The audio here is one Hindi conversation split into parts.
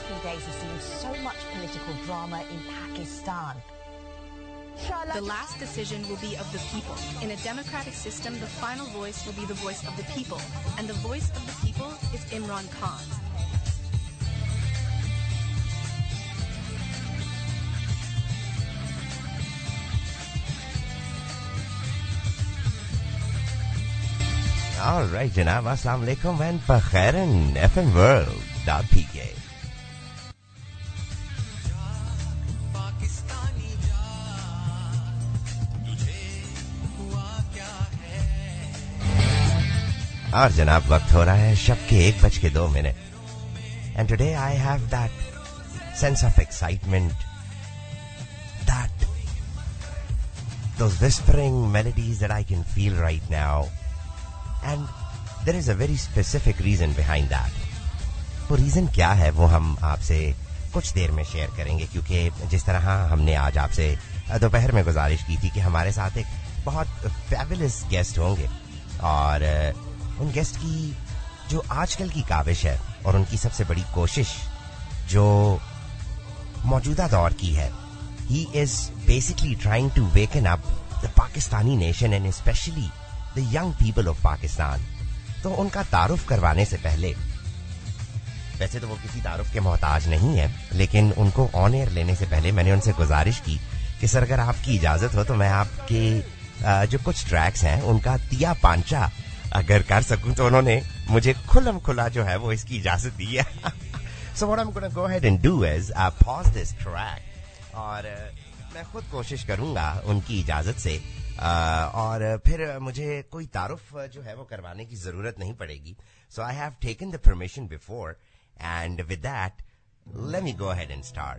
few days have seen so much political drama in Pakistan. The last decision will be of the people. In a democratic system, the final voice will be the voice of the people. And the voice of the people is Imran Khan. All right, Janab. Assalamu alaikum and Fakhairan FMworld.pk. और जनाब वक्त हो रहा है शब के 1:02 and today I have that sense of excitement, that those whispering melodies that I can feel right now, and there is a very specific reason behind that. वो reason क्या है वो हम आपसे कुछ देर में शेयर करेंगे, क्योंकि जिस तरह हमने आज आपसे दोपहर में गुजारिश की थी कि हमारे साथ एक बहुत fabulous guest होंगे, और उन गेस्ट की जो आजकल की काविश है और उनकी सबसे बड़ी कोशिश जो मौजूदा दौर की है, he is basically trying to waken up the Pakistani nation and especially the young people of Pakistan. तो उनका तारुफ करवाने से पहले, वैसे तो वो किसी तारुफ के मोहताज नहीं है, लेकिन उनको ऑन एयर लेने से पहले मैंने उनसे गुजारिश की कि सर अगर आपकी इजाजत हो तो मैं आपके जो कुछ ट्रैक्स हैं उनका तिया पांचा अगर कर सकूं, तो उन्होंने मुझे खुल्लम खुला जो है वो इसकी इजाजत दी है. So what I'm going to go ahead and do is pause this track, और मैं खुद कोशिश करूंगा उनकी इजाजत से, और फिर मुझे कोई तारुफ जो है वो करवाने की जरूरत नहीं पड़ेगी. So I have taken the permission before, and with that, let me go ahead and start.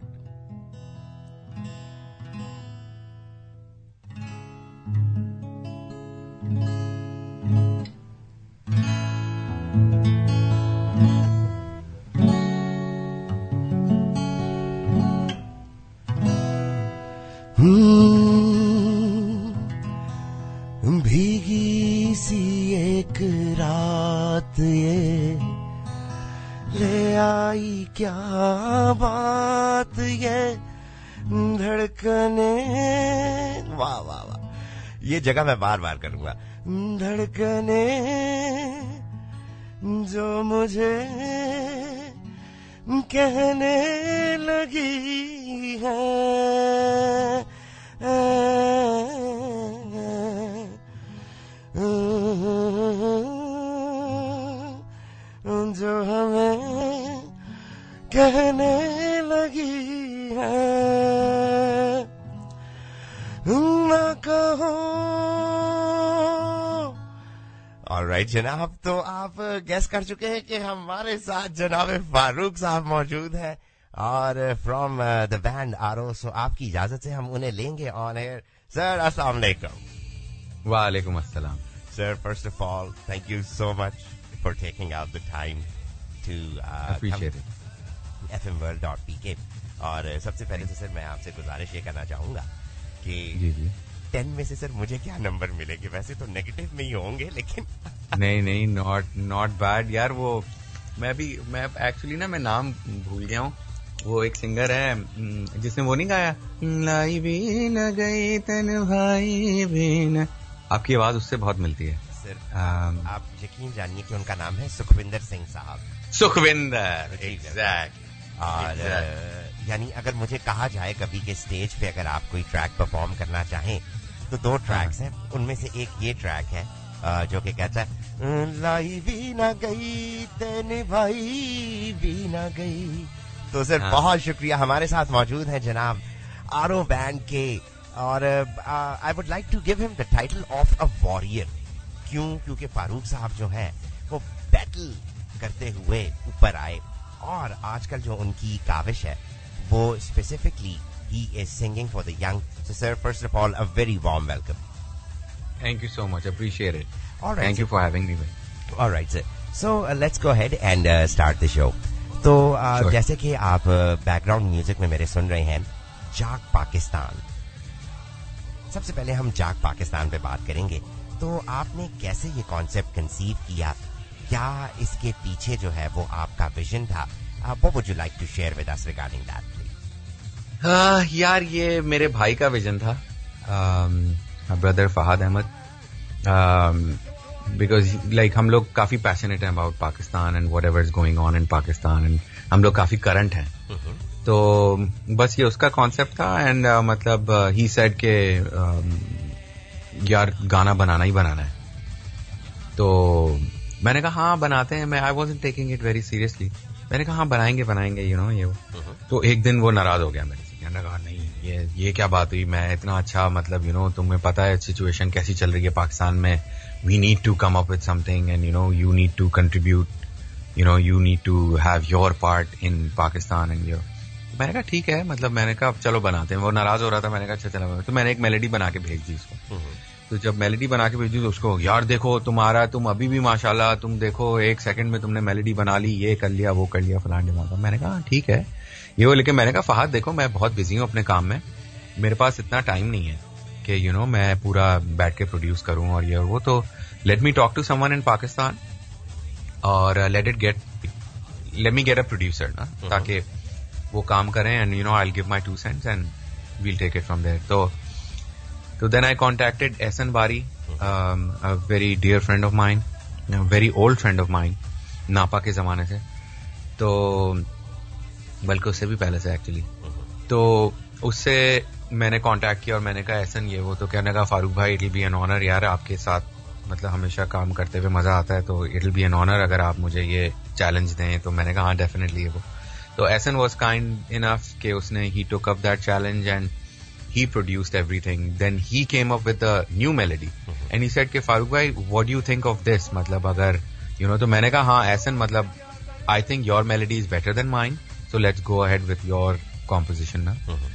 भीगी सी एक रात ये ले आई क्या बात ये धड़कने, वाह वाह वाह, ये जगह मैं बार बार करूंगा. धड़कने जो मुझे कहने लगी है, जो हमें कहने लगी है, ना कहो. ऑलराइट जनाब, तो आप गेस कर चुके हैं कि हमारे साथ जनाब फारूक साहब मौजूद हैं, और फ्रॉम द बैंड आरो. सो आपकी इजाजत से हम उन्हें लेंगे ऑन एयर. सर अस्सलाम वालेकुम. वालेकुम अस्सलाम. Sir, first of all, thank you so much for taking out the time to appreciate it. FMworld.pk. और सबसे पहले तो सर मैं आपसे गुजारिश ये करना चाहूंगा कि जी 10 में से सर मुझे क्या नंबर मिलेंगे? वैसे तो नेगेटिव में ही होंगे, लेकिन नहीं नॉट बैड यार. वो मैं एक्चुअली ना मैं नाम भूल गया हूँ. वो एक सिंगर है जिसने वो नहीं गाया, लाई भी न गई तन भाई भी न. आपकी आवाज उससे बहुत मिलती है सर. आप यकीन जानिए कि उनका नाम है सुखविंदर सिंह साहब. सुखविंदर, एग्जैक्ट. और यानी अगर मुझे कहा जाए कभी के स्टेज पे अगर आप कोई ट्रैक परफॉर्म करना चाहें तो 2 ट्रैक्स हैं. उनमें से एक ये ट्रैक है जो कि कहता है लाई भी ना गई तेने भाई भी ना गई. तो सर बहुत शुक्रिया. हमारे साथ मौजूद हैं जनाब आरो बैंड के, और I would like to give him the title of a warrior. क्योंकि फारूक साहब जो हैं वो बैटल करते हुए ऊपर आए, और आजकल जो उनकी काविश है वो specifically he is singing for the young. So sir, first of all, a very warm welcome. Thank you so much. Appreciate it. All right. Thank you for having me. All right, sir. So let's go ahead and start the show. तो sure. जैसे कि आप बैकग्राउंड म्यूजिक में मेरे सुन रहे हैं जाग पाकिस्तान. सबसे पहले हम जाग पाकिस्तान पे बात करेंगे. तो आपने कैसे ये कॉन्सेप्ट कंसीव किया? क्या इसके पीछे जो है वो आपका विजन था? What would you like to share with us regarding that, please? यार ये मेरे भाई का विजन था, brother Fahad Ahmed, because like हम लोग काफी पैशनेट हैं about Pakistan and whatever is going on in Pakistan, and हम लोग काफी करंट हैं. तो बस ये उसका कॉन्सेप्ट था. एंड मतलब ही सेड के यार गाना बनाना ही बनाना है. तो मैंने कहा हाँ बनाते हैं. मैं I wasn't taking it very seriously. मैंने कहा हाँ बनाएंगे यू नो ये वो. तो एक दिन वो नाराज हो गया मेरे से. मैंने कहा नहीं ये क्या बात हुई, मैं इतना अच्छा मतलब यू नो तुम्हें पता है सिचुएशन कैसी चल रही है पाकिस्तान में, we need to come up with something and you need to contribute, you need to have your part in Pakistan and your. मैंने कहा ठीक है, मतलब मैंने कहा चलो बनाते हैं. वो नाराज हो रहा था. मैंने कहा अच्छा चलो. तो मैंने एक मेलोडी बना के भेज दी उसको. तो जब मेलोडी बना के भेजी तो उसको यार देखो तुम अभी भी माशाल्लाह तुम देखो 1 सेकंड में तुमने मेलोडी बना ली, ये कर लिया वो कर लिया फलान ढिमाका. मैंने कहा ठीक है ये वो. लेकिन मैंने कहा फहाद देखो मैं बहुत बिजी हूँ अपने काम में, मेरे पास इतना टाइम नहीं है कि मैं पूरा बैठ के प्रोड्यूस करूँ और ये और वो. तो let me talk to someone in Pakistan और let me get a producer ना, ताकि वो काम करें and I will give my 2 cents and we'll take it from there. So then I contacted Ehsan Bari, a very dear friend of mine, a very old friend of mine, नापा के जमाने से. तो बल्कि उससे भी पहले से एक्चुअली. तो उससे मैंने कांटेक्ट किया और मैंने कहा एहसन ये वो. तो कहने का फारूक भाई it will be an honour यार, आपके साथ मतलब हमेशा काम करते हुए मजा आता है, तो it will be an honour अगर आप मुझे ये चैलेंज दें. तो मैंने कहा हाँ डेफिनेटली ये वो. तो एहसन वाज काइंड इनफ कि उसने ही took up that challenge and he produced everything. Then he came up with a new melody and he said कि फारूक भाई what do you think of this, मतलब अगर तो मैंने कहा हाँ एहसन मतलब I think your melody is better than mine, so let's go ahead with your composition ना.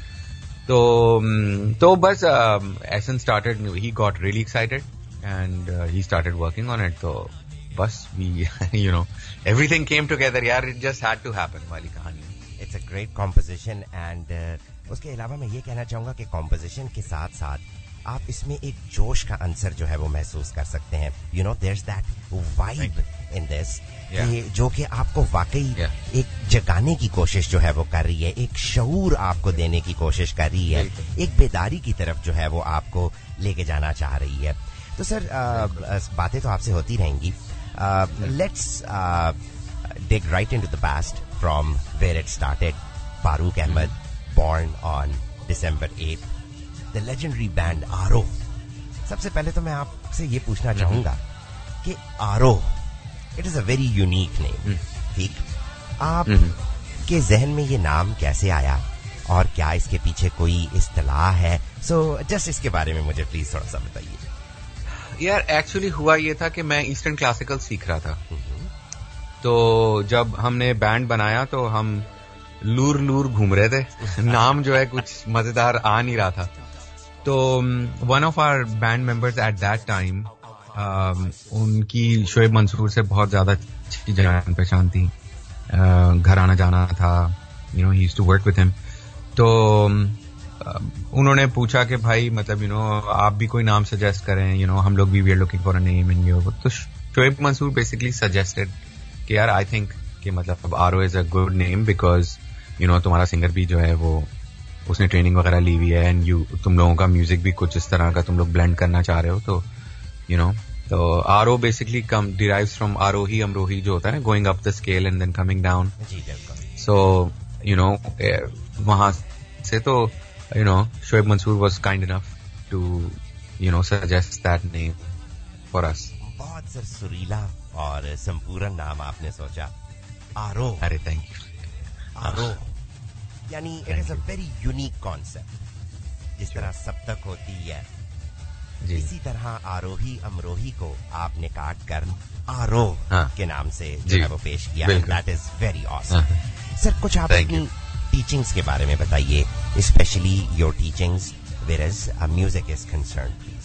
तो बस Ehsan started, he got really excited and he started working on it. तो बस we everything came together यार, it just had to happen वाली कहानी. It's a great composition and उसके अलावा मैं ये कहना चाहूंगा कि कॉम्पोजिशन के साथ साथ आप इसमें एक जोश का अंसर जो है वो महसूस कर सकते हैं. there's that vibe in this जो कि आपको वाकई एक जगाने की कोशिश जो है वो कर रही है, एक शऊर आपको देने की कोशिश कर रही है, एक बेदारी की तरफ जो है वो आपको लेके जाना चाह रही है. तो सर बातें तो आपसे होती रहेंगी. Let's dig right into the past from where it started. Farooq Ahmed, born on December 8th. The legendary band Aro. सबसे पहले तो मैं आपसे ये पूछना चाहूंगा कि Aro, it is a very unique name. ठीक, आप के जहन में ये नाम कैसे आया और क्या इसके पीछे कोई इस्तिलाह है? So just इसके बारे में मुझे प्लीज थोड़ा सा बताइए. यार एक्चुअली हुआ ये था कि मैं ईस्टर्न क्लासिकल सीख रहा था. तो जब हमने बैंड बनाया तो हम लूर घूम रहे थे. नाम जो है कुछ मजेदार आ नहीं रहा था. तो one of our band members at that time, उनकी शोएब मंसूर से बहुत ज्यादा अच्छी जान पहचान थी, घर आना जाना था, he used to work with him. तो उन्होंने पूछा कि भाई मतलब आप भी कोई नाम सजेस्ट करें, हम लोग भी we are looking for a name in your. तो शोएब मंसूर बेसिकली सजेस्टेड कि यार आई थिंक कि मतलब Aaroh is a good name because तुम्हारा सिंगर भी जो है वो उसने ट्रेनिंग वगैरह ली हुई है एंड तुम लोगों का म्यूजिक भी कुछ इस तरह का तुम लोग ब्लेंड करना चाह रहे हो. तो तो आरो बेसिकली डिराइव्स फ्रॉम आरोही अमरोही जो होता है ना, going up the scale and then coming down. So वहां से तो Shoaib Mansoor was kind enough to suggest that name for us. बहुत सर सुरीला और संपूर्ण नाम आपने सोचा, आरो. अरे थैंक यू. आरो यानी it is a very unique concept. जिस तरह सप्तक होती है इसी तरह आरोही अमरोही को आपने काट कर आरो के नाम से जो है वो पेश किया. That is very awesome. Sir कुछ आप अपनी टीचिंग्स के बारे में बताइए, specially your teachings whereas music is concerned please.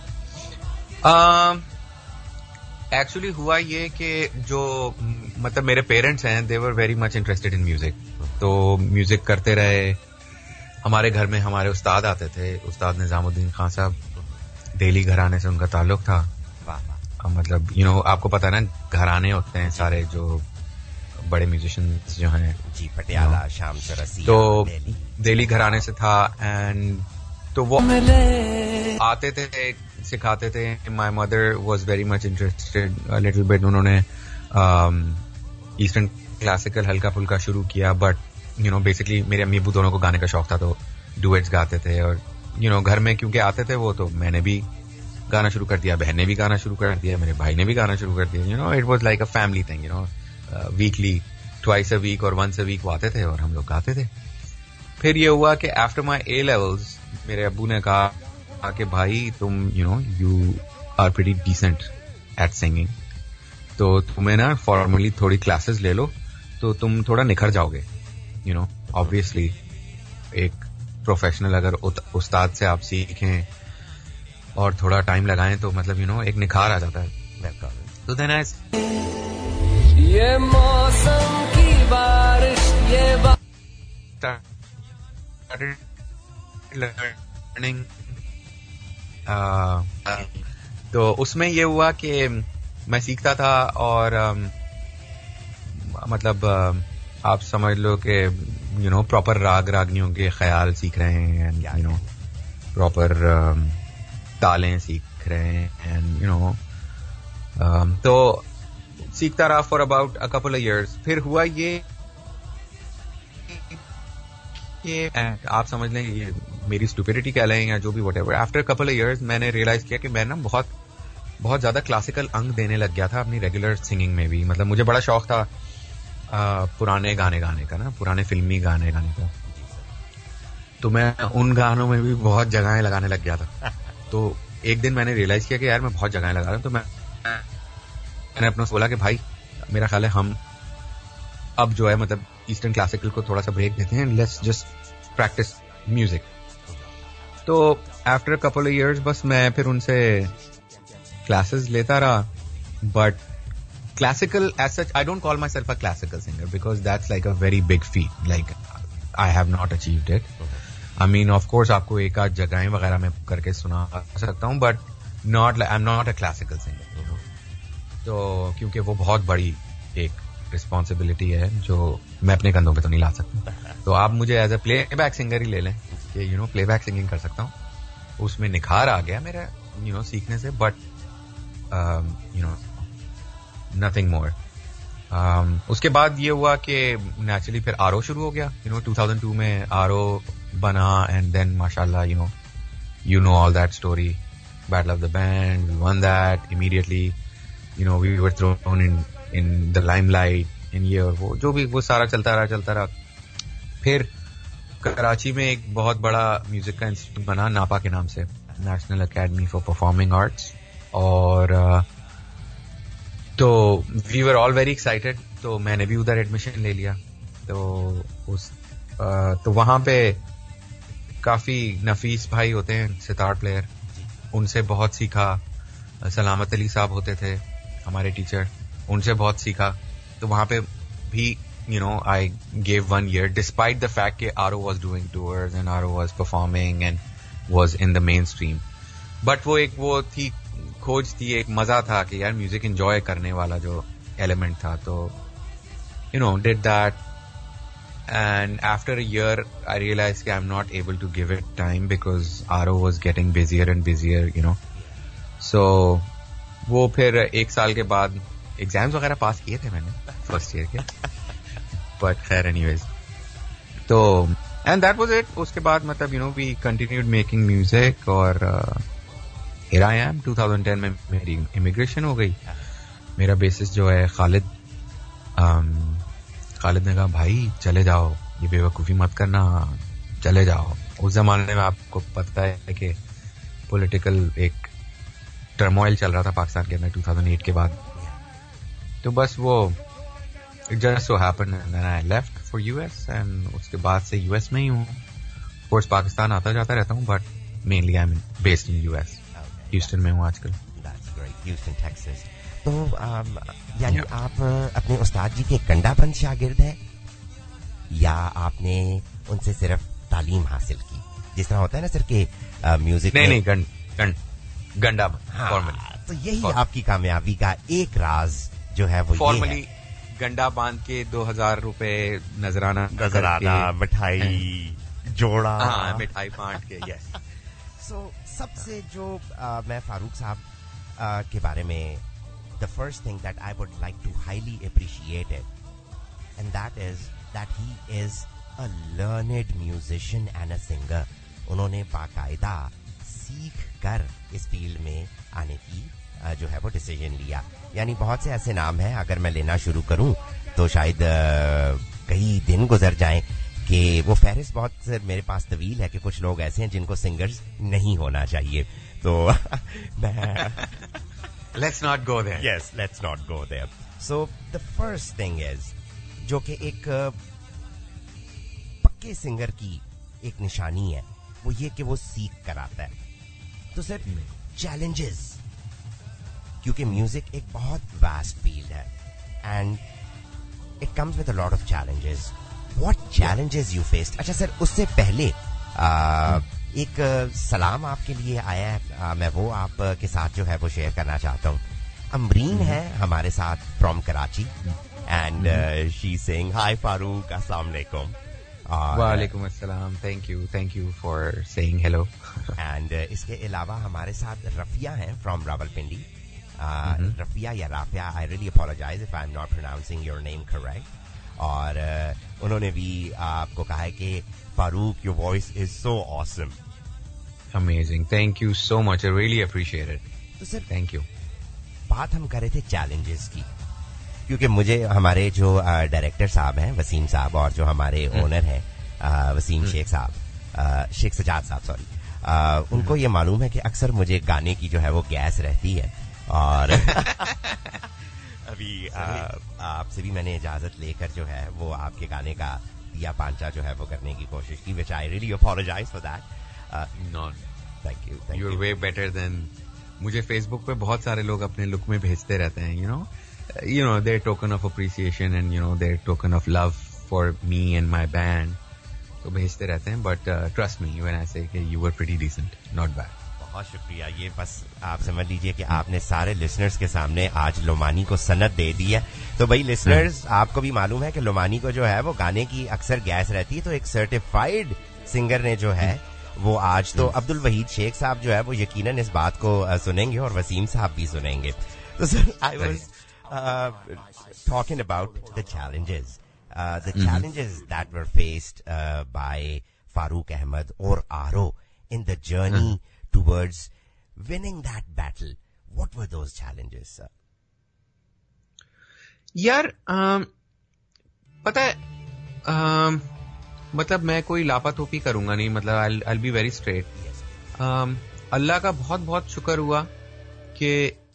Actually हुआ ये कि जो मतलब मेरे पेरेंट्स हैं they were very much interested in music. तो म्यूजिक करते रहे. हमारे घर में हमारे उस्ताद आते थे, उस्ताद निजामुद्दीन खान साहब, दिल्ली घराने से उनका ताल्लुक था. मतलब आपको पता है ना घराने होते हैं सारे जो बड़े म्यूजिशियंस जो हैं जी, पटियाला, शाम चौरसिया, तो दिल्ली घराने से था. एंड तो वो आते थे, सिखाते थे. My mother was very much interested little bit. उन्होंने ईस्टर्न क्लासिकल हल्का फुल्का शुरू किया, बट यू नो बेसिकली मेरे अम्मी अब्बू दोनों को गाने का शौक था, तो डुएट्स गाते थे. और यू नो घर में क्योंकि आते थे वो, तो मैंने भी गाना शुरू कर दिया, बहन ने भी गाना शुरू कर दिया, मेरे भाई ने भी गाना शुरू कर दिया. You know it was like a family thing. You know weekly, twice a week और वंस अ वीक वो आते थे और हम लोग गाते थे. फिर ये हुआ कि आफ्टर माई ए लेवल्स मेरे अब्बू ने कहा कि भाई तुम you are pretty decent at singing, तो तुम्हें ना फॉर्मली थोड़ी क्लासेस ले लो तो तुम थोड़ा निखर जाओगे. यू नो ऑब्वियसली एक प्रोफेशनल अगर उस्ताद से आप सीखें और थोड़ा टाइम लगाएं तो मतलब यू नो एक निखार आ जाता है. तो देन आई ये मौसम की बारिश ये लर्निंग. तो उसमें ये हुआ कि मैं सीखता था और मतलब आप समझ लो कि यू नो प्रॉपर राग रागनियों के ख्याल सीख रहे हैं, यू नो प्रॉपर तालें सीख रहे हैं, एंड यू नो तो सीखता रहा for about a couple of years. फिर हुआ ये आप समझ लें ये मेरी स्टुपिडिटी कह लें या जो भी whatever. After couple of years मैंने रियलाइज किया कि मैं ना बहुत ज्यादा क्लासिकल अंग देने लग गया था अपनी रेगुलर सिंगिंग में भी. मतलब मुझे बड़ा शौक था पुराने गाने गाने का ना, पुराने फिल्मी गाने गाने का. तो मैं उन गानों में भी बहुत जगहें लगाने लग गया था. तो एक दिन मैंने रियलाइज किया कि यार मैं बहुत जगहें लगा रहा हूं. तो मैंने अपने से बोला कि भाई मेरा ख्याल है हम अब जो है मतलब ईस्टर्न क्लासिकल को थोड़ा सा ब्रेक देते हैं, लेट्स जस्ट प्रैक्टिस म्यूजिक. तो आफ्टर कपल ऑफ इयर्स बस मैं फिर उनसे क्लासेस लेता रहा. But classical as such I don't call myself a classical singer because that's like a very big feat. Like I have not achieved it. I mean of course आपको एक आध जगहें वगैरह में करके सुना सकता हूँ, but not I am not a classical singer. तो क्योंकि वो बहुत बड़ी एक रिस्पॉन्सिबिलिटी है जो मैं अपने कंधों पे तो नहीं ला सकता. तो आप मुझे एज अ प्लेबैक सिंगर ही ले लें कि यू नो प्लेबैक सिंगिंग कर सकता हूँ. उसमें निखार आ गया मेरा यू नो सीखने से, but you know nothing more. उसके बाद ये हुआ कि नेचुरली फिर आरओ शुरू हो गया. यू नो 2002 में आरओ बना एंड देन माशाल्लाह you know all that story. Battle of the band, we won that immediately. You know we were thrown in the limelight in ये और वो जो भी वो सारा चलता रहा. फिर कराची में एक बहुत बड़ा म्यूजिक का इंस्टीट्यूट बना नापा के नाम से, national academy for performing arts. और तो we were all very excited. तो मैंने भी उधर एडमिशन ले लिया. तो वहां पे काफी नफीस भाई होते हैं सितार प्लेयर, उनसे बहुत सीखा. सलामत अली साहब होते थे हमारे टीचर, उनसे बहुत सीखा. तो वहां पे भी you know I gave 1 year despite the fact कि Aro was doing tours and Aro was performing and was in the mainstream. But वो थी खोज थी, एक मजा था कि यार म्यूजिक एंजॉय करने वाला जो एलिमेंट था. तो you know did that and after a year I realized कि I'm not able to give it time because Aro was getting busier and busier, you know. So वो फिर एक साल के बाद एग्जाम्स वगैरह पास किए थे मैंने फर्स्ट ईयर के, बट खैर एनीवेज. तो एंड दैट वाज इट. उसके बाद मतलब you know we continued making music और हियर आई एम. 2010 में मेरी इमिग्रेशन हो गई. मेरा बेसिस जो है खालिद ने कहा भाई चले जाओ, ये बेवकूफ़ी मत करना, चले जाओ. उस जमाने में आपको पता है कि पॉलिटिकल एक टर्मोइल चल रहा था पाकिस्तान के अंदर 2008 के बाद. तो बस वो it just so happened and then I left for US and उसके बाद से US में ही हूँ. Of course पाकिस्तान आता जाता रहता हूँ, but mainly I'm based in US. Houston में हूँ आजकल. That's great. Houston, Texas. तो यानी आप अपने उस्ताद जी के गंडाबंद शागिर्द हैं या आपने उनसे सिर्फ तालीम हासिल की, जिस तरह होता है ना सर के म्यूजिक? नहीं गंडाबंद फॉर्मली. तो यही आपकी कामयाबी का एक राज जो है वो फॉर्मली ये है. गंडा बांध के 2000 रुपए नजराना मिठाई जोड़ा, हाँ मिठाई बांट के, यस। सो सबसे जो मैं फारूक साहब के बारे में the first thing that I would like to highly appreciate it, and that is that he is a learned musician and a singer. उन्होंने बाकायदा सीख कर इस फील्ड में आने की जो है वो डिसीजन लिया. यानी बहुत से ऐसे नाम हैं, अगर मैं लेना शुरू करूं तो शायद कई दिन गुजर जाएं कि वो फहरिस्त बहुत मेरे पास तवील है कि कुछ लोग ऐसे हैं जिनको सिंगर्स नहीं होना चाहिए. तो मैं Let's not go there. Yes, let's not go there. So the first thing is, जो कि एक पक्के सिंगर की एक निशानी है, वो ये कि वो सीख कर आता है. तो सर चैलेंजेस, क्योंकि म्यूजिक एक बहुत वास्ट फील्ड है and it comes with a lot of challenges. What challenges you faced? अच्छा सर, उससे पहले एक सलाम आपके लिए आया है, मैं वो आपके साथ जो है वो शेयर करना चाहता हूँ. अमरीन है हमारे साथ from Karachi and she saying hi Farooq, अस्सलाम वालेकुम. वालेकुम अस्सलाम, thank you for saying hello. And इसके अलावा हमारे साथ रफिया हैं फ्रॉम रावलपिंडी. रफिया या Rafia, I really apologize if I am not pronouncing your name correct. और उन्होंने भी आपको कहा है कि Farooq, your voice is so awesome. Amazing, thank you so much, I really appreciate it. तो सर थैंक यू. बात हम कर रहे थे चैलेंजेस की, क्योंकि मुझे हमारे जो डायरेक्टर साहब हैं वसीम साहब, और जो हमारे ओनर हैं वसीम शेख साहब, शेख सजाद साहब सॉरी, उनको ये मालूम है कि अक्सर मुझे गाने की जो है वो गैस रहती है. और अभी आपसे भी मैंने इजाजत लेकर जो है वो आपके गाने का दिया पांचा जो है वो करने की कोशिश की, which I really apologize for that. No, thank you. You're way better than. मुझे फेसबुक पे बहुत सारे लोग अपने लुक में भेजते रहते हैं, you know their token of appreciation and their token of love for me and my band. तो भेजते रहते हैं, but trust me when I say कि you were pretty decent, not bad. बहुत शुक्रिया. ये बस आप समझ लीजिए कि आपने सारे लिसनर्स के सामने आज लोमानी को सनद दे दी है. तो भाई लिसनर्स, आपको भी मालूम है कि लोमानी को जो है वो गाने की अक्सर गैस रहती है, तो एक सर्टिफाइड सिंगर ने जो है वो आज तो अब्दुल वहीद शेख साहब जो है वो यकीनन इस बात को सुनेंगे और वसीम साहब भी सुनेंगे. तो sir, I was talking about the challenges, the challenges that were faced by Farooq Ahmed or Aro in the journey towards winning that battle. What were those challenges, sir? यार पता है, मतलब मैं कोई लापातोपी करूंगा नहीं, मतलब I'll be very straight. अल्लाह का बहुत बहुत शुक्र हुआ कि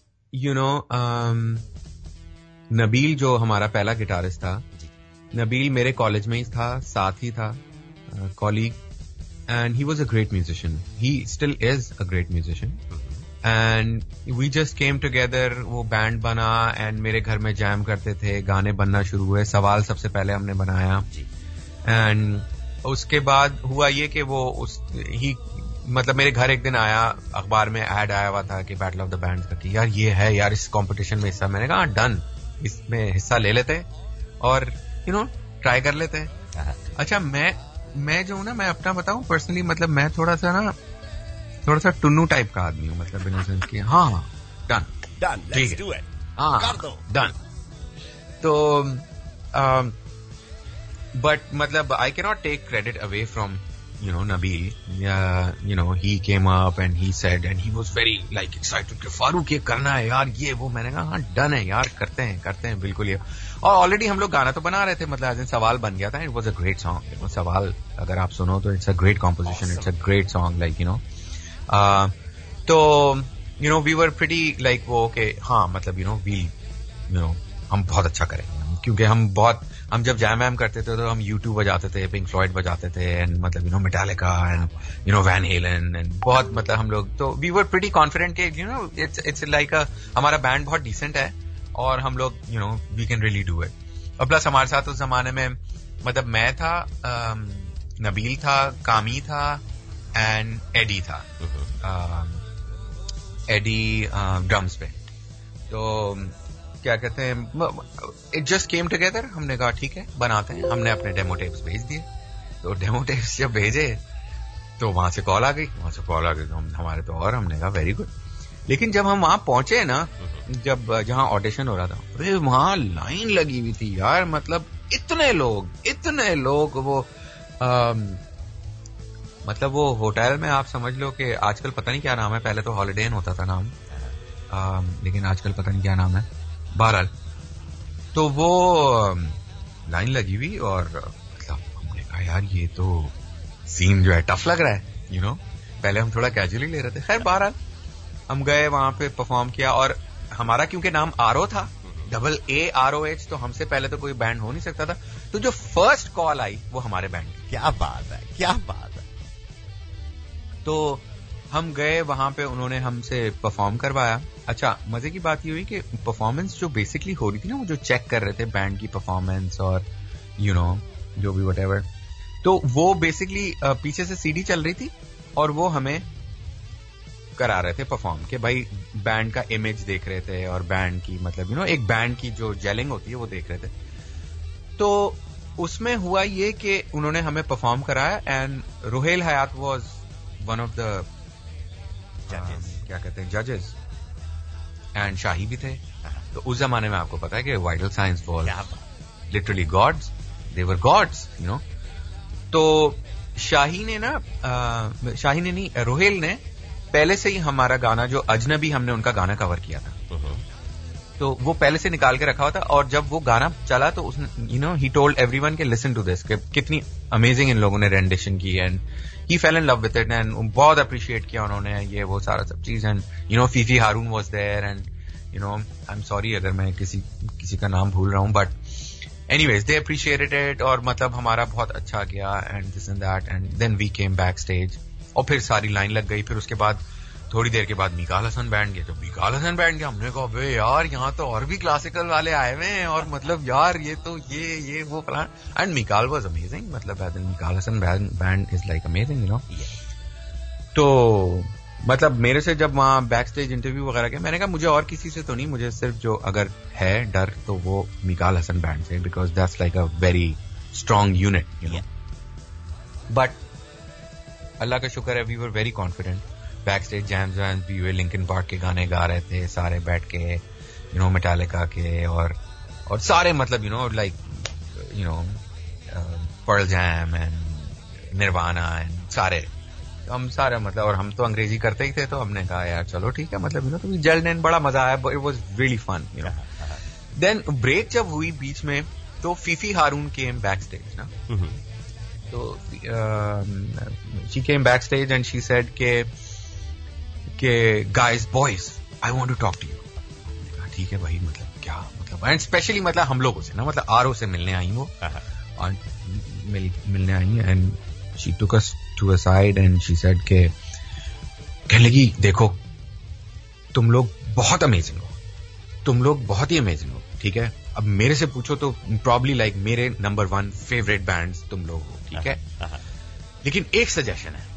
नबील जो हमारा पहला गिटारिस्ट था, नबील मेरे कॉलेज में ही था, साथ ही था, colleague, and he was a great musician. He still is a great musician. And we just came together, वो बैंड बना and मेरे घर में जैम करते थे, गाने बनना शुरू हुए. सवाल सबसे पहले हमने बनाया and उसके बाद हुआ ये कि मतलब मेरे घर एक दिन आया, अखबार में ऐड आया हुआ था कि बैटल ऑफ द बैंड्स का, कि यार ये है यार, इस कंपटीशन में हिस्सा. मैंने कहा डन, इसमें हिस्सा ले लेते और ट्राई कर लेते हैं. अच्छा, मैं जो हूँ ना, मैं अपना बताऊं पर्सनली, मतलब मैं थोड़ा सा टुन्नू टाइप का आदमी हूँ, मतलब इन सेंस कि हाँ डन लेट्स डू इट, हाँ डन. तो बट मतलब I can not take credit away from Nabil. He came up and he said, and he was very excited कि फारूक ये करना है यार, ये वो. मैंने कहा हाँ डन है यार, करते हैं बिल्कुल ये. और ऑलरेडी हम लोग गाना तो बना रहे थे, मतलब सवाल बन गया था. It was a great song. सवाल अगर आप सुनो तो it's a great composition, it's a great song, तो वी वर प्रीटी वो के हाँ, मतलब हम बहुत अच्छा करेंगे, क्योंकि हम जब जैम करते थे तो हम U2 बजाते थे, पिंक फ्लॉयड बजाते थे, एंड मतलब Metallica and Van Halen and बहुत, मतलब हम लोग तो वी वर प्रीटी कॉन्फिडेंट के इट्स लाइक हमारा बैंड बहुत डिसेंट है और हम लोग we can really do it. और प्लस हमारे साथ उस जमाने में मतलब मैं था, नबील था, कामी था एंड एडी था. एडी ड्रम्स पे. तो क्या कहते हैं, इट जस्ट केम टुगेदर. हमने कहा ठीक है बनाते हैं. हमने अपने डेमो टेप्स भेज दिए. तो डेमो टेप्स जब भेजे तो वहां से कॉल आ गई. तो हमारे तो, और हमने कहा वेरी गुड. लेकिन जब हम वहां पहुंचे ना, जब जहां ऑडिशन हो रहा था, अरे वहां लाइन लगी हुई थी यार. मतलब इतने लोग वो मतलब वो होटल में आप समझ लो कि आजकल पता नहीं क्या नाम है, पहले तो हॉलिडे इन होता था नाम, लेकिन आजकल पता नहीं क्या नाम है. बहरहाल तो वो लाइन लगी हुई, और मतलब हमने कहा यार ये तो सीन जो है टफ लग रहा है, यू नो. पहले हम थोड़ा कैजुअली ले रहे थे. खैर बहरहाल हम गए वहां पे, परफॉर्म किया. और हमारा क्योंकि नाम आरओ था, AAROH, तो हमसे पहले तो कोई बैंड हो नहीं सकता था. तो जो फर्स्ट कॉल आई वो हमारे बैंड की. क्या बात है. तो हम गए वहां पे, उन्होंने हमसे परफॉर्म करवाया. अच्छा, मजे की बात ये हुई कि परफॉर्मेंस जो बेसिकली हो रही थी ना, वो जो चेक कर रहे थे बैंड की परफॉर्मेंस और यू नो जो भी व्हाटएवर, तो वो बेसिकली पीछे से सीडी चल रही थी और वो हमें करा रहे थे परफॉर्म, कि भाई बैंड का इमेज देख रहे थे और बैंड की मतलब यू नो एक बैंड की जो जेलिंग होती है वो देख रहे थे. तो उसमें हुआ ये कि उन्होंने हमें परफॉर्म कराया, and Rohail Hyatt was one of the क्या कहते हैं जजेस, एंड शाही भी थे. तो उस जमाने में आपको पता है कि Vital Signs was literally gods, they were gods, you know. तो शाही ने नहीं, रोहेल ने पहले से ही हमारा गाना जो अजनबी, हमने उनका गाना कवर किया था, तो वो पहले से निकाल के रखा हुआ था. और जब वो गाना चला तो उसने you know he told everyone के लिसन टू दिस, कि कितनी अमेजिंग इन लोगों ने रेंडिशन की, and he fell in love with it, and बहुत अप्रिशिएट किया उन्होंने ये वो सारा सब चीज. And you know Fifi Haroon was there, and you know I am sorry अगर मैं किसी का नाम भूल रहा हूं, but anyways they appreciated it. और मतलब हमारा बहुत अच्छा गया, and this and that, and then we came back stage, और फिर सारी लाइन लग गई. फिर उसके बाद थोड़ी देर के बाद मीकाल हसन बैंड गया. जब मीकाल हसन बैंड गया, हमने कहा बे यार यहाँ तो और भी क्लासिकल वाले आए हुए हैं, और मतलब यार ये तो ये वो plan. And Meekal was amazing, मतलब Meekal Hasan band is like amazing, you know. तो मतलब मेरे से जब वहाँ बैक स्टेज इंटरव्यू वगैरह किया, मैंने कहा मुझे और किसी से तो नहीं, मुझे सिर्फ जो अगर है डर तो वो मीकाल हसन बैंड से, because that's like a very strong unit, you know. But Allah का शुक्र है, we were very confident. Back stage jams भी हुए, लिंकन पार्क के गाने गा रहे थे सारे बैठ के, यू नो, मेटालिका के, और सारे मतलब you know like you know Pearl Jam and Nirvana and सारे, हम सारे मतलब, और हम तो अंग्रेजी करते ही थे, तो हमने कहा यार चलो ठीक है, मतलब यू नो, तो जल्द एंड बड़ा मजा आया. It was really fun, you know. Then break जब हुई बीच में, तो Fifi Haroon came back stage ना. तो she came back stage and she said के guys boys I want to talk to you. ठीक है भाई, मतलब क्या मतलब, एंड स्पेशली मतलब हम लोगों से ना, मतलब आरओ से मिलने आई वो, और मिलने आई, and she took us to a side and she said के कहने लगी देखो तुम लोग बहुत अमेजिंग हो, तुम लोग बहुत ही अमेजिंग हो, ठीक है. अब मेरे से पूछो तो प्रॉब्ली लाइक मेरे नंबर 1 फेवरेट बैंड्स तुम लोग हो, ठीक है. लेकिन एक सजेशन है.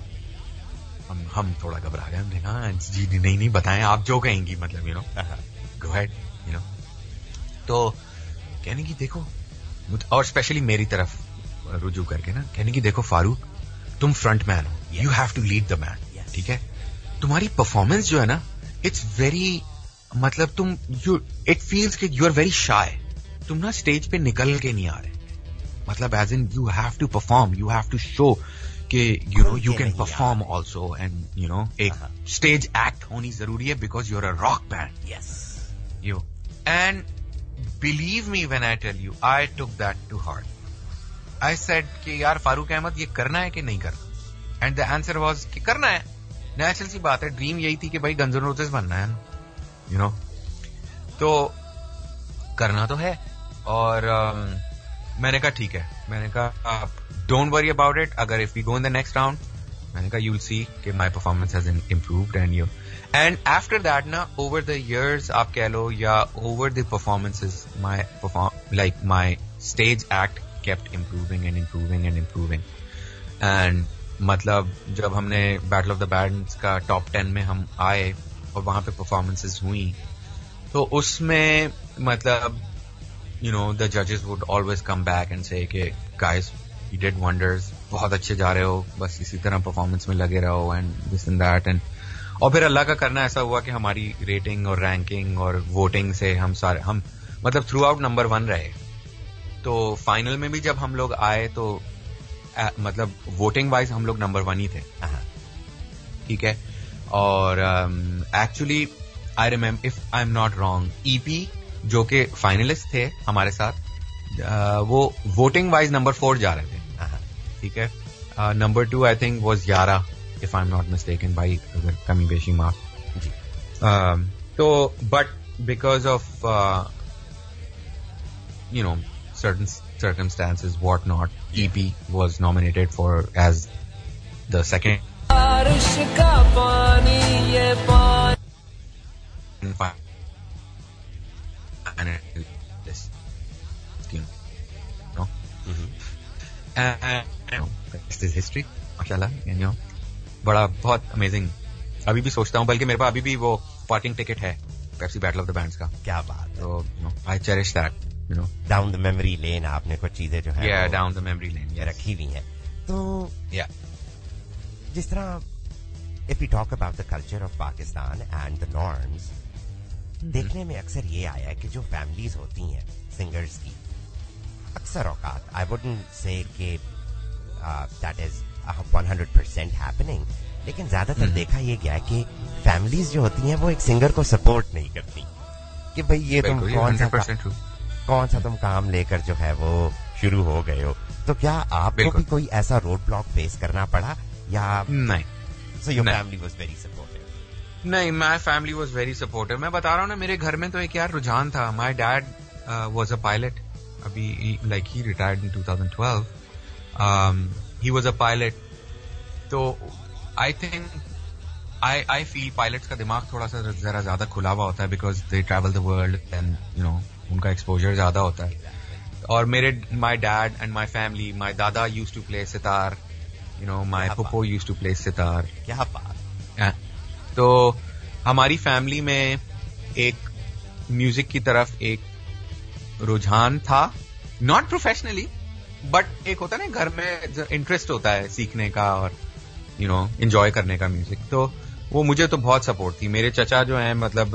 हम थोड़ा घबरा गए, हमने कहा जी नहीं बताएं, आप जो कहेंगी, मतलब you know go ahead, you know. तो कहने की देखो, और स्पेशली मेरी तरफ रुजू करके ना, कहने की देखो फारूक, तुम फ्रंट मैन हो, you have to lead the man, ठीक है. तुम्हारी परफॉर्मेंस जो है ना, इट्स वेरी मतलब तुम इट फील्स कि यू आर वेरी शाय. तुम ना स्टेज पे निकल के नहीं आ रहे, मतलब as in you have to perform, you have to show कि you know you can perform also, and you know एक स्टेज एक्ट होनी जरूरी है, because you are a rock band. Yes you. And believe me when I tell you, I took that to heart. I said कि यार फारूक अहमद, ये करना है कि नहीं करना? एंड द आंसर वाज कि करना है. नेचुरल सी बात है, ड्रीम यही थी कि भाई गन्स एंड रोजेस बनना है, यू नो. तो करना तो है. और मैंने कहा ठीक है, मैंने कहा डोंट वरी अबाउट इट, अगर if we go in the next round, मैंने कहा यू विल सी कि my performance has improved, and after that ना, ओवर द इयर्स आप कह लो, या over the performances, my stage act kept improving and improving and improving. And मतलब जब हमने बैटल ऑफ द बैंड्स का टॉप 10 में हम आए और वहां पे परफॉर्मेंसेस हुई, तो उसमें मतलब the judges would always come back and say कि guys you did wonders, बहुत अच्छे जा रहे हो, बस इसी तरह परफॉर्मेंस में लगे रहो and this and that and और फिर अल्लाह का करना ऐसा हुआ कि हमारी रेटिंग और रैंकिंग और वोटिंग से हम मतलब थ्रू आउट नंबर 1 रहे. तो फाइनल में भी जब हम लोग आए तो मतलब वोटिंग वाइज हम लोग नंबर 1 ही थे. ठीक है. और actually I remember, if I am not wrong, EP जो कि फाइनलिस्ट थे हमारे साथ, वो वोटिंग वाइज नंबर 4 जा रहे थे. ठीक है. Number 2 I think was Yaara, if I am not mistaken, भाई अगर कमी बेशी माफ. तो but because of certain circumstances, whatnot, EP was nominated for as the second this is history, माशाल्लाह. बड़ा बहुत अमेजिंग. अभी भी सोचता हूँ, बल्कि मेरे पास अभी भी वो पार्किंग टिकट है Pepsi battle of the bands का. क्या बात. तो I cherish that. Down the memory lane आपने कुछ चीजें जो है डाउन द मेमोरी लेन रखी हुई हैं. तो जिस तरह if we talk about the culture of Pakistan and the norms, देखने में अक्सर ये आया है कि जो फैमिलीज होती हैं सिंगर्स की, अक्सर औकात, आई वुडंट से कि दैट इज 100% हैपनिंग, लेकिन ज्यादातर देखा ये गया कि फैमिलीज जो होती हैं वो एक सिंगर को सपोर्ट नहीं करती कि भाई ये तुम कौन सा तुम काम लेकर जो है वो शुरू हो गए हो. तो क्या आपको भी कोई ऐसा रोड ब्लॉक फेस करना पड़ा या नहीं? So your family was very supportive. नहीं, my family was very supportive. मैं बता रहा हूँ ना, मेरे घर में तो एक यार रुझान था. My dad was a pilot. अभी like he retired in 2012. He was a pilot. तो I think I feel pilots का दिमाग थोड़ा सा जरा ज्यादा खुला हुआ होता है because they travel the world and उनका exposure ज्यादा होता है. और my dad and my family, my dada used to play sitar. My popo used to play sitar. क्या बात. तो हमारी फैमिली में एक म्यूजिक की तरफ एक रुझान था, नॉट प्रोफेशनली, बट एक होता है ना घर में इंटरेस्ट होता है सीखने का और एंजॉय करने का म्यूजिक. तो वो मुझे तो बहुत सपोर्ट थी. मेरे चचा जो हैं, मतलब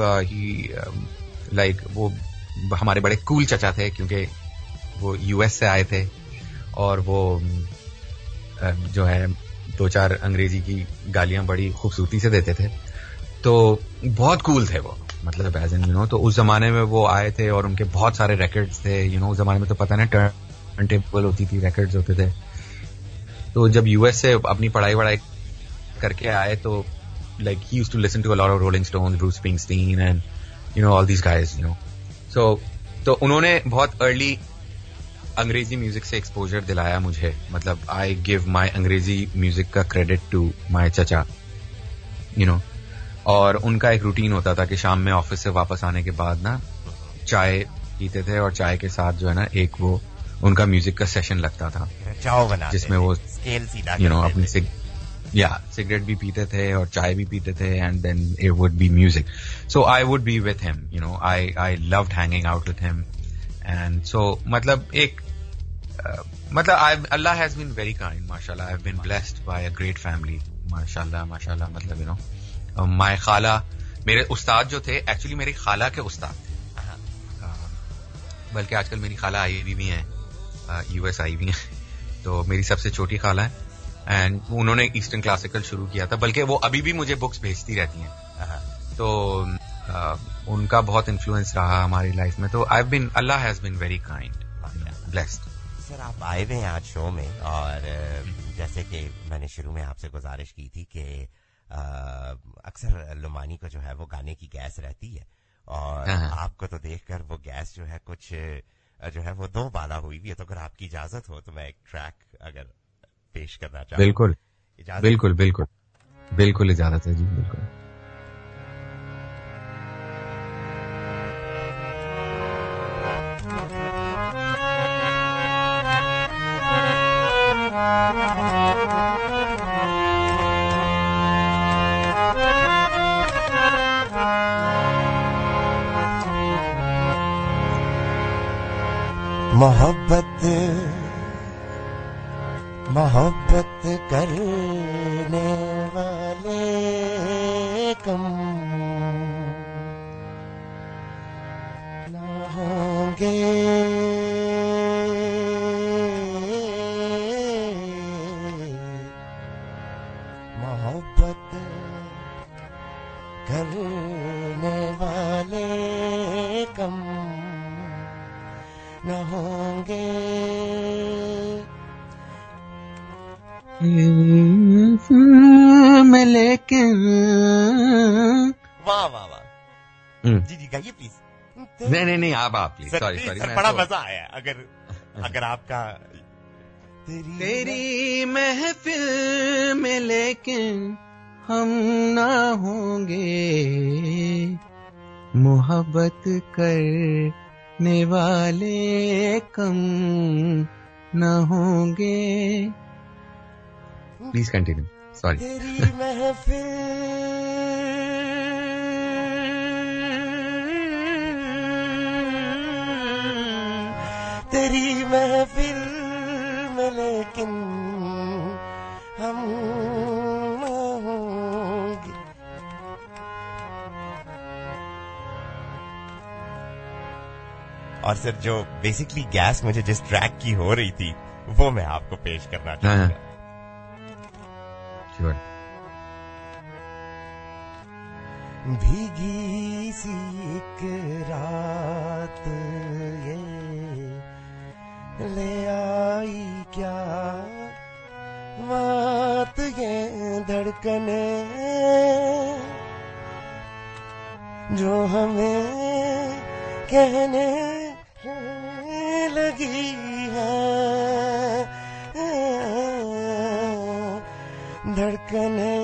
वो हमारे बड़े कूल चचा थे क्योंकि वो यूएस से आए थे और वो जो है 2-4 अंग्रेजी की गालियां बड़ी खूबसूरती से देते थे. तो बहुत कूल थे वो, मतलब एज इन तो उस जमाने में वो आए थे और उनके बहुत सारे रिकॉर्ड्स थे. उस जमाने में तो पता नहीं टर्न टेबल होती थी, रिकॉर्ड्स होते थे. तो जब यूएस से अपनी पढ़ाई करके आए तो like he used to listen to a lot of Rolling Stones, Bruce Springsteen and all these guys. तो उन्होंने बहुत अर्ली अंग्रेजी म्यूजिक से एक्सपोजर दिलाया मुझे. मतलब आई गिव माय अंग्रेजी म्यूजिक का क्रेडिट टू माय चचा. और उनका एक रूटीन होता था कि शाम में ऑफिस से वापस आने के बाद ना चाय पीते थे और चाय के साथ जो है ना एक वो उनका म्यूजिक का सेशन लगता था जिसमें वो अपनी सिगरेट भी पीते थे और चाय भी पीते थे and then it would be music. So I would be with him. I loved hanging out with him. And so, मतलब एक मतलब Allah has been very kind, mashallah. I've been blessed by a great family, mashallah. मतलब my खाला, मेरे उस्ताद जो थे, एक्चुअली मेरी खाला के उस्ताद थे. बल्कि आजकल मेरी खाला आई भी हैं, यूएस आई भी हैं. तो मेरी सबसे छोटी खाला है एंड उन्होंने ईस्टर्न क्लासिकल शुरू किया था, बल्कि वो अभी भी मुझे बुक्स भेजती रहती हैं. तो उनका बहुत इन्फ्लुएंस रहा हमारी लाइफ में. तो Allah has been very kind, blessed. Sir, आप आए हुए हैं आज शो में और जैसे कि मैंने शुरू में आपसे गुजारिश की थी कि अक्सर लुमानी को जो है वो गाने की गैस रहती है और आपको तो देखकर वो गैस जो है कुछ जो है वो 2 बाला हुई भी है. तो अगर आपकी इजाजत हो तो मैं एक ट्रैक अगर पेश करना चाहूँ. बिल्कुल इजाजत है जी, बिल्कुल. मोहब्बत मोहब्बत करने वाले कम ना होंगे, मोहब्बत करने वाले कम न होंगे। मैं लेकिन वाह वाह वाह, जी गाइए प्लीज। नहीं आप प्लीज। सॉरी बड़ा मजा आया। अगर आपका तेरी महफिल में लेकिन हम ना होंगे, मोहब्बत करने वाले कम ना होंगे। Please continue. सॉरी। तेरी महफिल में लेकिन हम होंगे। और सर जो बेसिकली गैस मुझे जिस ट्रैक की हो रही थी वो मैं आपको पेश करना चाहूंगा। श्योर। भीगी सी एक रात ये ले आई क्या बात, ये धड़कने जो हमें कहने लगी है, धड़कने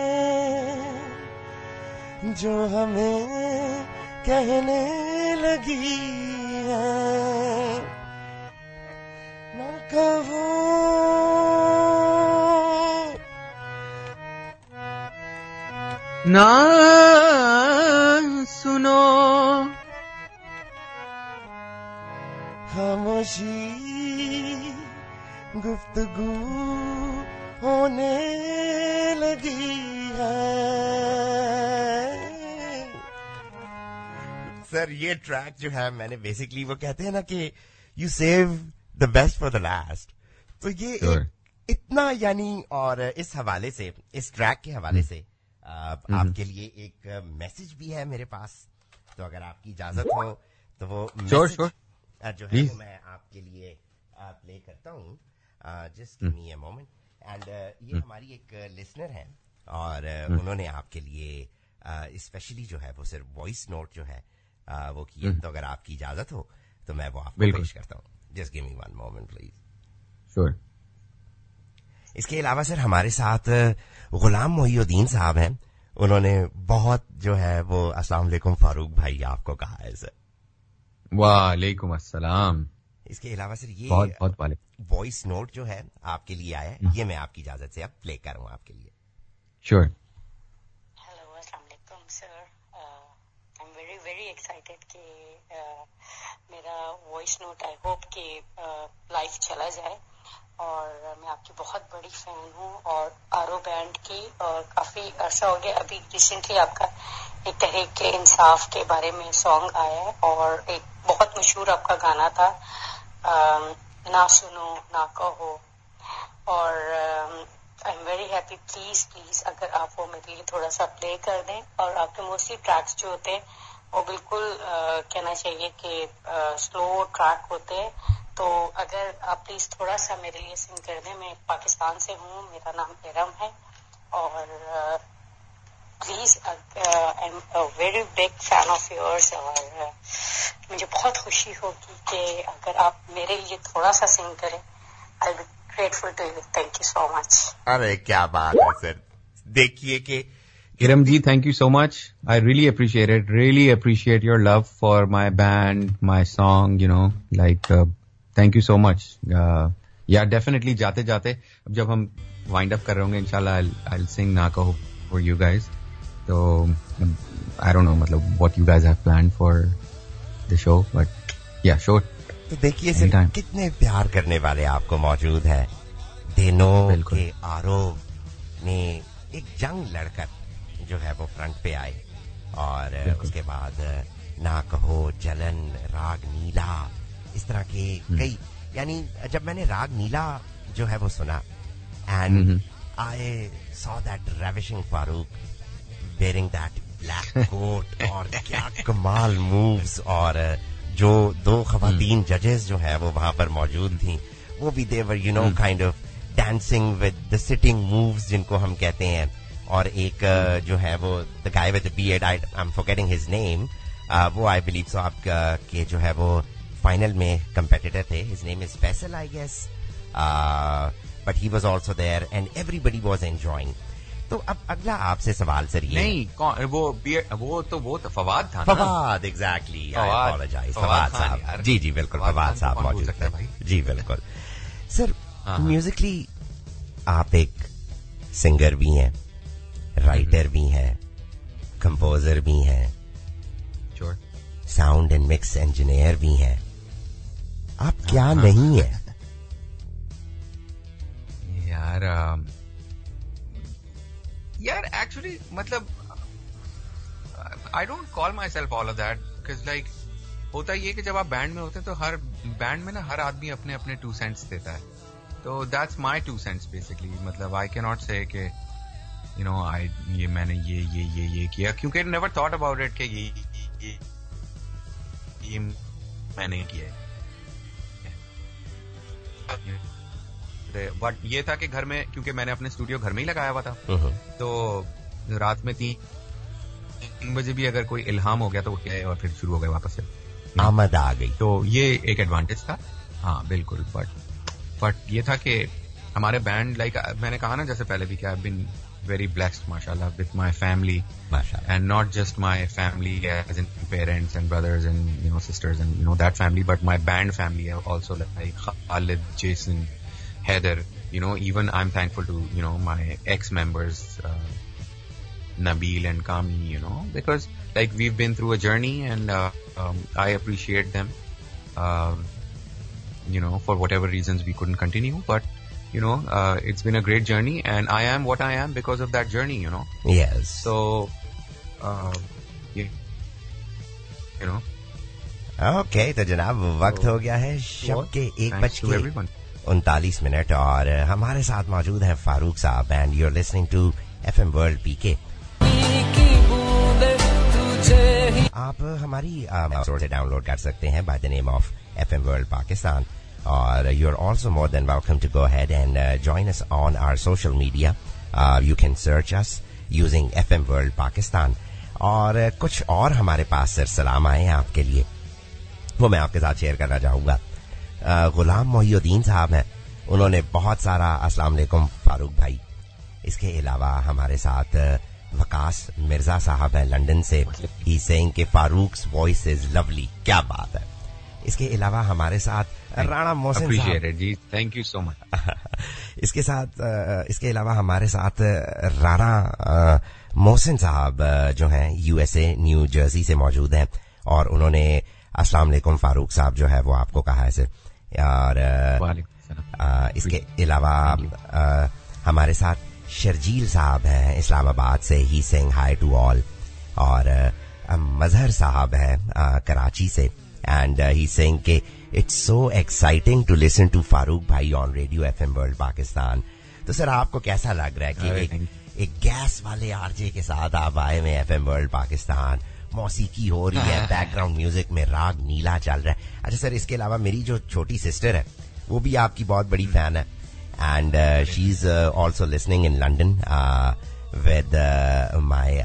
जो हमें कहने लगी है, ना कहो ना सुनो, खामोशी गुफ्तगू होने लगी है। सर ये ट्रैक जो है मैंने बेसिकली वो कहते हैं ना कि you save the best for the last, तो ये इतना यानी, और इस हवाले से, इस ट्रैक के हवाले से आपके लिए एक मैसेज भी है मेरे पास, तो अगर आपकी इजाजत हो तो वो मैसेज जो है वो मैं आपके लिए प्ले करता हूँ। Just give me a moment. And ये हमारी एक लिसनर है और उन्होंने आपके लिए स्पेशली जो है वो सिर्फ वॉइस नोट जो है वो किए, तो अगर आपकी इजाजत हो तो मैं वो आपको पेश करता हूँ। Just give me one moment please. Sure. इसके अलावा सर हमारे साथ गुलाम मोहिउद्दीन साहब हैं, उन्होंने बहुत जो है वो अस्सलाम वालेकुम फारूक भाई आपको कहा है सर। वालेकुम अस्सलाम। इसके अलावा सर ये बहुत वाले वॉइस नोट जो है आपके लिए आया है, ये मैं आपकी इजाजत से अब प्ले कर रहा हूँ आपके लिए। श्योर। हेलो अस्सलाम वालेकुम sir, I am very very excited कि मेरा वॉइस नोट आई होप कि लाइव चला जाए, और मैं आपकी बहुत बड़ी फैन हूँ और आरो बैंड की, और काफी अर्सा हो गया। अभी रिसेंटली आपका एक तहरीक इंसाफ के बारे में सॉन्ग आया है, और एक बहुत मशहूर आपका गाना था ना सुनो ना कहो, और I am very happy. Please अगर आप वो मेरे लिए थोड़ा सा प्ले कर दें, और आपके मोस्टली ट्रैक्स जो होते हैं वो बिल्कुल कहना चाहिए कि स्लो ट्रैक होते हैं, तो अगर आप प्लीज थोड़ा सा मेरे लिए सिंग कर दें। मैं पाकिस्तान से हूँ, मेरा नाम इरम है, और please I am a very big fan of yours, और मुझे बहुत खुशी होगी कि अगर आप मेरे लिए थोड़ा सा सिंग करें। I will be grateful to you. Thank you so much. अरे क्या बात है सर। देखिए कि Kiram ji, thank you so much. I really appreciate it. Really appreciate your love for my band, my song, you know, like, thank you so much. Yeah, definitely जाते जाते अब जब हम wind up कर रहे होंगे इंशाल्लाह I'll sing ना कहो for you guys. So, I don't know मतलब what you guys have planned for the show, but yeah, sure. तो देखिए सर कितने प्यार करने वाले आपको मौजूद है. दिनों के आरोप ने एक जंग लड़कर जो है वो फ्रंट पे आए और उसके बाद ना कहो जलन, राग नीला, इस तरह के कई, यानी जब मैंने राग नीला जो है वो सुना and I saw that ravishing Farooq wearing that black coat और क्या कमाल मूव्स, और जो दो खवातीन जजेस जो है वो वहां पर मौजूद थी वो भी they were kind of dancing with the sitting moves जिनको हम कहते हैं. और एक जो है वो the guy with the beard, I am forgetting his name, वो आई बिलीव सो आप के जो है वो फाइनल में कंपेटिटर थे. His name is Faisal I guess, but he was also there and everybody was enjoying. तो अब अगला आपसे सवाल सर ये नहीं, वो तो फवाद था. Fawad, exactly, I apologize. Fawad साहब, जी जी बिल्कुल, फवाद साहब मौजूद थे. जी बिल्कुल सर. म्यूजिकली आप एक सिंगर भी हैं, राइटर भी हैं, कंपोजर भी हैं, साउंड एंड मिक्स इंजीनियर भी हैं. आप क्या नहीं है यार एक्चुअली, मतलब I don't call myself all of that, because like होता ये कि जब आप बैंड में होते हैं तो हर बैंड में ना हर आदमी अपने अपने 2 सेंट्स देता है. तो दैट्स माई 2 सेंट्स बेसिकली. मतलब आई कैन नॉट से कि ये मैंने ये किया, क्योंकि नेवर थॉट अबाउट इट कि ये मैंने किया. बट ये था कि घर में, क्योंकि मैंने अपने स्टूडियो घर में ही लगाया हुआ था, तो रात में 3 बजे भी अगर कोई इल्हाम हो गया तो उठ गए और फिर शुरू हो गए वापस से, आमद आ गई. तो ये एक एडवांटेज था. हाँ बिल्कुल. बट ये था कि हमारे बैंड, लाइक मैंने कहा ना जैसे पहले भी, कि I have been very blessed, mashallah, with my family, mashallah, and not just my family as in parents and brothers and sisters and that family, but my band family also, like Khalid, Jason, Heather, even I'm thankful to my ex members, Nabil and Kami, because like we've been through a journey and I appreciate them, for whatever reasons we couldn't continue, but it's been a great journey and I am what I am because of that journey, Yes. So, Okay, तो जनाब वक्त हो गया है शब के 1:39 और हमारे साथ मौजूद हैं फारूक साहब and you are listening to FM World PK. आप हमारी स्टोर से डाउनलोड कर सकते हैं by the name of FM World Pakistan. Or you're also more than welcome to go ahead and join us on our social media. You can search us using FM World Pakistan. और कुछ और हमारे पास सर सलाम आए हैं आपके लिए, वो मैं आपके साथ शेयर करना चाहूँगा. गुलाम मोहिउद्दीन साहब हैं, उन्होंने बहुत सारा अस्सलाम वालेकुम फारूक भाई. इसके अलावा हमारे साथ वकास मिर्जा साहब हैं लंदन से. ही सेइंग कि फारूक्स वॉइस इज लवली. क्या बात है. इसके अलावा हमारे साथ राणा मोहसिन साहब ji, thank you so much. इसके अलावा हमारे साथ राणा मोहसिन साहब जो हैं USA न्यू जर्सी से मौजूद हैं और उन्होंने अस्सलाम वालेकुम फारूक साहब जो है वो आपको कहा है सर. और इसके अलावा हमारे साथ शर्जील साहब हैं इस्लामाबाद से. He saying hi to all. और मजहर साहब हैं कराची से and he's saying कि it's so exciting to listen to Farooq भाई on Radio FM World Pakistan. तो सर आपको कैसा लग रहा है कि एक गैस वाले आरजे के साथ आप आए में FM World Pakistan, मौसीकी हो रही है, बैकग्राउंड म्यूजिक में राग नीला चल रहा है. अच्छा सर, इसके अलावा मेरी जो छोटी सिस्टर है वो भी आपकी बहुत बड़ी फैन है and she's also listening in London with my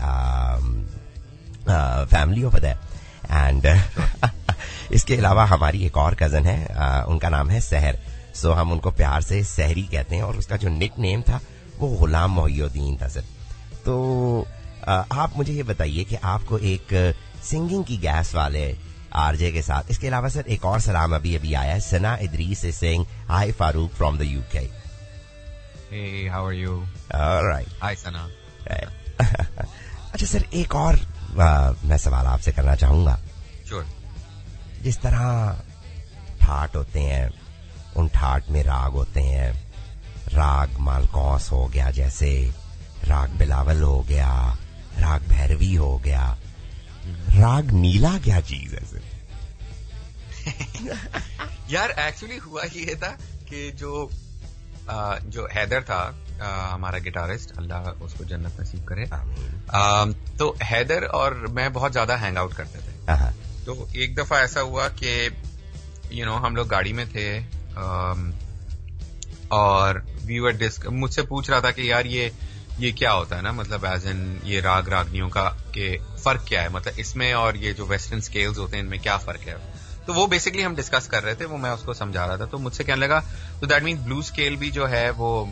family over there. And इसके अलावा हमारी एक और कजन है, उनका नाम है सहर. सो हम उनको प्यार से सहरी कहते हैं और उसका जो निक नेम था वो गुलाम मोहिउद्दीन था सर. तो आप मुझे ये बताइए कि आपको एक सिंगिंग की गैस वाले आरजे के साथ, इसके अलावा सर एक और सलाम अभी अभी आया है. Sana Idrees is saying hi Farooq from the UK. Hey, how are you? All right. Hi Sana. अच्छा सर, एक और मैं सवाल आपसे करना चाहूंगा. Sure. जिस तरह ठाट होते हैं, उन ठाट में राग होते हैं. राग मालकौस हो गया, जैसे राग बिलावल हो गया, राग भैरवी हो गया. राग नीला क्या चीज है सर? यार एक्चुअली हुआ ये था कि जो हैदर था, हमारा गिटारिस्ट, अल्लाह उसको जन्नत नसीब करे, तो हैदर और मैं बहुत ज्यादा हैंग आउट करते थे. तो एक दफा ऐसा हुआ कि हम लोग गाड़ी में थे, और मुझसे पूछ रहा था कि यार ये क्या होता है ना, मतलब एज इन ये राग रागनियों का के फर्क क्या है, मतलब इसमें और ये जो वेस्टर्न स्केल्स होते हैं इनमें क्या फर्क है. तो वो बेसिकली हम डिस्कस कर रहे थे, वो मैं उसको समझा रहा था. तो मुझसे कहने लगा तो दैट मीन्स ब्लू स्केल भी जो है वो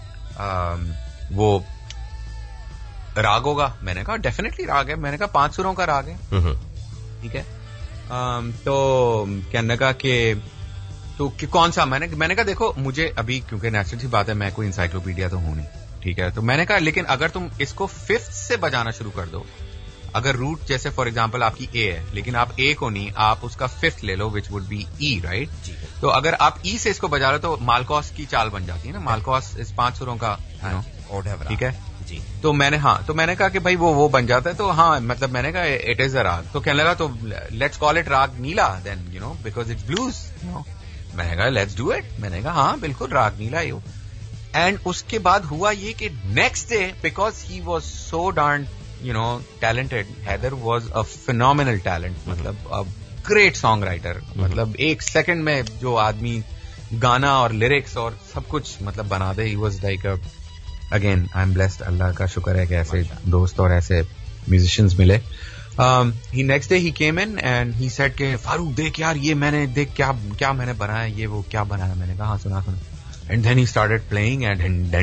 राग होगा. मैंने कहा डेफिनेटली राग है. मैंने कहा 5 सुरों का राग है. ठीक है. तो कहने लगा कि तो कौन सा. मैंने कहा देखो, मुझे अभी क्योंकि नेचुरल सी बात है, मैं कोई इंसाइक्लोपीडिया तो हूं नहीं. ठीक है. तो मैंने कहा लेकिन अगर तुम इसको 5th से बजाना शुरू कर दो, अगर रूट जैसे फॉर एग्जांपल आपकी ए है, लेकिन आप ए को नहीं, आप उसका 5th ले लो, which would be E, right. तो अगर आप ई से इसको बजा रहे हो तो मालकौस की चाल बन जाती है ना. मालकौस इस 5 सुरों का, ठीक है जी. तो मैंने कहा कि भाई वो बन जाता है. तो हाँ, मतलब मैंने कहा इट इज अ राग. तो कहने लगा तो let's call it Raag Neela then, because it's blues. मैंने कहा लेट्स डू इट. मैंने कहा हाँ बिल्कुल राग नीला ही. एंड उसके बाद हुआ ये कि next day, because he was so darn talented, Heather was a phenomenal talent, मतलब a great songwriter. मतलब 1 सेकंड में जो आदमी गाना और लिरिक्स और सब कुछ मतलब बना दे. He was like again I'm blessed, अल्लाह का शुक्र है कि ऐसे दोस्त और ऐसे musicians मिले. He next day he came in and he said कि फारूक देख यार, ये मैंने देख क्या मैंने बनाया, ये वो क्या बनाया. मैंने कहा हाँ सुना. And then he started playing and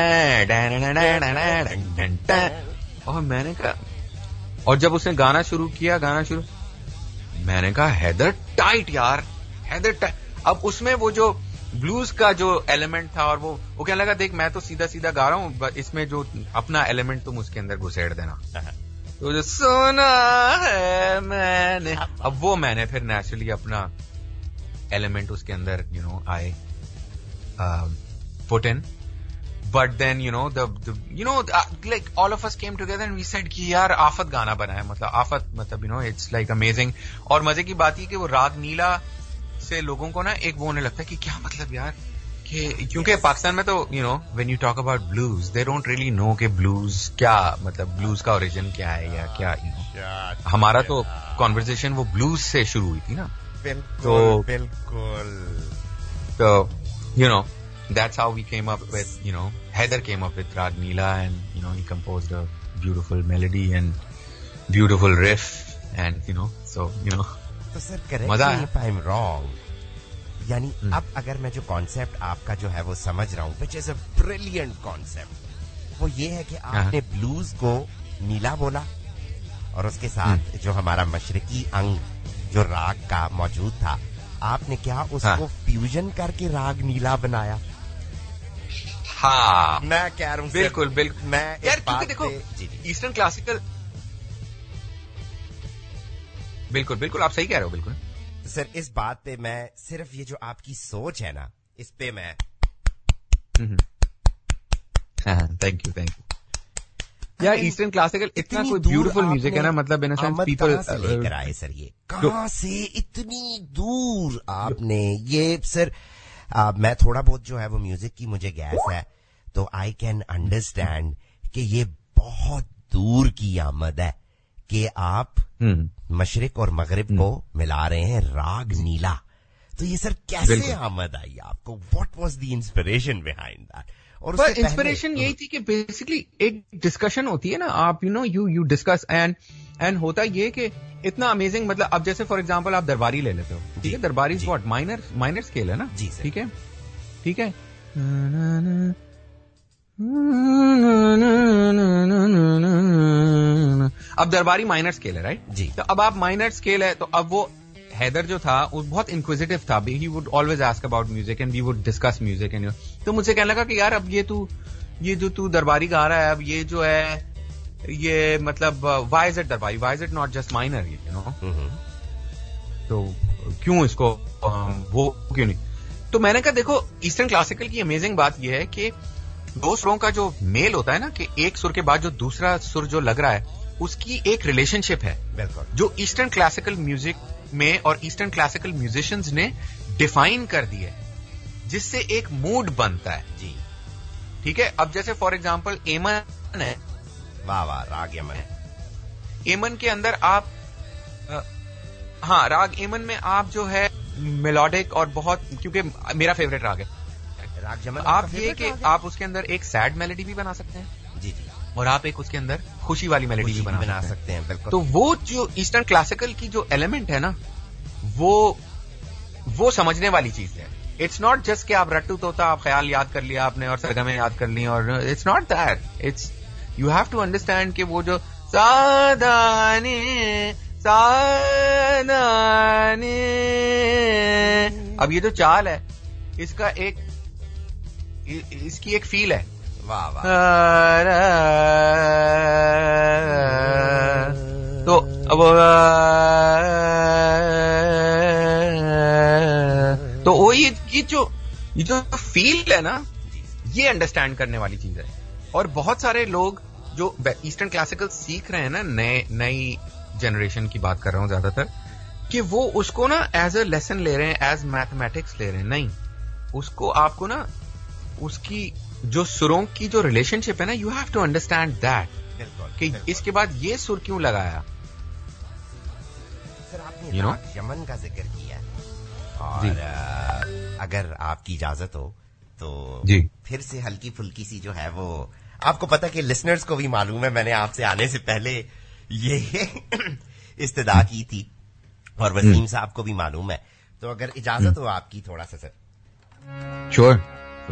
और मैंने कहा, और जब उसने गाना शुरू मैंने कहा हैदर टाइट यार, हैदर टाइट. अब उसमें वो जो ब्लूज का जो एलिमेंट था, और वो कहने लगा देख मैं तो सीधा सीधा गा रहा हूँ, इसमें जो अपना एलिमेंट तुम उसके अंदर घुसेड़ देना. तो जो सुना है मैंने, अब वो मैंने फिर नेचुरली अपना एलिमेंट उसके अंदर I put in. But then like all of us came together and we said कि यार आफत गाना बना है. मतलब आफत मतलब it's like amazing. और मजे की बात ये कि वो राग नीला से लोगों को ना एक वो होने लगता है कि क्या मतलब यार, कि क्योंकि पाकिस्तान में तो when you talk about blues they don't really know कि blues क्या मतलब, blues का origin क्या है या क्या. हमारा तो conversation वो blues से शुरू हुई थी ना. बिल्कुल. तो that's how we came up with, Heather came up with Rag Neela, and he composed a beautiful melody and beautiful riff, and so तो sir correct me if I'm wrong, यानी अब अगर मैं जो कॉन्सेप्ट आपका जो है वो समझ रहा हूँ, which is a brilliant concept, वो ये है कि आपने ब्लूज को नीला बोला, और उसके साथ जो हमारा मशरकी अंग जो राग का मौजूद था, आपने क्या उसको फ्यूजन करके राग नीला बनाया. हाँ मैं कह रहा हूँ बिल्कुल. मैं यार क्योंकि देखो ईस्टर्न क्लासिकल, बिल्कुल आप सही कह रहे हो. बिल्कुल सर, इस बात पे मैं सिर्फ ये जो आपकी सोच है ना, इस पे मैं थैंक यू. यार ईस्टर्न क्लासिकल इतना कोई ब्यूटीफुल म्यूजिक है ना, मतलब इन सेंस पीपल लेकर आए सर. ये कहाँ से इतनी दूर आपने ये सर. मैं थोड़ा बहुत जो है वो म्यूजिक की मुझे गैस है, तो आई कैन अंडरस्टैंड कि ये बहुत दूर की आमद है कि आप मशरिक और मगरिब को मिला रहे हैं राग नीला. तो ये सर कैसे आमद आई आपको? What was the inspiration behind that? और इंस्पिरेशन यही थी कि बेसिकली एक डिस्कशन होती है ना, आप यू डिस्कस एंड होता ये कि इतना अमेजिंग, मतलब अब जैसे फॉर एग्जांपल आप दरबारी ले लेते हो, ठीक है. दरबारी इज व्हाट माइनर स्केल है ना. ठीक है. अब दरबारी माइनर स्केल है, राइट जी. तो अब आप माइनर स्केल है, तो अब वो हैदर जो था वो बहुत इंक्विजिटिव था. He would always ask about music and we would discuss music and तो मुझसे कहने लगा कि यार अब ये जो तू दरबारी गा रहा है, अब ये जो है ये मतलब why is it Darbari, why is it not just minor, तो क्यों इसको वो क्यों नहीं। तो मैंने कहा देखो ईस्टर्न क्लासिकल की अमेजिंग बात यह है कि दो सुरों का जो मेल होता है ना, कि एक सुर के बाद जो दूसरा सुर जो लग रहा है उसकी एक रिलेशनशिप है, बिल्कुल, जो ईस्टर्न क्लासिकल म्यूजिक में और ईस्टर्न क्लासिकल म्यूजिशियंस ने डिफाइन कर दी है, जिससे एक मूड बनता है जी। ठीक है, अब जैसे फॉर एग्जांपल एमन है, वाह वाह, राग यमन है। एमन के अंदर आप हाँ, राग एमन में आप जो है मेलोडिक और बहुत, क्योंकि मेरा फेवरेट राग है राग यमन, आप ये कि आप उसके अंदर एक सैड मेलोडी भी बना सकते हैं जी जी, और आप एक उसके अंदर खुशी वाली मेलोडी भी बना सकते हैं, बिल्कुल। तो वो जो ईस्टर्न क्लासिकल की जो एलिमेंट है ना, वो समझने वाली चीज है। इट्स नॉट जस्ट कि आप रट्टू तोता आप ख्याल याद कर लिया आपने और सरगमें याद कर ली, और it's not that, it's you have to understand कि वो जो सादाने सादाने, अब ये जो चाल है इसका इसकी एक फील है, वाह वाह। तो अब तो वो ये जो फील है ना, ये अंडरस्टैंड करने वाली चीज है। और बहुत सारे लोग जो ईस्टर्न क्लासिकल सीख रहे हैं ना, नई जनरेशन की बात कर रहा हूं ज्यादातर, कि वो उसको ना एज अ लेसन ले रहे हैं, एज मैथमेटिक्स ले रहे हैं। नहीं, उसको आपको ना उसकी जो सुरों की जो रिलेशनशिप है ना, you have to understand that कि इसके बाद ये सुर क्यों लगाया। सर आपने यमन का जिक्र किया और अगर आपकी इजाजत हो तो जी फिर से हल्की फुल्की सी जो है वो, आपको पता कि लिसनर्स को भी मालूम है, मैंने आपसे आने से पहले ये इस्तदा की थी और वसीम साहब को भी मालूम है, तो अगर इजाजत हो आपकी थोड़ा सा सर। श्योर।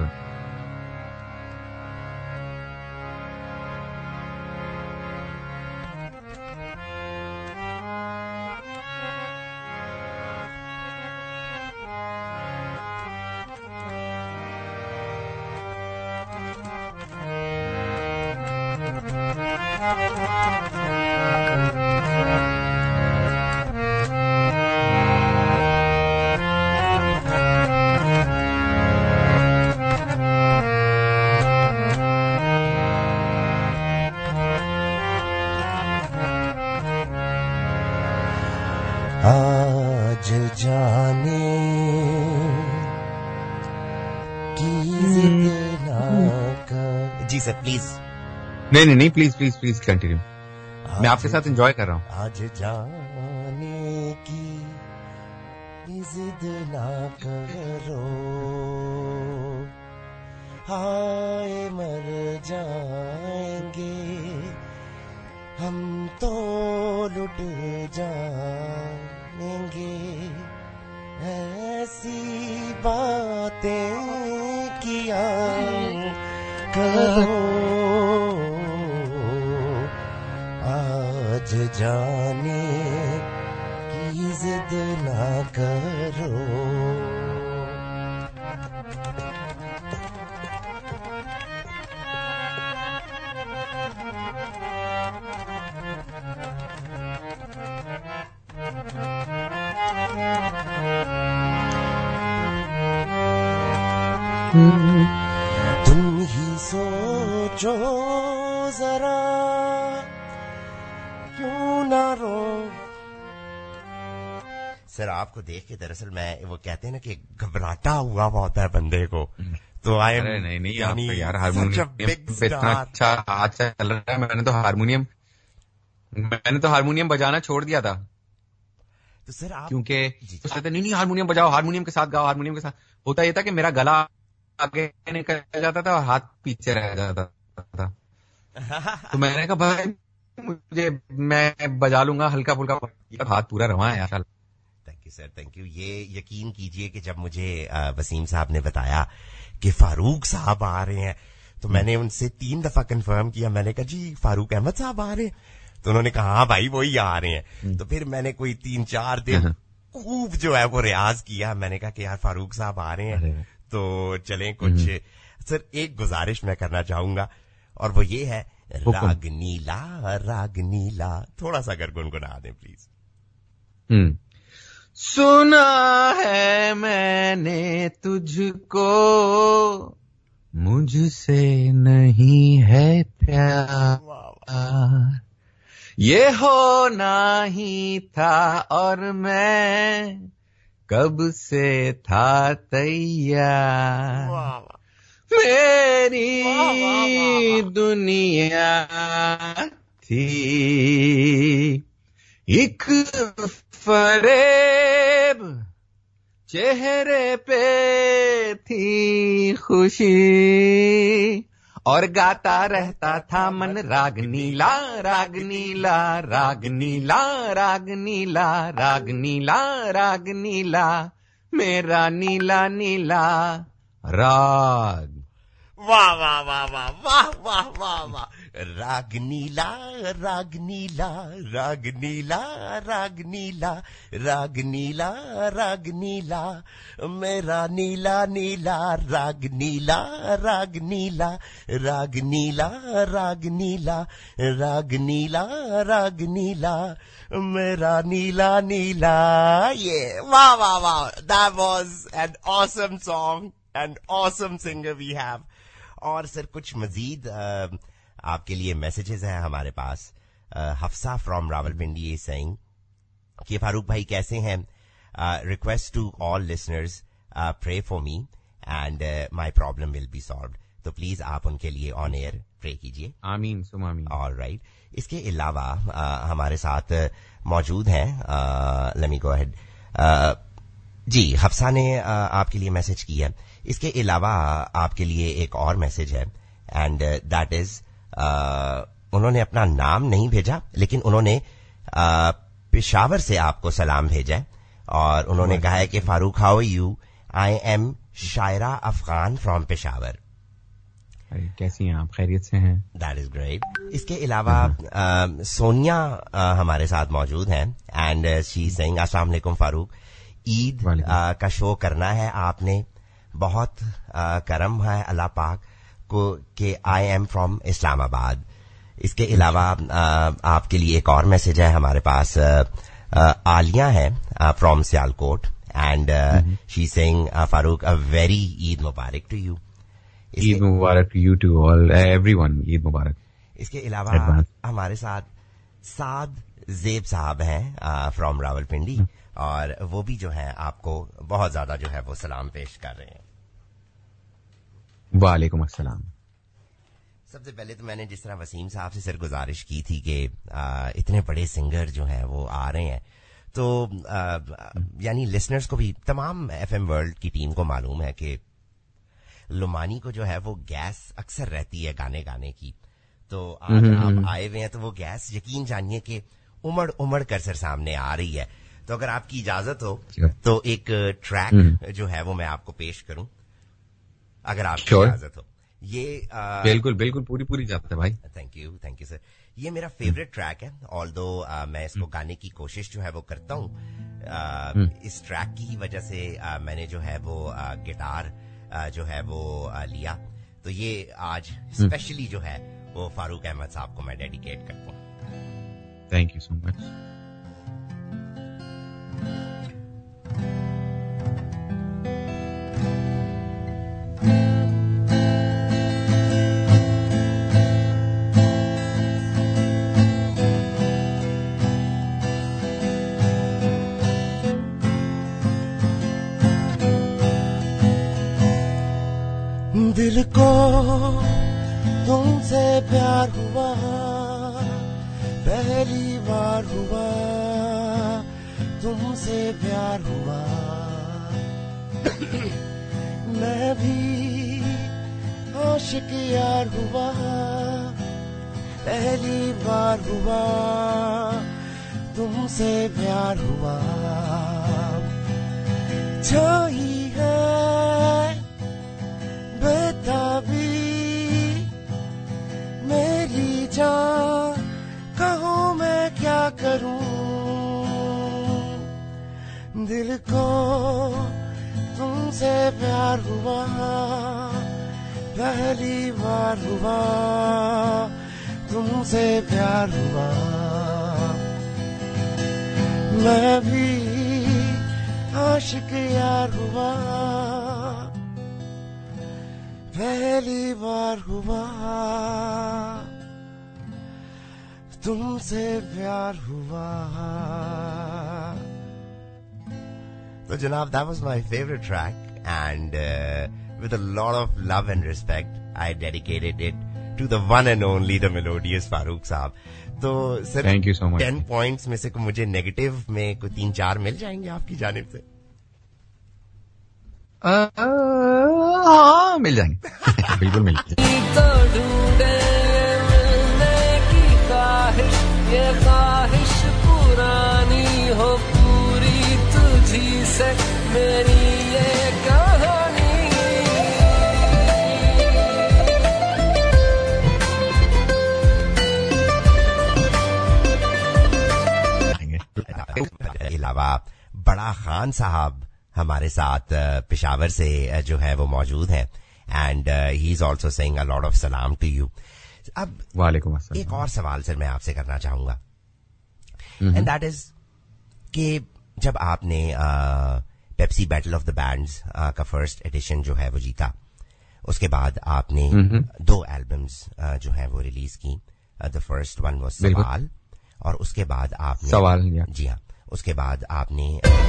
आज जाने की जिद ना कर। जी सर प्लीज। नहीं प्लीज कंटिन्यू, मैं आपके साथ एंजॉय कर रहा हूँ। आज जाने की जिद ना करो, हाय मर जाएंगे हम तो लुट जाएंगे, ऐसी बातें किया करो, आज जाने की जिद ना करो। तुम ही सोचो जरा क्यों ना रो। सर आपको देख के दरअसल मैं, वो कहते हैं ना कि घबराटा हुआ होता है बंदे को, तो आए नहीं आप तो यार हारमोनियम पे इतना अच्छा हाथ चल रहा है। मैंने तो हारमोनियम बजाना छोड़ दिया था, तो सर आप क्योंकि तो कहते नहीं हारमोनियम बजाओ, हारमोनियम के साथ गाओ, हारमोनियम के साथ। होता ये था कि मेरा गला आगे निकल जाता था और हाथ पीछे रह जाता था। तो मैंने कहा भाई मैं बजा लूंगा हल्का फुल्का, हाथ पूरा रवा है यार। Thank you sir, thank you. ये यकीन कीजिए कि जब मुझे वसीम साहब ने बताया कि फारूक साहब आ रहे हैं, तो मैंने उनसे 3 दफा कंफर्म किया। मैंने कहा जी फारूक अहमद साहब आ रहे हैं, तो उन्होंने कहा हाँ भाई वही आ रहे हैं। तो फिर मैंने कोई 3-4 दिन खूब जो है वो रियाज किया। मैंने कहा कि यार फारूक साहब आ रहे हैं तो चलें कुछ। सर एक गुजारिश मैं करना चाहूंगा और वो ये है, राग नीला थोड़ा सा अगर गुनगुना दें प्लीज। सुना है मैंने तुझको, मुझसे नहीं है प्यार, ये होना ही था और मैं कब से था तैयार, मेरी दुनिया थी एक फरेब, चेहरे पे थी खुशी, और गाता रहता था मन राग नीला, राग नीला, राग नीला, राग नीला, राग नीला, राग नीला, मेरा नीला नीला राग। वाह वाह वाह वाह वाह वाह वाह वाह, राग नीला, राग नीला, राग नीला, राग नीला, राग नीला, राग नीला, मेरा नीला नीला राग नीला, राग नीला, राग नीला, राग नीला, राग नीला, राग नीला, मेरा नीला नीला। ये वाह वाह वाह, that was an awesome song, an awesome singer we have। और सर कुछ मजीद आपके लिए मैसेजेस हैं हमारे पास। Hafsa from Rawalpindi is saying कि फारूक भाई कैसे हैं, request to all listeners pray for me and my problem will be solved. तो प्लीज आप उनके लिए ऑन एयर प्रे कीजिए। आमीन सुम आमीन। ऑलराइट, इसके अलावा हमारे साथ मौजूद हैं, लेट मी गो अहेड, जी हफ्सा ने आपके लिए मैसेज किया है। इसके अलावा आपके लिए एक और मैसेज है एंड दैट इज, उन्होंने अपना नाम नहीं भेजा लेकिन उन्होंने पेशावर से आपको सलाम भेजा है और उन्होंने कहा है कि Farooq how are you, I am Shaira Afghan from Peshawar. कैसी हैं आप, खैरियत से हैं? That is great. इसके अलावा सोनिया हमारे साथ मौजूद हैं एंड शी सेइंग अस्सलाम वालेकुम फारूक, ईद का शो करना है आपने, बहुत करम है अल्लाह पाक को कि आई एम फ्रॉम इस्लामाबाद। इसके अलावा आपके लिए एक और मैसेज है हमारे पास, आलिया है from Sialkot and she saying Farooq a very Eid मुबारक टू यू। ईद मुबारक to you to all everyone, Eid मुबारक। इसके अलावा हमारे साथ साद जेब साहब हैं फ्रॉम रावलपिंडी और वो भी जो है आपको बहुत ज्यादा जो है वो सलाम पेश कर रहे हैं। वालेकुम अस्सलाम। सबसे पहले तो मैंने जिस तरह वसीम साहब से सर गुजारिश की थी कि इतने बड़े सिंगर जो हैं वो आ रहे हैं, तो यानी लिसनर्स को भी, तमाम एफएम वर्ल्ड की टीम को मालूम है कि लुमानी को जो है वो गैस अक्सर रहती है गाने गाने की, तो आज आप आए हुए हैं तो वो गैस यकीन जानिए कि उमड़ उमड़ कर सर सामने आ रही है। तो अगर आपकी इजाजत हो तो एक ट्रैक जो है वो मैं आपको पेश करूं, अगर आपकी इजाजत हो। ये बिल्कुल बिल्कुल पूरी इजाजत है भाई। Thank you sir. ये मेरा फेवरेट ट्रैक है, ऑल्दो मैं इसको गाने की कोशिश जो है वो करता हूँ। इस ट्रैक की वजह से मैंने जो है वो गिटार जो है वो लिया, तो ये आज स्पेशली जो है वो फारूक अहमद साहब को मैं डेडिकेट करता हूँ। Thank you so much. दिल को तुमसे प्यार हुआ, पहली बार हुआ, तुमसे प्यार हुआ। मैं भी आशिक यार हुआ, पहली बार हुआ, तुमसे प्यार हुआ। छाई है बेताबी मेरी जान, कहो मैं क्या करूं। दिल को तुमसे प्यार हुआ, पहली बार हुआ, तुमसे प्यार हुआ। मैं भी आशिक यार हुआ, पहली बार हुआ, तुमसे प्यार हुआ. So Janab, that was my favorite track, and with a lot of love and respect, I dedicated it to the one and only, the melodious Farooq Saab. तो sir, thank you so much. 10 points में से मुझे नेगेटिव में कोई 3-4 मिल जाएंगे आपकी जानिब से? हाँ, मिल जाएंगे. बिल्कुल मिल जाएंगे. ये ख्वाहिश पुरानी हो पूरी तुझी से मेरी ये कहानी. अलावा बड़ा खान साहब हमारे साथ पेशावर से जो है वो मौजूद हैं, and he is also saying a lot of सलाम टू यू. अब वालेकुम अस्सलाम. एक और सवाल सर मैं आपसे करना चाहूंगा, एंड दैट इज कि जब आपने Pepsi battle of the bands का फर्स्ट एडिशन जो है वो जीता, उसके बाद आपने 2 एल्बम्स जो है वो रिलीज की. द फर्स्ट वन वाज सवाल, और उसके बाद आपने सवाल, जी हाँ, उसके बाद आपने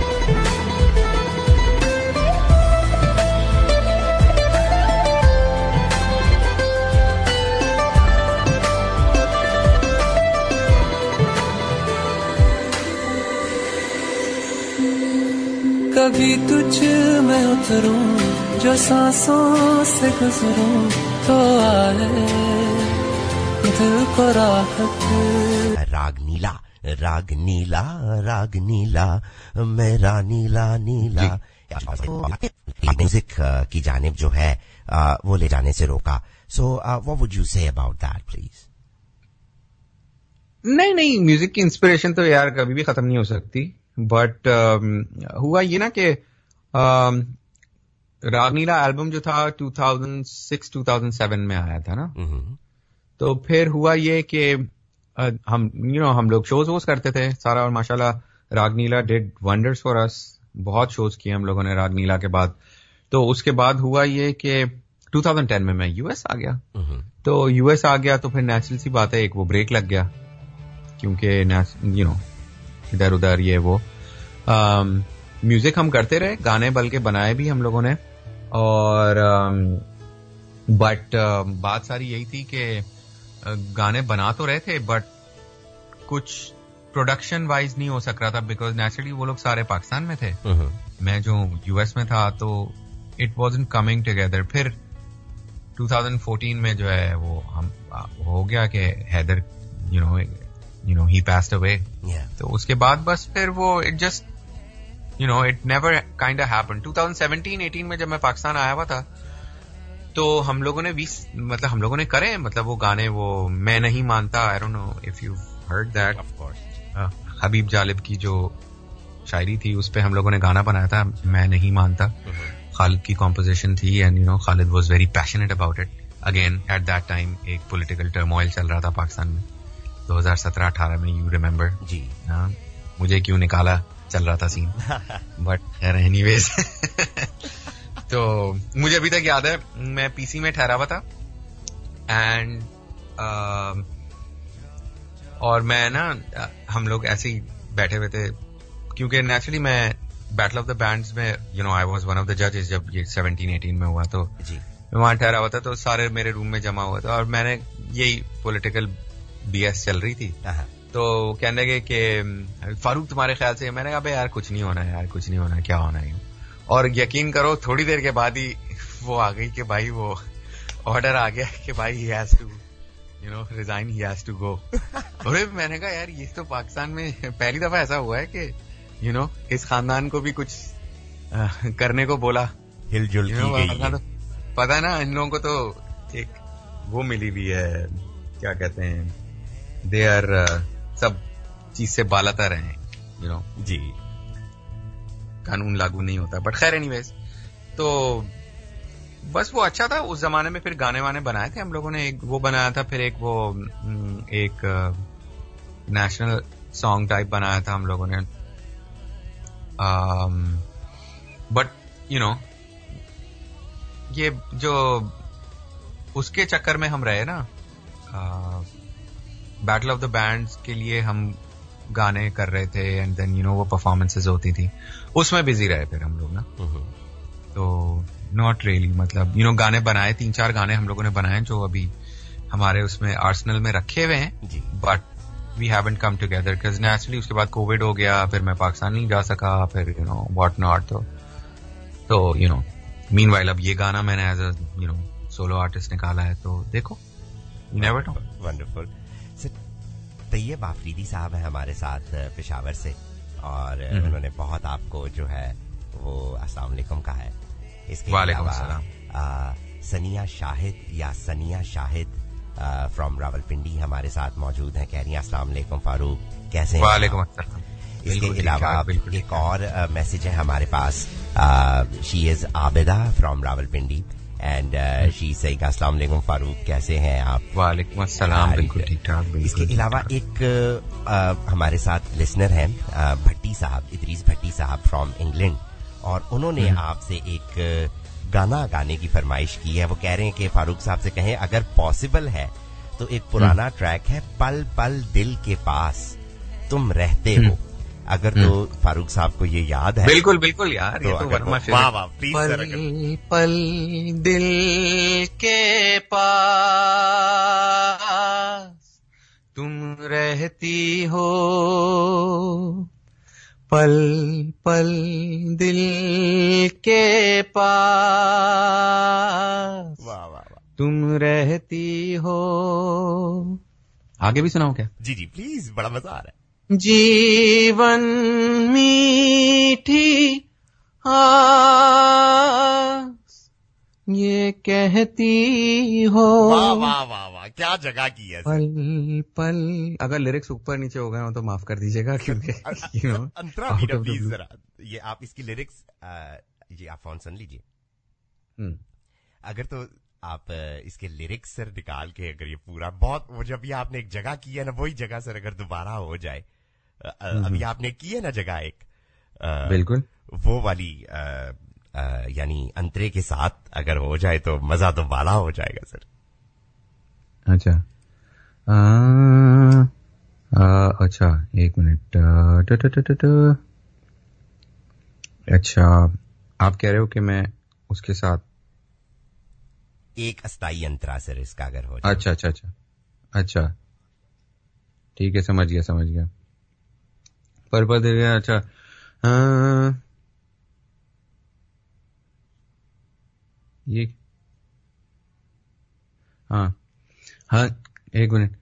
कभी तुझ में उतरूं जो सांसों से गुजरूं तो आए दिल को राहत. राग नीला, राग नीला, राग नीला, मेरा नीला नीला, म्यूजिक की जानिब जो है वो ले जाने से रोका. So what would you say about that please? नहीं, म्यूजिक की इंस्पिरेशन तो यार कभी भी खत्म नहीं हो सकती. बट हुआ ये ना कि रागनीला एल्बम जो था 2006-2007 में आया था ना. तो फिर हुआ ये कि हम लोग शोज करते थे सारा, और माशाल्लाह Raagneela did wonders for us. बहुत शोज किए हम लोगों ने रागनीला के बाद. तो उसके बाद हुआ ये कि 2010 में मैं यूएस आ गया. तो यूएस आ गया तो फिर नेचुरल सी बात है, एक वो ब्रेक लग गया, क्योंकि इधर उधर ये वो म्यूजिक हम करते रहे, गाने बल्कि बनाए भी हम लोगों ने. और बट बात सारी यही थी कि गाने बना तो रहे थे बट कुछ प्रोडक्शन वाइज नहीं हो सक रहा था, बिकॉज नेचुरली वो लोग सारे पाकिस्तान में थे, मैं जो यूएस में था, तो इट वाज़न्ट कमिंग टुगेदर. फिर 2014 में जो है वो हम हो गया कि हैदर he passed away. तो उसके बाद बस फिर वो it just it never kind of happened. 2017-18 में जब मैं पाकिस्तान आया हुआ था, तो हम लोगों ने करे वो गाने, वो मैं नहीं मानता. I don't know if you've heard that. Of course. हबीब जालिब की जो शायरी थी उस पे हम लोगों ने गाना बनाया था, मैं नहीं मानता. खालिद की कॉम्पोजिशन थी, and Khalid was very passionate about it. Again at that time एक पॉलिटिकल टर्मोइल चल रहा था पाकिस्तान में 2017-18 में, यू रिमेम्बर जी. मुझे क्यों निकाला चल रहा था सीन. बट एनीवेज तो मुझे अभी तक याद है, मैं पीसी में ठहरा हुआ था, एंड और मैं हम लोग ऐसे ही बैठे हुए थे, क्योंकि नेचुरली मैं बैटल ऑफ द बैंड्स में I was one of the जजेस जब ये 17-18 में हुआ, तो मैं वहां ठहरा हुआ था. तो सारे मेरे रूम में जमा हुआ था, और मैंने यही पॉलिटिकल बीएस चल रही थी. तो कहने लगे कि फारूक तुम्हारे ख्याल से, मैंने कहा यार कुछ नहीं होना यार, कुछ नहीं होना, क्या होना है. और यकीन करो थोड़ी देर के बाद ही वो आ गई कि भाई वो ऑर्डर आ गया कि भाई he has to resign, he has to go. और मैंने कहा यार ये तो पाकिस्तान में पहली दफा ऐसा हुआ है कि इस खानदान को भी कुछ करने को बोला, हिलजुल की गई. पता है ना, इन लोगों को तो एक वो मिली हुई है, क्या कहते हैं, दे आर सब चीज से बालातर हैं, जी. कानून लागू नहीं होता. बट खैर एनीवेज, तो बस वो अच्छा था उस जमाने में. फिर गाने वाने बनाए थे हम लोगों ने, एक वो बनाया था, फिर एक नेशनल सॉन्ग टाइप बनाया था हम लोगों ने. बट ये जो उसके चक्कर में हम रहे ना, बैटल ऑफ द बैंड्स के लिए हम गाने कर रहे थे एंड देन वो परफॉर्मेंसेस होती थी, उसमें बिजी रहे फिर हम लोग ना. तो नॉट रियली, मतलब गाने बनाए, 3-4 गाने हम लोगों ने बनाए जो अभी हमारे उसमें आर्सेनल में रखे हुए हैं, but we haven't come together because naturally उसके बाद कोविड हो गया, फिर मैं पाकिस्तान नहीं जा सका, फिर व्हाट नॉट. तो मीनवाइल अब ये गाना मैंने एज अ सोलो आर्टिस्ट निकाला है, तो देखो, you never know. Wonderful. Tayyab Afridi साहब है हमारे साथ पेशावर से, और उन्होंने बहुत आपको जो है वो अस्सलाम वालेकुम कहा है. इसके अलावा सनिया शाहिद फ्रॉम रावलपिंडी हमारे साथ मौजूद हैं, कह रही हैं अस्सलाम वालेकुम फारूक, कैसे हैं? वालेकुम अस्सलाम. इसके अलावा एक और मैसेज है हमारे पास, she is Abida from Rawalpindi and she saying अस्सलाम वालेकुम फारूक, कैसे हैं आप? वालेकुम अस्सलाम, बिल्कुल ठीक ठाक. इसके अलावा एक हमारे साथ लिसनर हैं भट्टी साहब, इदरीस भट्टी साहब फ्रॉम इंग्लैंड, और उन्होंने आपसे एक गाना गाने की फरमाइश की है. वो कह रहे हैं कि फारूक साहब से कहें अगर पॉसिबल है तो एक पुराना ट्रैक है पल पल दिल के पास तुम रहते हो, अगर तो फारूक साहब को ये याद है. बिल्कुल बिल्कुल यार, तो ये तो वर्मा फिर वाह वाह प्लीज सर. पल पल दिल के पास तुम रहती हो, पल पल दिल के पास वाह वाह वाह तुम रहती हो. आगे भी सुनाओ क्या? जी जी प्लीज, बड़ा मजा आ रहा है. जीवन मीठी आस ये कहती हो. वाह वाह वाह वाह, क्या जगह की है. पल पल, अगर लिरिक्स ऊपर नीचे हो गए हो तो माफ कर दीजिएगा, क्योंकि अंतरा मीठा प्लीज जरा, ये आप इसकी लिरिक्स ये आप फोन सुन लीजिए. अगर तो आप इसके लिरिक्स सर निकाल के, अगर ये पूरा बहुत, वो जब ये आपने एक जगह की है ना, वही जगह सर अगर दोबारा हो जाए, अभी आपने की है ना जगह एक, बिल्कुल वो वाली यानी अंतरे के साथ अगर हो जाए तो मजा तो बाला हो जाएगा सर. अच्छा अच्छा, एक मिनट. अच्छा, आप कह रहे हो कि मैं उसके साथ एक अस्थाई अंतरा सर इसका अगर हो जाए. अच्छा अच्छा अच्छा अच्छा, ठीक है, समझ गया. पर दे गया. अच्छा ये हाँ एक मिनट.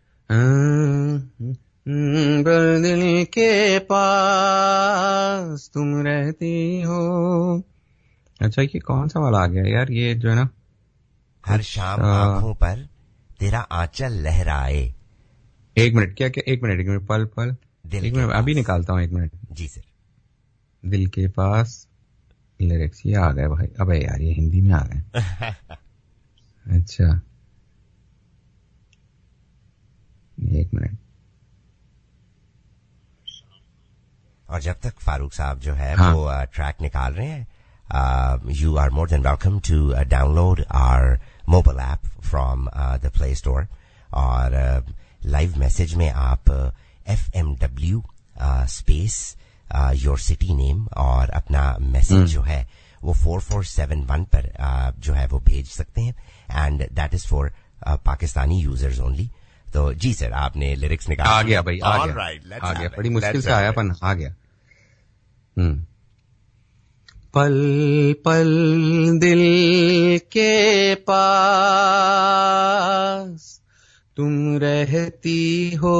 दिल के पास तुम रहती हो. अच्छा, ये कौन सा वाला आ गया यार, ये जो है ना, हर शाम आंखों पर तेरा आंचल लहराए. एक मिनट, क्या एक मिनट पल पल दिल, एक मिनट अभी निकालता हूँ, एक मिनट. जी सर. दिल के पास लिरिक्स ये आ गए भाई. अबे यार, ये हिंदी में आ गए. अच्छा, एक मिनट. और जब तक फारूक साहब जो है वो ट्रैक निकाल रहे हैं, you are more than welcome to download our mobile app from the Play Store. और लाइव मैसेज में आप FMW space your city name और अपना मैसेज जो है वो 4471 पर जो है वो भेज सकते हैं, and that is for Pakistani users only. तो जी सर, आपने लिरिक्स निकाल. आ गया भाई, आ गया. बड़ी मुश्किल से आया, पर आ गया. पल पल दिल के पास तुम रहती हो,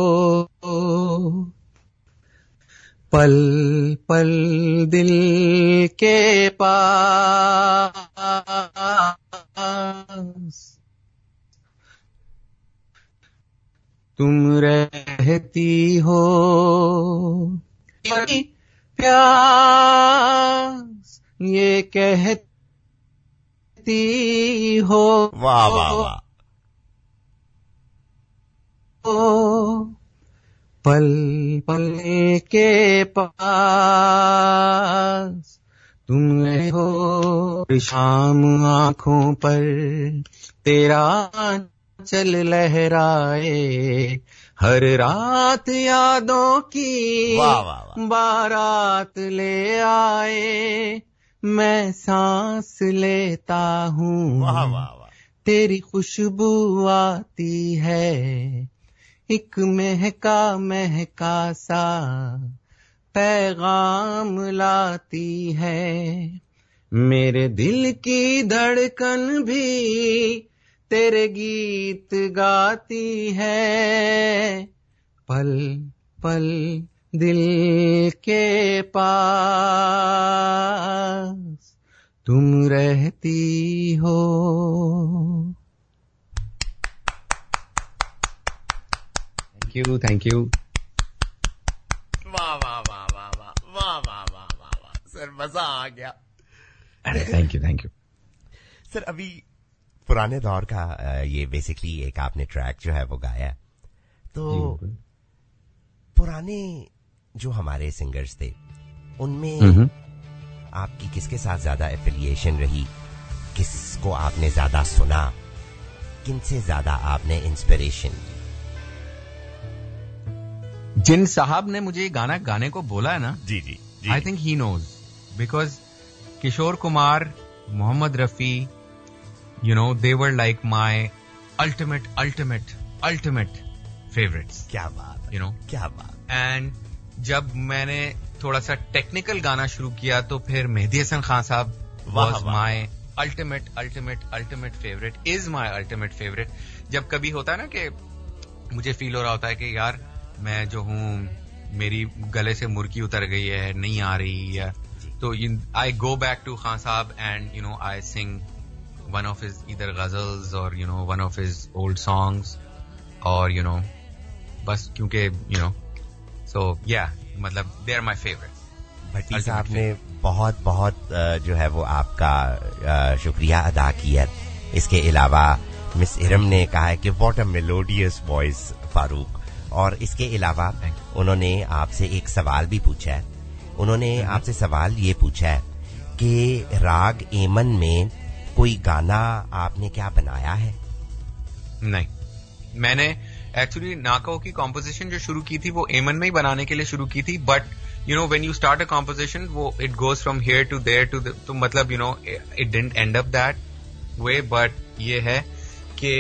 पल पल दिल के पास तुम रहती हो. प्यास ये कहती हो. वाह वाह वाह. पल पल के पास तुम हो शाम आंखों पर तेरा चल लहराए, हर रात यादों की वाह वाह वाह, बारात ले आए, मैं सांस लेता हूँ, वाह वाह वाह, तेरी खुशबू आती है, एक महका महका सा पैगाम लाती है, मेरे दिल की धड़कन भी तेरे गीत गाती है, पल पल दिल के पास तुम रहती हो. Thank you. वाह वाह वाह वाह वाह वाह वाह वाह वाह वाह, सर मजा आ गया. अरे थैंक यू. सर अभी पुराने दौर का ये बेसिकली एक आपने ट्रैक जो है वो गाया, तो पुराने जो हमारे सिंगर्स थे उनमें आपकी किसके साथ ज्यादा एफिलिएशन रही, किसको आपने ज्यादा सुना, किनसे ज्यादा आपने इंस्पिरेशन ली? जिन साहब ने मुझे गाना गाने को बोला है ना, जी जी, I think he knows, because Kishore Kumar, Mohammed Rafi, you know, they were like my ultimate favorites. क्या बात है, you know, क्या बात. and जब मैंने थोड़ा सा टेक्निकल गाना शुरू किया तो फिर मेहदी हसन खान साहब was my ultimate favorite, is my ultimate favorite. जब कभी होता है ना कि मुझे फील हो रहा होता है कि यार मैं जो हूँ मेरी गले से मुर्की उतर गई है, नहीं आ रही है, तो I go back to Khan Saab and you know I sing one of his either ghazals or you know one of his old songs or you know बस क्योंकि you know so yeah मतलब they are my favorite. भट्टी साहब ने बहुत बहुत जो है वो आपका शुक्रिया अदा किया. इसके अलावा मिस इरम ने कहा है कि what a melodious voice Farooq, और इसके अलावा उन्होंने आपसे एक सवाल भी पूछा है. उन्होंने आपसे सवाल ये पूछा है कि राग एमन में कोई गाना आपने क्या बनाया है? नहीं, मैंने एक्चुअली नाको की कॉम्पोजिशन जो शुरू की थी वो एमन में ही बनाने के लिए शुरू की थी, but you know when you start a composition वो it goes from here to there to तो मतलब you know it didn't end up that way. But ये है कि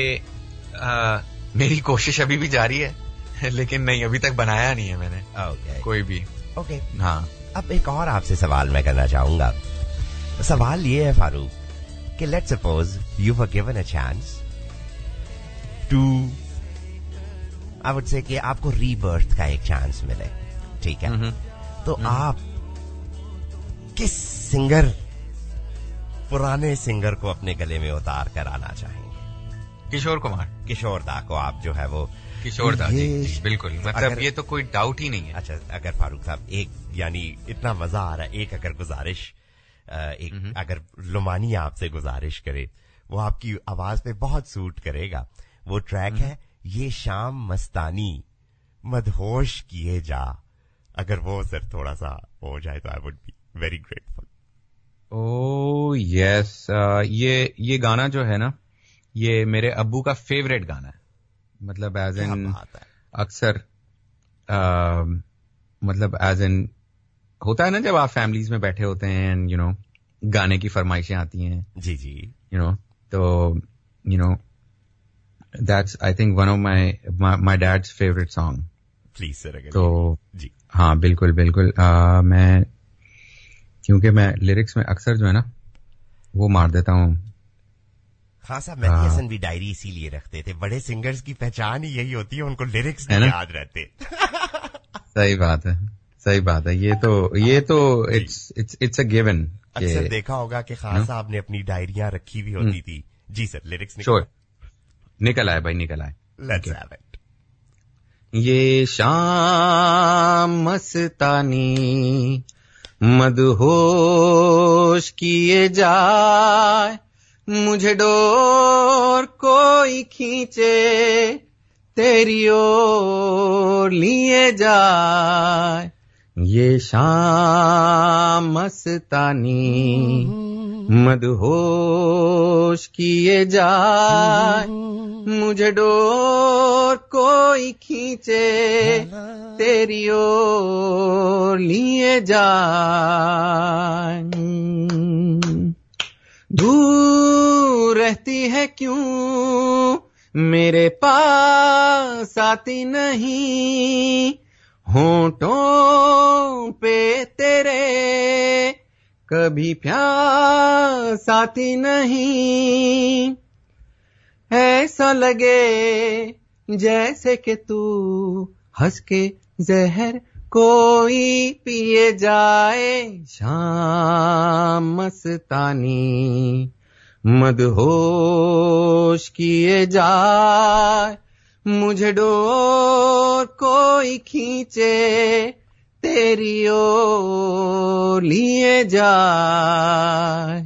मेरी कोशिश अभी भी जारी है, लेकिन नहीं अभी तक बनाया नहीं है मैंने कोई भी. ओके. हाँ, अब एक और आपसे सवाल मैं करना चाहूंगा. सवाल ये है फारूक कि let's suppose you were given a chance to, I would say कि आपको रीबर्थ का एक चांस मिले, ठीक है, तो आप किस सिंगर, पुराने सिंगर को अपने गले में उतार कर आना चाहेंगे? किशोर कुमार, किशोर दा को आप जो है वो किशोर दा जी, बिल्कुल, मतलब ये तो कोई डाउट ही नहीं है. अच्छा, अगर फारूक साहब एक, यानी इतना मजा आ रहा है, एक अगर गुजारिश, एक अगर लुमानी आपसे गुजारिश करे, वो आपकी आवाज पे बहुत सूट करेगा. वो ट्रैक है ये शाम मस्तानी मदहोश किए जा. अगर वो सर थोड़ा सा हो जाए तो I would be very grateful. Oh yes, ये गाना जो है ना, ये मेरे अब्बू का फेवरेट गाना है. मतलब एज इन अक्सर मतलब एज इन होता है ना जब आप फैमिलीज में बैठे होते हैं एंड यू नो गाने की फरमाइशें आती हैं. जी जी, यू नो, तो you know that's I think one of my dad's favourite song. Please sir. तो जी हाँ, बिल्कुल बिल्कुल. मैं क्योंकि मैं लिरिक्स में अक्सर जो है ना वो मार देता हूँ. हाँ साहब, मेहदी हसन भी डायरी इसीलिए रखते थे. बड़े सिंगर्स की पहचान ही यही होती है, उनको लिरिक्स नहीं याद रहते. सही बात है, सही बात है. ये तो इट्स अ गिवन. अक्सर देखा होगा कि खान साहब ने अपनी डायरियां रखी भी होती थी. जी सर, लिरिक्स निकल आए भाई, निकल आए. Let's have it. ये शाम मस्तानी मदहोश किए जाए, मुझे डोर कोई खींचे तेरी ओर लिए जाए, ये शाम मस्तानी मदहोश किए जाए, मुझे डोर कोई खींचे तेरी ओर लिए जाए। दूर रहती है क्यों मेरे पास आती नहीं, होंठों पे तेरे कभी प्यास आती नहीं। ऐसा लगे जैसे कि तू हंस के जहर कोई पिए जाए। शाम मस्तानी मदहोश किए जाए, मुझे डोर कोई खींचे तेरी ओर लिए जाए।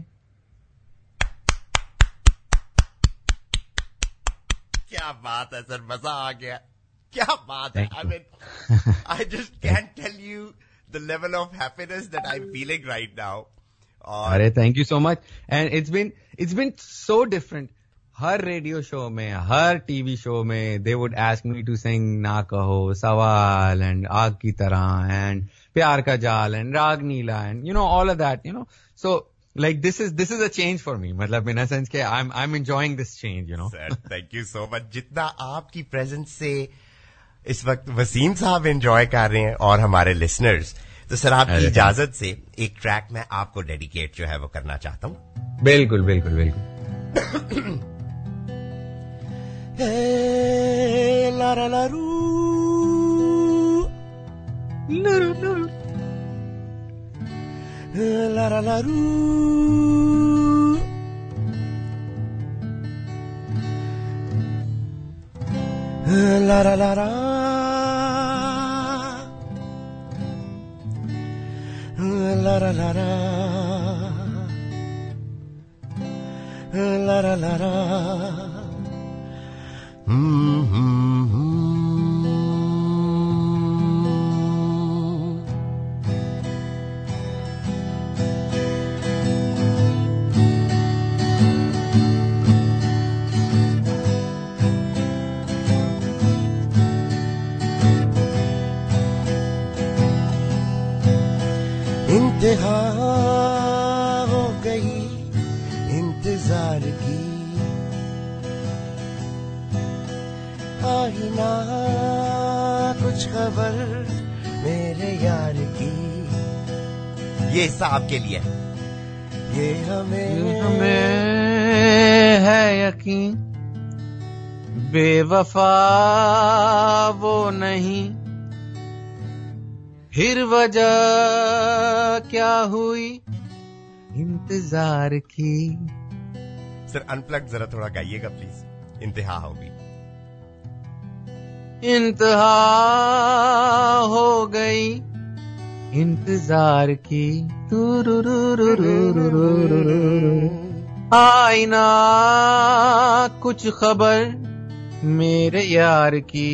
क्या बात है सर, मजा आ गया, क्या बात है। I mean, I just can't tell you the level of happiness that I'm feeling right now. अरे thank you so much. And it's been so different. हर रेडियो शो में, हर टीवी शो में they would ask me to sing ना कहो, सवाल एंड आग की तरह एंड प्यार का जाल and Raag Neela and you know all of that, you know. So like this is a change for me, मतलब in a sense के I'm enjoying this change, you know. Sir, thank you so much. जितना आपकी प्रेजेंस से इस वक्त वसीम साहब एंजॉय कर रहे हैं और हमारे लिसनर्स, तो सर आपकी इजाजत से एक ट्रैक मैं आपको डेडिकेट जो है वो करना चाहता हूँ। बिल्कुल बिल्कुल बिल्कुल। ला ला ला रू la la la ru la la la la la la la la la la la इंतहा हो गई इंतजार की, आई ना कुछ खबर मेरे यार की। ये हिस्सा आपके लिए। ये हमें है यकीन बेवफा वो नहीं, फिर वजह क्या हुई इंतजार की। सर अनप्लग जरा थोड़ा गाइएगा प्लीज। इंतहा होगी, इंतहा हो गई इंतजार की, आई ना कुछ खबर मेरे यार की।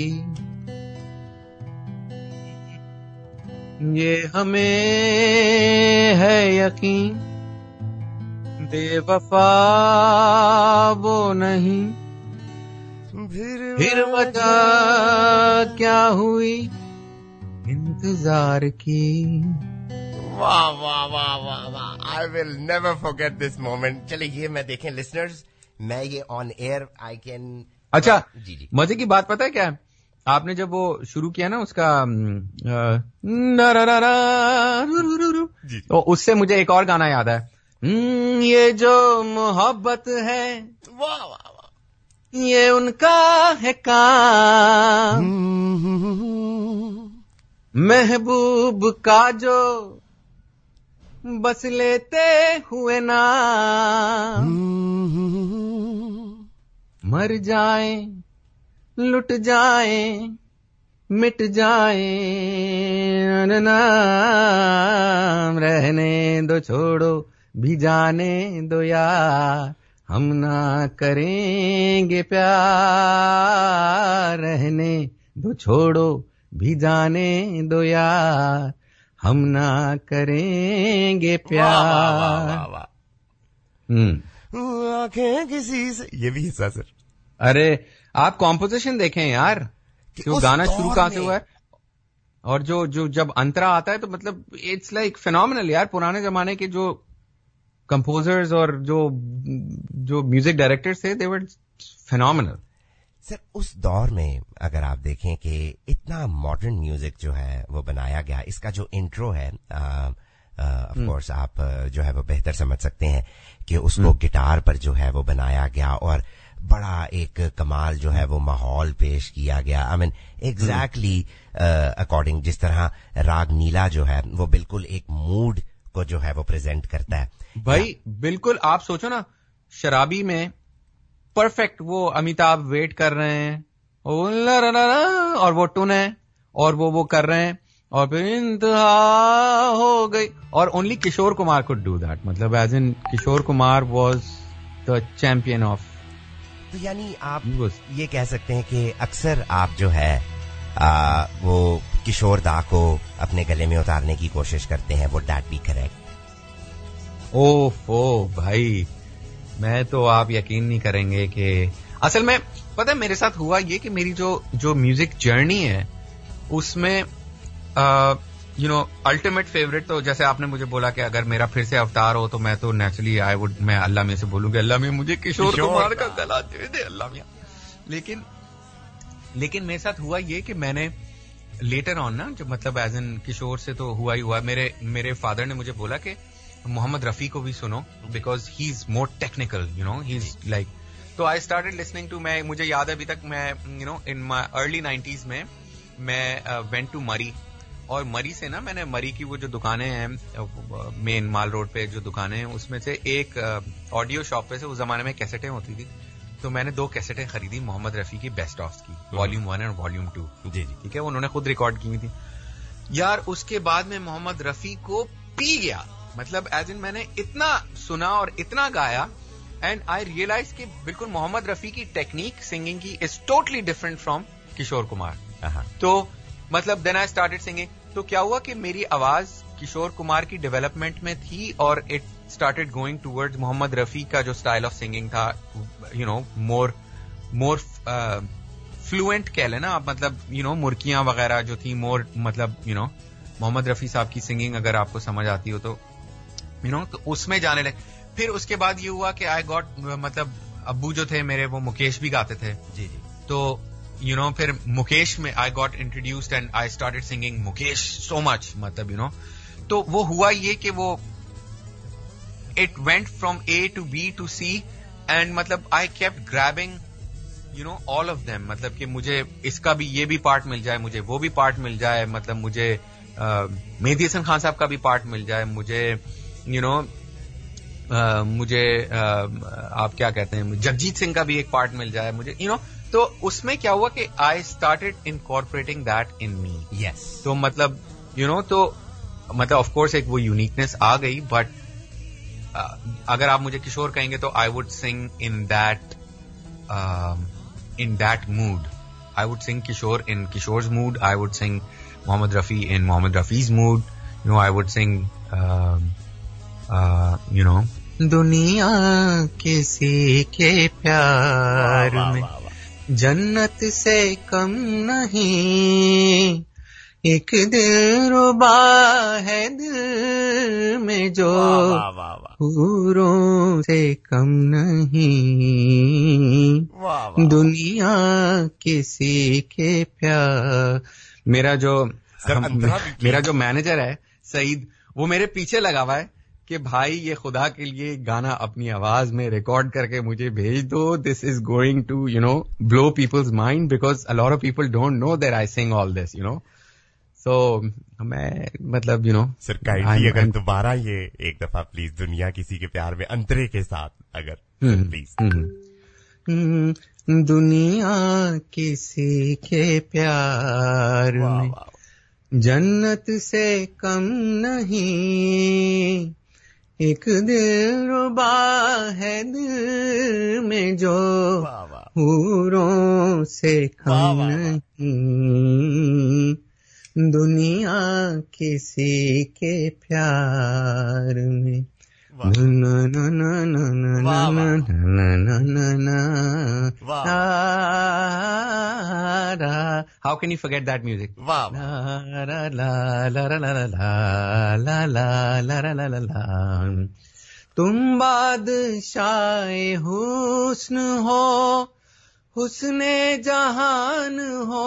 ये हमें है यकीन बेवफा वो नहीं, फिर वजह क्या हुई इंतजार की। वाह वाह वाह वाह वाह, I will never forget this moment. चलिए ये मैं देखें लिसनर्स, मैं ये ऑन एयर आई कैन। अच्छा जी जी, मजे की बात पता है क्या है, आपने जब वो शुरू किया ना उसका तो उससे मुझे एक और गाना याद है, ये जो मोहब्बत है वाह वाह वाह, ये उनका है काम, महबूब का जो बस लेते हुए नाम, मर जाए लुट जाए मिट जाए नाम, रहने दो छोड़ो भी जाने दो यार, हम ना करेंगे प्यार, रहने दो छोड़ो भी जाने दो यार, हम ना करेंगे प्यार। आंखें किसी से, ये भी हिस्सा सर। अरे आप कॉम्पोजिशन देखें यार, जो गाना शुरू कहां से हुआ है और जो जब अंतरा आता है तो मतलब इट्स लाइक फिनोमिनल यार। पुराने जमाने के जो कंपोजर्स और जो म्यूजिक डायरेक्टर्स थे, दे वर फिनोमिनल। सर उस दौर में अगर आप देखें कि इतना मॉडर्न म्यूजिक जो है वो बनाया गया, इसका जो इंट्रो है ऑफ कोर्स आप जो है वो बेहतर समझ सकते हैं कि उसको गिटार पर जो है वो बनाया गया और बड़ा एक कमाल जो है वो माहौल पेश किया गया। आई मीन एग्जैक्टली अकॉर्डिंग जिस तरह राग नीला जो है वो बिल्कुल एक मूड को जो है वो प्रेजेंट करता है भाई। बिल्कुल आप सोचो ना, शराबी में परफेक्ट वो अमिताभ वेट कर रहे हैं और वो टुन है और वो कर रहे हैं और फिर इंतहा हो गई, और only Kishore Kumar could do that. मतलब as in Kishore Kumar was the champion of. तो यानी आप ये कह सकते हैं कि अक्सर आप जो है वो किशोर दा को अपने गले में उतारने की कोशिश करते हैं। वो दैट बी करेक्ट? ओह भाई, मैं तो आप यकीन नहीं करेंगे कि असल में पता है मेरे साथ हुआ ये कि मेरी जो म्यूजिक जर्नी है उसमें अल्टीमेट फेवरेट तो जैसे आपने मुझे बोला कि अगर मेरा फिर से अवतार हो तो मैं तो नेचुरली मैं अल्लाह में से बोलूंगा, अल्लाह में मुझे किशोर कुमार का गला दे दे अल्लाह मियां। लेकिन मेरे साथ हुआ ये कि मैंने लेटर ऑन ना, जो मतलब एज एन किशोर से तो हुआ ही हुआ, मेरे फादर ने मुझे बोला कि मोहम्मद रफी को भी सुनो because he is more technical, he is like. तो आई स्टार्टेड लिसनिंग टू, मुझे याद है अभी तक, मैं इन माय अर्ली 90s में मैं वेंट टू मरी, और मरी से ना मैंने मरी की वो जो दुकानें हैं मेन माल रोड पे जो दुकानें हैं उसमें से एक ऑडियो शॉप पे से उस जमाने में कैसेटें होती थी, तो मैंने 2 कैसेटें खरीदी मोहम्मद रफी की बेस्ट ऑफ्स की, वॉल्यूम 1 और वॉल्यूम 2। जी ठीक है, उन्होंने खुद रिकॉर्ड की हुई थी यार। उसके बाद में मोहम्मद रफी को पी गया, मतलब एज इन मैंने इतना सुना और इतना गाया एंड आई रियलाइज कि बिल्कुल मोहम्मद रफी की टेक्निक सिंगिंग की is totally different from Kishore Kumar. तो मतलब देन आई स्टार्टेड सिंगिंग। तो क्या हुआ कि मेरी आवाज किशोर कुमार की डेवलपमेंट में थी और it started going towards Mohammed Rafi का जो स्टाइल ऑफ सिंगिंग था, मोर फ्लुएंट कह लेना आप, मतलब मुर्कियां वगैरह जो थी मोर, मतलब मोहम्मद रफी साहब की सिंगिंग अगर आपको समझ आती हो तो तो उसमें जाने लगे। फिर उसके बाद ये हुआ कि आई गॉट, मतलब अब्बू जो थे मेरे वो मुकेश भी गाते थे। जी तो फिर मुकेश में I got introduced and I started singing Mukesh so much, मतलब तो वो हुआ ये कि वो it went from A to B to C and मतलब I kept grabbing all of them, मतलब कि मुझे इसका भी ये भी पार्ट मिल जाए, मुझे वो भी पार्ट मिल जाए, मतलब मुझे मेहदी हसन खान साहब का भी पार्ट मिल जाए, मुझे मुझे आप क्या कहते हैं जगजीत सिंह का भी एक पार्ट मिल जाए मुझे, तो उसमें क्या हुआ कि I started incorporating that in me. Yes, तो मतलब तो मतलब ऑफ कोर्स एक वो यूनिकनेस आ गई, बट अगर आप मुझे किशोर कहेंगे तो I would sing in that mood. I would sing Kishore in Kishore's mood, I would sing Mohammed Rafi in Mohammed Rafi's mood, I would sing दुनिया किसी के प्यार में जन्नत से कम नहीं, एक दिलरुबा है दिल में जो हूरों से कम नहीं, दुनिया किसी के प्यार। मेरा जो मैनेजर है सईद, वो मेरे पीछे लगा हुआ है कि भाई ये खुदा के लिए गाना अपनी आवाज में रिकॉर्ड करके मुझे भेज दो, this is going to blow people's mind because a lot of people don't know that I sing all this, so मैं मतलब सर काइंडली अगर दोबारा ये एक दफा प्लीज दुनिया किसी के प्यार में अंतरे के साथ अगर प्लीज। दुनिया किसी के प्यार में जन्नत से कम नहीं, एक दिलरुबा है दिल में जो हूरों से कम नहीं, दुनिया किसी के प्यार में ना ना ना ना ना ना ना ना. How can you forget that music? Wow. La la la la la la la la la la la la. तुम बादशाहे हुस्न हो, हुस्ने जहान हो.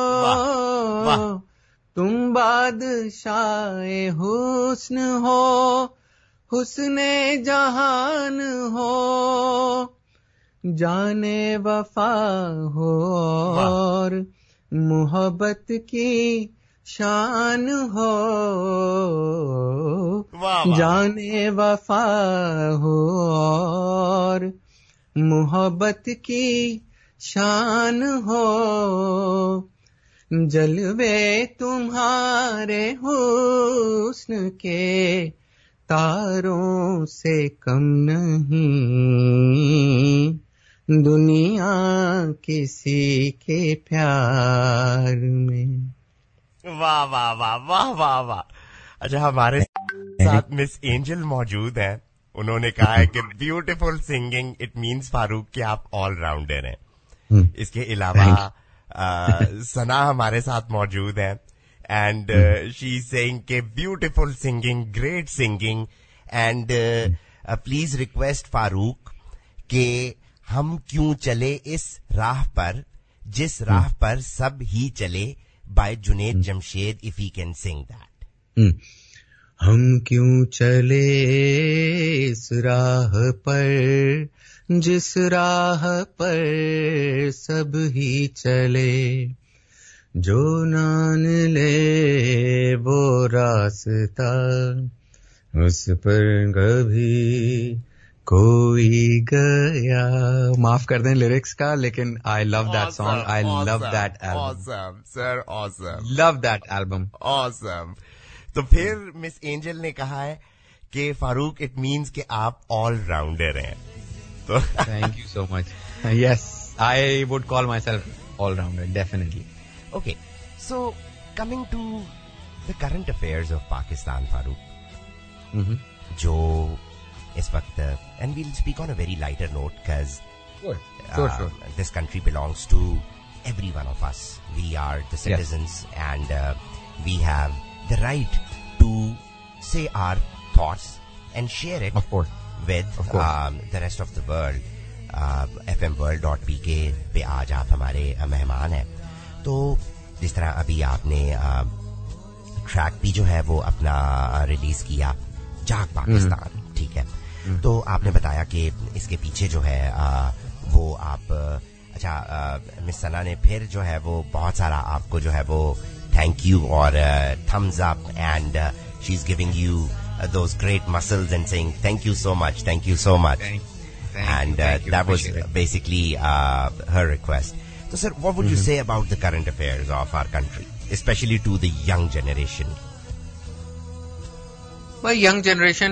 तुम बादशाहे हुस्न हो, हुस्ने जहान हो. जाने वफा हो और मोहब्बत की शान हो. जाने वफा हो और मोहब्बत की शान हो. जलवे तुम्हारे हुस्न के तारों से कम नहीं. दुनिया किसी के प्यार में. वाह वाह वाह वाह वाह वाह. अच्छा, हमारे साथ मिस एंजल मौजूद हैं. उन्होंने कहा है कि beautiful singing it means Farooq कि आप ऑलराउंडर हैं. इसके अलावा सना हमारे साथ मौजूद हैं. And she's saying ke beautiful singing, great singing, and please request Farooq ke हम क्यों चले इस राह पर जिस राह पर सब ही चले, by Junaid Jamshed, if he can sing that. हम क्यों चले इस राह पर जिस राह पर सब ही चले. जो नान ले वो रास्ता उस पर कभी कोई गया. माफ कर दें लिरिक्स का, लेकिन I love that song. I love that album. Awesome sir, awesome. Love that album. Awesome. तो फिर मिस एंजल ने कहा है कि फारूक इट मीन्स कि आप ऑलराउंडर हैं. तो thank you so much. Yes, I would call myself allrounder, definitely. Okay, so coming to the current affairs of Pakistan, Farooq, जो इस वक्त, and we'll speak on a very lighter note because sure. This country belongs to every one of us. We are the citizens, and we have the right to say our thoughts and share it, of course, with the rest of the world. fmworld.pk पे आज आप हमारे मेहमान हैं. तो जिस तरह अभी आपने ट्रैक भी जो है वो अपना रिलीज किया, जाग पाकिस्तान, ठीक है. तो आपने बताया कि इसके पीछे जो है वो आप, अच्छा, मिस सना ने फिर जो है वो बहुत सारा आपको जो है वो थैंक यू और thumbs up, and she is giving you those great muscles and saying thank you so much, and that was basically her request. So, sir, what would you say about the current affairs of our country, especially to the young generation? Well, young generation,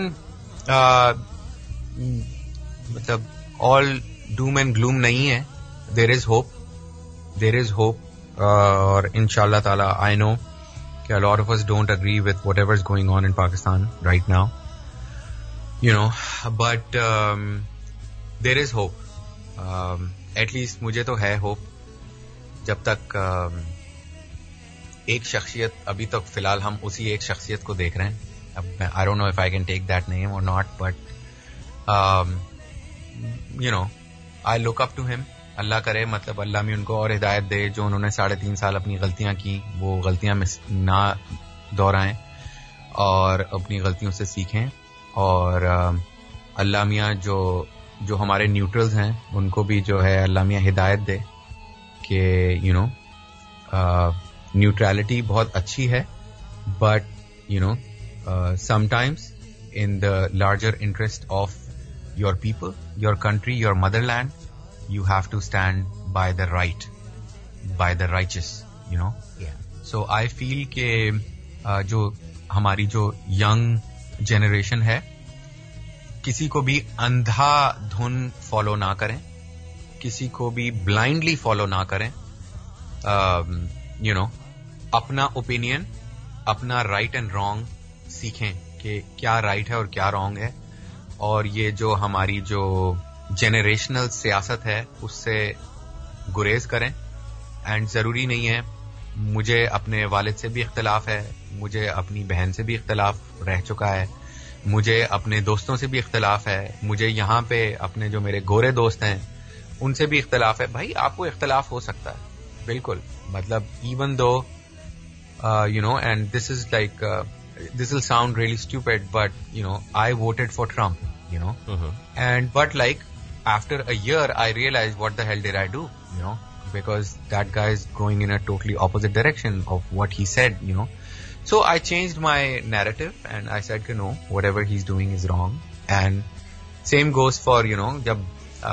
मतलब all doom and gloom नहीं है. There is hope. और inshallah ta'ala, I know कि a lot of us don't agree with whatever is going on in Pakistan right now. You know, but there is hope. At least मुझे तो है hope. जब तक एक शख्सियत, अभी तक फिलहाल हम उसी एक शख्सियत को देख रहे हैं. अब I don't know if I can take that name or not, but you know, I look up to him. अल्लाह करे, मतलब अल्लाह में उनको और हिदायत दे, जो उन्होंने 3.5 साल अपनी गलतियां की वो गलतियां ना दोहराएं और अपनी गलतियों से सीखें. और अल्लाह मियाँ जो हमारे न्यूट्रल्स हैं उनको भी जो है अल्लाह मियाँ हिदायत दे कि यू नो न्यूट्रलिटी बहुत अच्छी है, but you know sometimes in the larger interest of your people, your country, your motherland, you have to stand by the righteous, you know. So I feel कि जो हमारी जो young generation है, किसी को भी अंधाधुन फॉलो ना करें, किसी को भी blindly फॉलो ना करें. You know, अपना ओपिनियन, अपना राइट एंड रॉन्ग सीखें कि क्या राइट है और क्या रॉन्ग है, और ये जो हमारी जो जेनरेशनल सियासत है उससे गुरेज करें. एंड जरूरी नहीं है, मुझे अपने वालिद से भी इख्तिलाफ है, मुझे अपनी बहन से भी इख्तिलाफ रह चुका है, मुझे अपने दोस्तों से भी इख्तिलाफ है, मुझे यहाँ पे अपने जो मेरे गोरे दोस्त हैं उनसे भी इख्तिलाफ है. भाई आपको इख्तिलाफ हो सकता है, बिल्कुल. मतलब even though you know, and this is like this will sound really stupid, but you know, I voted for Trump, you know, and but like after a year I realized what the hell did I do, you know, because that guy is going in a totally opposite direction of what he said, you know. So I changed my narrative and I said, no, whatever he's doing is wrong. And same goes for, you know, जब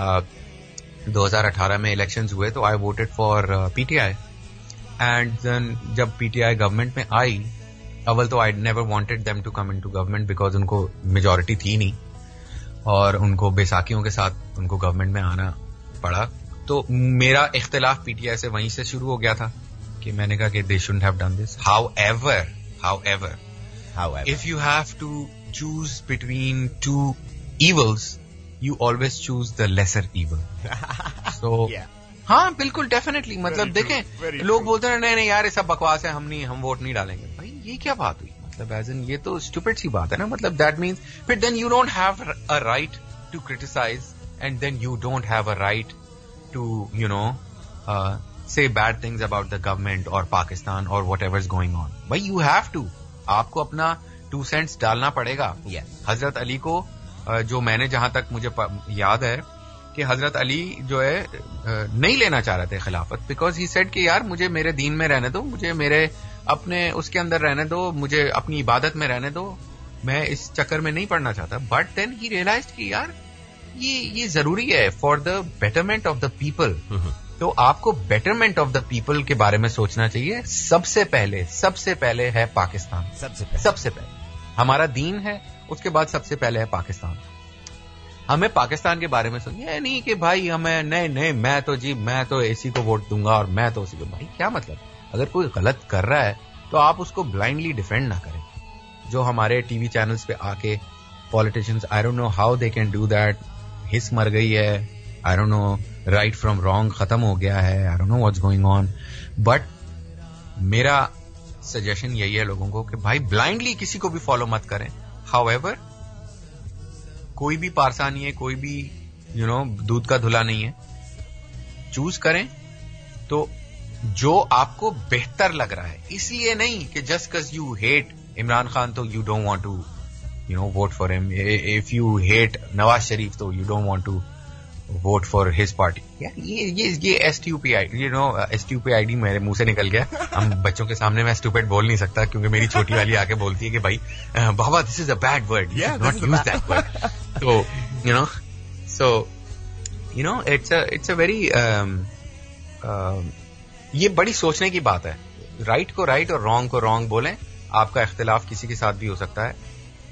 2018 में elections हुए तो I voted for PTI. And then जब PTI गवर्नमेंट में आई, अव्वल तो I never wanted them to come into government because उनको मेजॉरिटी थी नहीं और उनको बैसाखियों के साथ उनको गवर्नमेंट में आना पड़ा. तो मेरा इख्तिलाफ PTI से वहीं से शुरू हो गया था कि मैंने कहा कि they shouldn't have done this. However, if you have to choose between two evils, you always choose the lesser evil. So yeah. हाँ बिल्कुल, डेफिनेटली. मतलब देखें, लोग बोलते हैं नहीं यार ये सब बकवास है, हम वोट नहीं डालेंगे. भाई ये क्या बात हुई? मतलब एज इन ये तो स्टूपिड सी बात है ना. मतलब दैट मीन्स फिर then you don't have a right to criticise and then you don't have a right to you know say bad things about the government or Pakistan or whatever is going on. भाई you have to, आपको अपना 2 cents डालना पड़ेगा. हजरत अली को जो मैंने जहां तक मुझे याद है कि हजरत अली जो है नहीं लेना चाह रहे थे खिलाफत, बिकॉज ही सेड कि यार मुझे मेरे दीन में रहने दो, मुझे मेरे अपने उसके अंदर रहने दो, मुझे अपनी इबादत में रहने दो, मैं इस चक्कर में नहीं पड़ना चाहता. बट देन ही रियलाइज्ड कि यार ये जरूरी है for the betterment of the people. तो आपको बेटरमेंट ऑफ द पीपल के बारे में सोचना चाहिए. सबसे पहले है पाकिस्तान. सबसे पहले हमारा दीन है, उसके बाद सबसे पहले है पाकिस्तान. हमें पाकिस्तान के बारे में सोचिए, नहीं कि भाई हमें नहीं मैं तो एसी को वोट दूंगा और मैं तो उसी को. भाई क्या मतलब? अगर कोई गलत कर रहा है तो आप उसको ब्लाइंडली डिफेंड ना करें. जो हमारे टीवी चैनल्स पे आके politicians, I don't know how they can do that. हिस्स मर गई है, I don't know, right from wrong खत्म हो गया है, I don't know what's going on. But मेरा सजेशन यही है लोगों को कि भाई ब्लाइंडली किसी को भी फॉलो मत करें. हाउएवर, कोई भी पारसा नहीं है, कोई भी यू नो दूध का धुला नहीं है. चूज करें तो जो आपको बेहतर लग रहा है, इसलिए नहीं कि just because you hate Imran Khan तो you don't want to you know vote for him. If you hate Nawaz Sharif तो you don't want to vote for his party. यार ये एसटीयूपीआईडी मेरे मुंह से निकल गया. हम बच्चों के सामने मैं स्टूपिड बोल नहीं सकता क्योंकि मेरी छोटी वाली आके बोलती है कि भाई बाबा this is a bad word, not use that word. So you know it's a very ये बड़ी सोचने की बात है. राइट को राइट और रॉन्ग को रॉन्ग बोलें. आपका इख्तिलाफ किसी के साथ भी हो सकता है,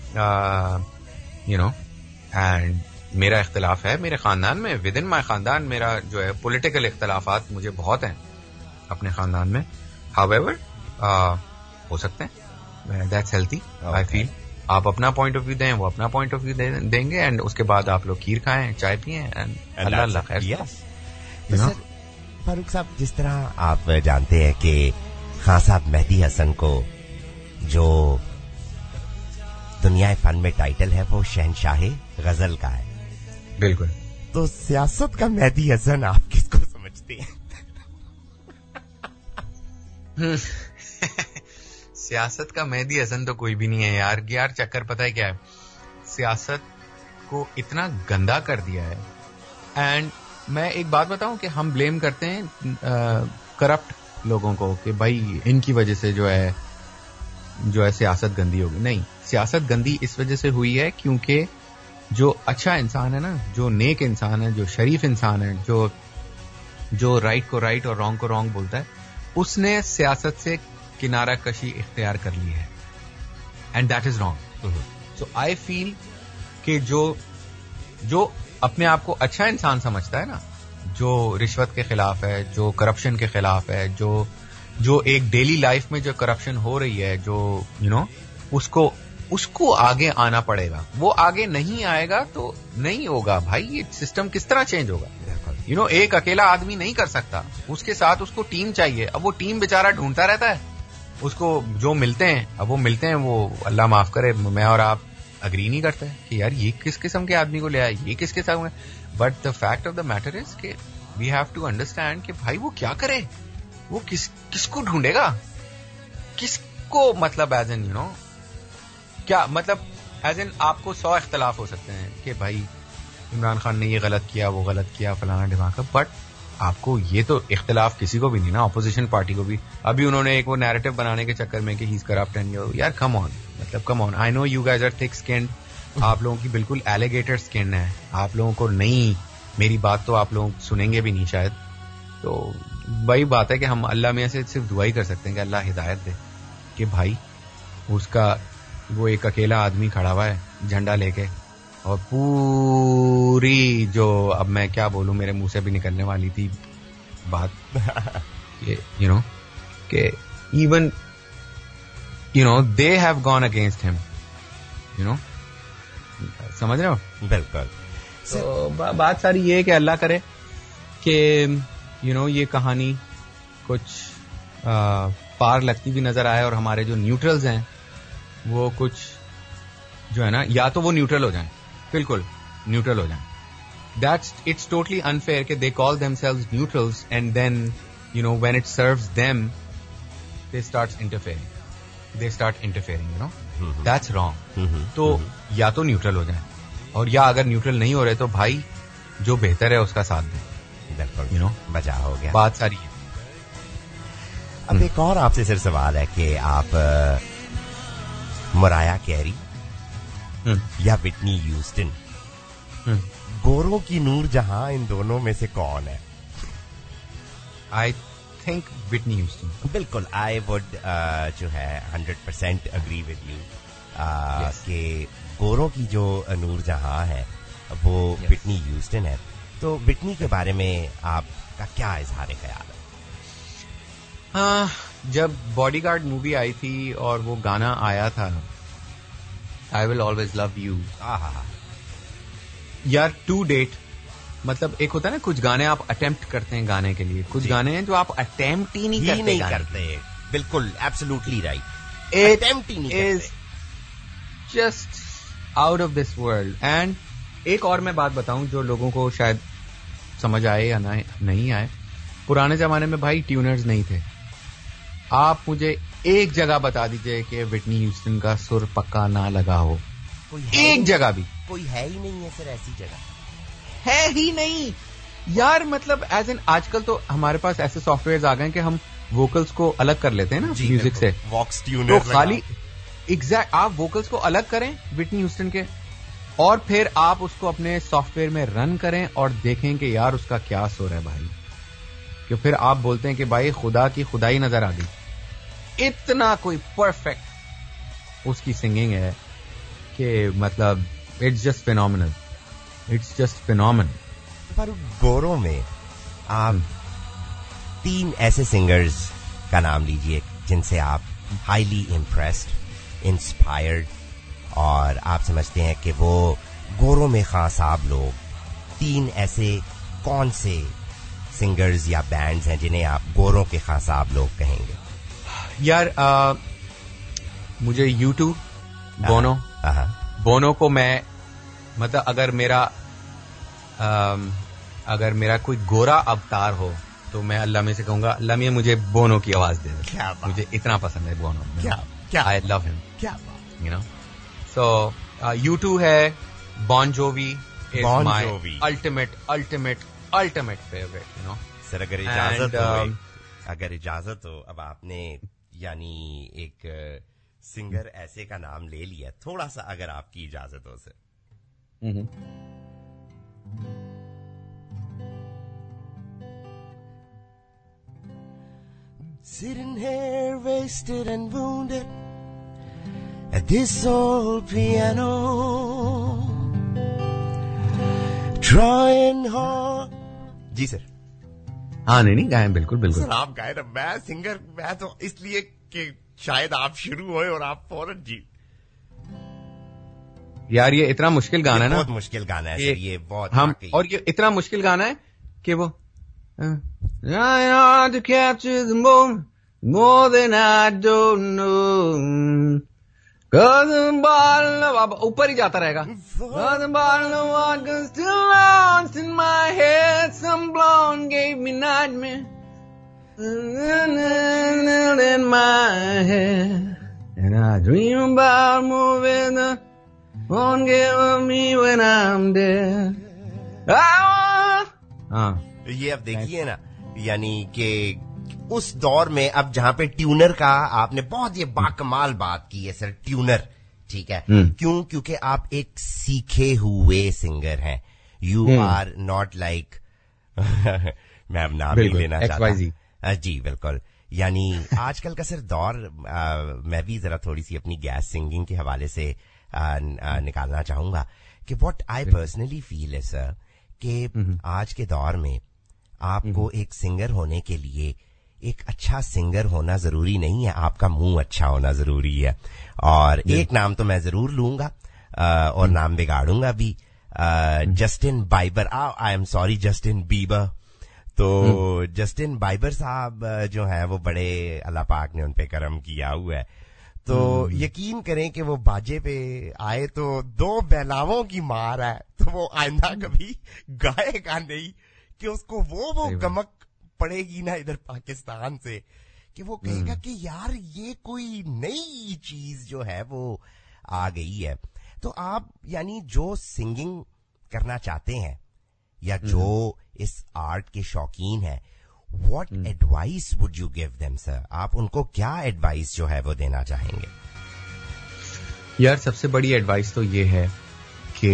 यू नो, एंड मेरा इख्तिलाफ है मेरे खानदान में, विद इन माई खानदान. मेरा जो है पॉलिटिकल इख्तिलाफात मुझे बहुत हैं अपने खानदान में. हाउएवर हो सकते हैं, दैट्स हेल्थी आई फील. आप अपना पॉइंट ऑफ व्यू दें, वो अपना पॉइंट ऑफ व्यू देंगे, एंड उसके बाद आप लोग खीर खाएं, चाय पिएं, एंड अल्लाह खैर. फारूक साहब, जिस तरह आप जानते हैं कि खान साहब मेहदी हसन को जो दुनिया फन में टाइटल है वो शहनशाह गजल का है. बिल्कुल. तो सियासत का मेहदी हसन आप किसको समझते हैं? सियासत का मेहदी हसन तो कोई भी नहीं है यार. चक्कर पता है क्या है, सियासत को इतना गंदा कर दिया है. एंड मैं एक बात बताऊं कि हम ब्लेम करते हैं करप्ट लोगों को कि भाई इनकी वजह से जो है सियासत गंदी होगी. नहीं, सियासत गंदी इस वजह से हुई है क्योंकि जो अच्छा इंसान है ना, जो नेक इंसान है, जो शरीफ इंसान है, जो राइट को राइट और रॉन्ग को रॉन्ग बोलता है, उसने सियासत से किनारा कशी इख्तियार कर ली है, and that is wrong. So I feel कि जो अपने आप को अच्छा इंसान समझता है ना, जो रिश्वत के खिलाफ है, जो करप्शन के खिलाफ है, जो जो एक डेली लाइफ में जो करप्शन हो रही है, जो उसको आगे आना पड़ेगा. वो आगे नहीं आएगा तो नहीं होगा भाई. ये सिस्टम किस तरह चेंज होगा? एक अकेला आदमी नहीं कर सकता, उसके साथ उसको टीम चाहिए. अब वो टीम बेचारा ढूंढता रहता है, उसको जो मिलते हैं, अब वो मिलते हैं, वो अल्लाह माफ करे, मैं और आप अग्री नहीं करते कि यार ये किस किस्म के आदमी को ले आया, ये किस किस्म में. But the fact of the matter is we have to to understand कि भाई वो क्या करे, वो किसको ढूंढेगा, किसको, मतलब एज एन क्या मतलब एज एन आपको 100 इख्तलाफ हो सकते हैं कि भाई इमरान खान ने ये गलत किया, वो गलत किया, फलाना ढिमाका, बट आपको ये तो इख्तलाफ किसी को भी नहीं ना, ऑपोजिशन पार्टी को भी. अभी उन्होंने एक वो नैरेटिव बनाने के चक्कर में कि ही इज करप्ट एंड यार कम ऑन, मतलब come on. I know you guys are thick skinned, आप लोगों की बिल्कुल एलिगेटर स्किन है, आप लोगों को नहीं, मेरी बात तो आप लोग सुनेंगे भी नहीं शायद. तो वही बात है कि हम अल्लाह में से सिर्फ दुआ ही कर सकते हैं कि अल्लाह हिदायत दे कि भाई उसका वो एक अकेला आदमी खड़ा हुआ है झंडा लेके, और पूरी जो, अब मैं क्या बोलूं, मेरे मुंह से भी निकलने वाली थी बात कि कि even they have gone against him, समझ रहे हो? बिल्कुल. तो बात सारी ये है कि अल्लाह करे कि ये कहानी कुछ पार लगती भी नजर आए, और हमारे जो न्यूट्रल्स हैं वो कुछ जो है ना, या तो वो न्यूट्रल हो जाएं, बिल्कुल न्यूट्रल हो जाएं. It's totally unfair कि they call themselves neutrals and then when it serves them they start interfering. That's wrong. तो या तो न्यूट्रल हो जाएं, और या अगर न्यूट्रल नहीं हो रहे तो भाई जो बेहतर है उसका साथ दें. बचा हो गया. बात सारी है. अब एक और आपसे सिर्फ सवाल है कि आप मराया कैरी या विटनी ह्यूस्टन, गोरों की नूर जहां, इन दोनों में से कौन है? I think Whitney Houston. बिल्कुल, आई वुड जो है 100% अग्री विद यू कि गोरों की जो नूर जहां है वो विटनी ह्यूस्टन है. तो विटनी के बारे में आपका क्या इजहार ख्याल है? जब बॉडीगार्ड मूवी आई थी और वो गाना आया था, I will always love you, यार टू डेट, मतलब एक होता है ना कुछ गाने आप अटेम्प्ट करते हैं गाने के लिए, कुछ गाने हैं जो आप अटेम्प्ट ही नहीं करते. बिल्कुल, एब्सोल्युटली राइट. अटेम्प्ट ही नहीं करते. Just out of this world. And एक और मैं बात बताऊं जो लोगों को शायद समझ आए या नहीं आए, पुराने जमाने में भाई ट्यूनर्स नहीं थे. आप मुझे एक जगह बता दीजिए कि विटनी ह्यूस्टन का सुर पक्का ना लगा हो, एक जगह भी. कोई है ही नहीं है सर, ऐसी जगह है ही नहीं यार. मतलब एज एन आजकल तो हमारे पास ऐसे सॉफ्टवेयर आ गए कि हम वोकल्स को अलग कर लेते हैं ना म्यूजिक से, वॉक्स ट्यूनर. तो खाली एग्जैक्ट आप वोकल्स को अलग करें विटनी ह्यूस्टन के, और फिर आप उसको अपने सॉफ्टवेयर में रन करें और देखें कि यार उसका क्या सुर है भाई, कि फिर आप बोलते हैं कि भाई खुदा की खुदाई नजर आ गई. इतना कोई परफेक्ट उसकी सिंगिंग है कि मतलब it's just phenomenal, it's just phenomenal. पर गोरों में आप 3 ऐसे सिंगर्स का नाम लीजिए जिनसे आप हाईली इम्प्रेस्ड, इंस्पायर्ड, और आप समझते हैं कि वो गोरों में खास साहब लोग 3 ऐसे कौन से सिंगर्स या बैंड्स हैं जिन्हें आप गोरों के खास साहब लोग कहेंगे? यार मुझे U2, बोनो को मैं, मतलब अगर मेरा कोई गोरा अवतार हो तो मैं अल्लाह में से कहूंगा अल्लाह में मुझे बोनो की आवाज दे दे. क्या बात. मुझे इतना पसंद है बोनो. क्या आई लव हिम. क्या बात. सो U2 है, Bon Jovi is my Jovi. Ultimate favourite. Sir अगर इजाजत हो, अब आपने यानी एक सिंगर ऐसे का नाम ले लिया, थोड़ा सा अगर आपकी इजाजत हो sir. Sitting here wasted and wounded at this old piano, trying hard. जी सर. हाँ नहीं गाए बिल्कुल बिल्कुल। सर आप गाए ना, मैं सिंगर, मैं तो इसलिए कि शायद आप शुरू हुए और आप फौरन जी। यार ये इतना मुश्किल गाना है ना, बहुत मुश्किल गाना है सर ये बहुत। हम और ये इतना मुश्किल गाना है कि वो I to capture the moment more than I don't know. अब ऊपर ही जाता रहेगा. The bottle of vodka still lost in my head. Some blonde gave me nightmare in my head, and I dream about moving the won't give me when I'm dead. ये अब देखिए ना, यानी कि उस दौर में अब जहां पे ट्यूनर का आपने बहुत ये बाकमाल बात की है सर, ट्यूनर, ठीक है, क्यों? क्योंकि आप एक सीखे हुए सिंगर हैं, यू आर नॉट लाइक मैं अब नाम नहीं लेना चाहता जी, बिल्कुल। यानी आजकल का सर दौर, मैं भी जरा थोड़ी सी अपनी गैस सिंगिंग के हवाले से निकालना चाहूंगा कि व्हाट आई पर्सनली फील है सर कि आज के दौर में आपको एक सिंगर होने के लिए एक अच्छा सिंगर होना जरूरी नहीं है, आपका मुंह अच्छा होना जरूरी है। और एक नाम तो मैं जरूर लूंगा और नाम बिगाड़ूंगा भी, Justin Bieber, I am sorry Justin Bieber. तो जस्टिन बाइबर साहब जो है वो बड़े अल्लाह पाक ने उन पे करम किया हुआ है, तो यकीन करें कि वो बाजे पे आए तो 2 बेलावों की मार है, तो वो आइंदा कभी गाएगा नहीं कि उसको वो गमक पड़ेगी ना इधर पाकिस्तान से कि वो कहेगा कि यार ये कोई नई चीज जो है वो आ गई है। तो आप यानी जो सिंगिंग करना चाहते हैं या जो इस आर्ट के शौकीन है, what advice would you give them sir? आप उनको क्या एडवाइस जो है वो देना चाहेंगे? यार सबसे बड़ी एडवाइस तो ये है कि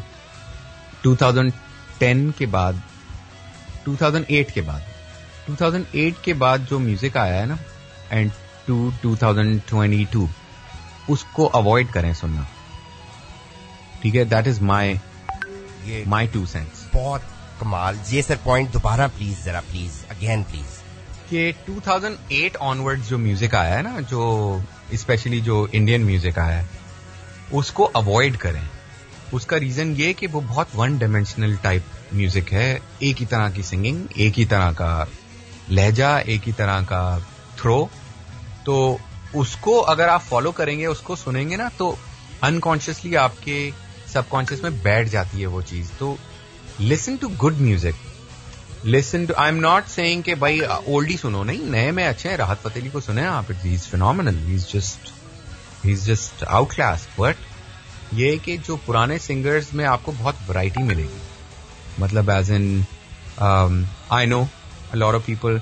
2010 के बाद, 2008 के बाद जो म्यूजिक आया है ना, एंड 2022 उसको अवॉइड करें सुनना, ठीक है? That is my 2 sense. बहुत कमाल, ये सर पॉइंट दोबारा प्लीज, जरा प्लीज अगेन प्लीज। कि 2008 ऑनवर्ड्स जो म्यूजिक आया है ना, जो स्पेशली जो इंडियन म्यूजिक आया है, उसको अवॉइड करें। उसका रीजन ये कि वो बहुत वन डायमेंशनल टाइप म्यूजिक है, एक ही तरह की सिंगिंग, एक ही तरह का लहजा, एक ही तरह का थ्रो। तो उसको अगर आप फॉलो करेंगे, उसको सुनेंगे ना, तो अनकॉन्शियसली आपके सबकॉन्शियस में बैठ जाती है वो चीज। तो listen to good music, listen to, I am not saying कि भाई ओल्डी सुनो, नहीं, नए में अच्छे हैं। राहत फतेह अली को सुने आप, he is phenomenal, he is just out class. But ये कि जो पुराने सिंगर्स में आपको बहुत वैरायटी मिलेगी, मतलब as in I know a lot of people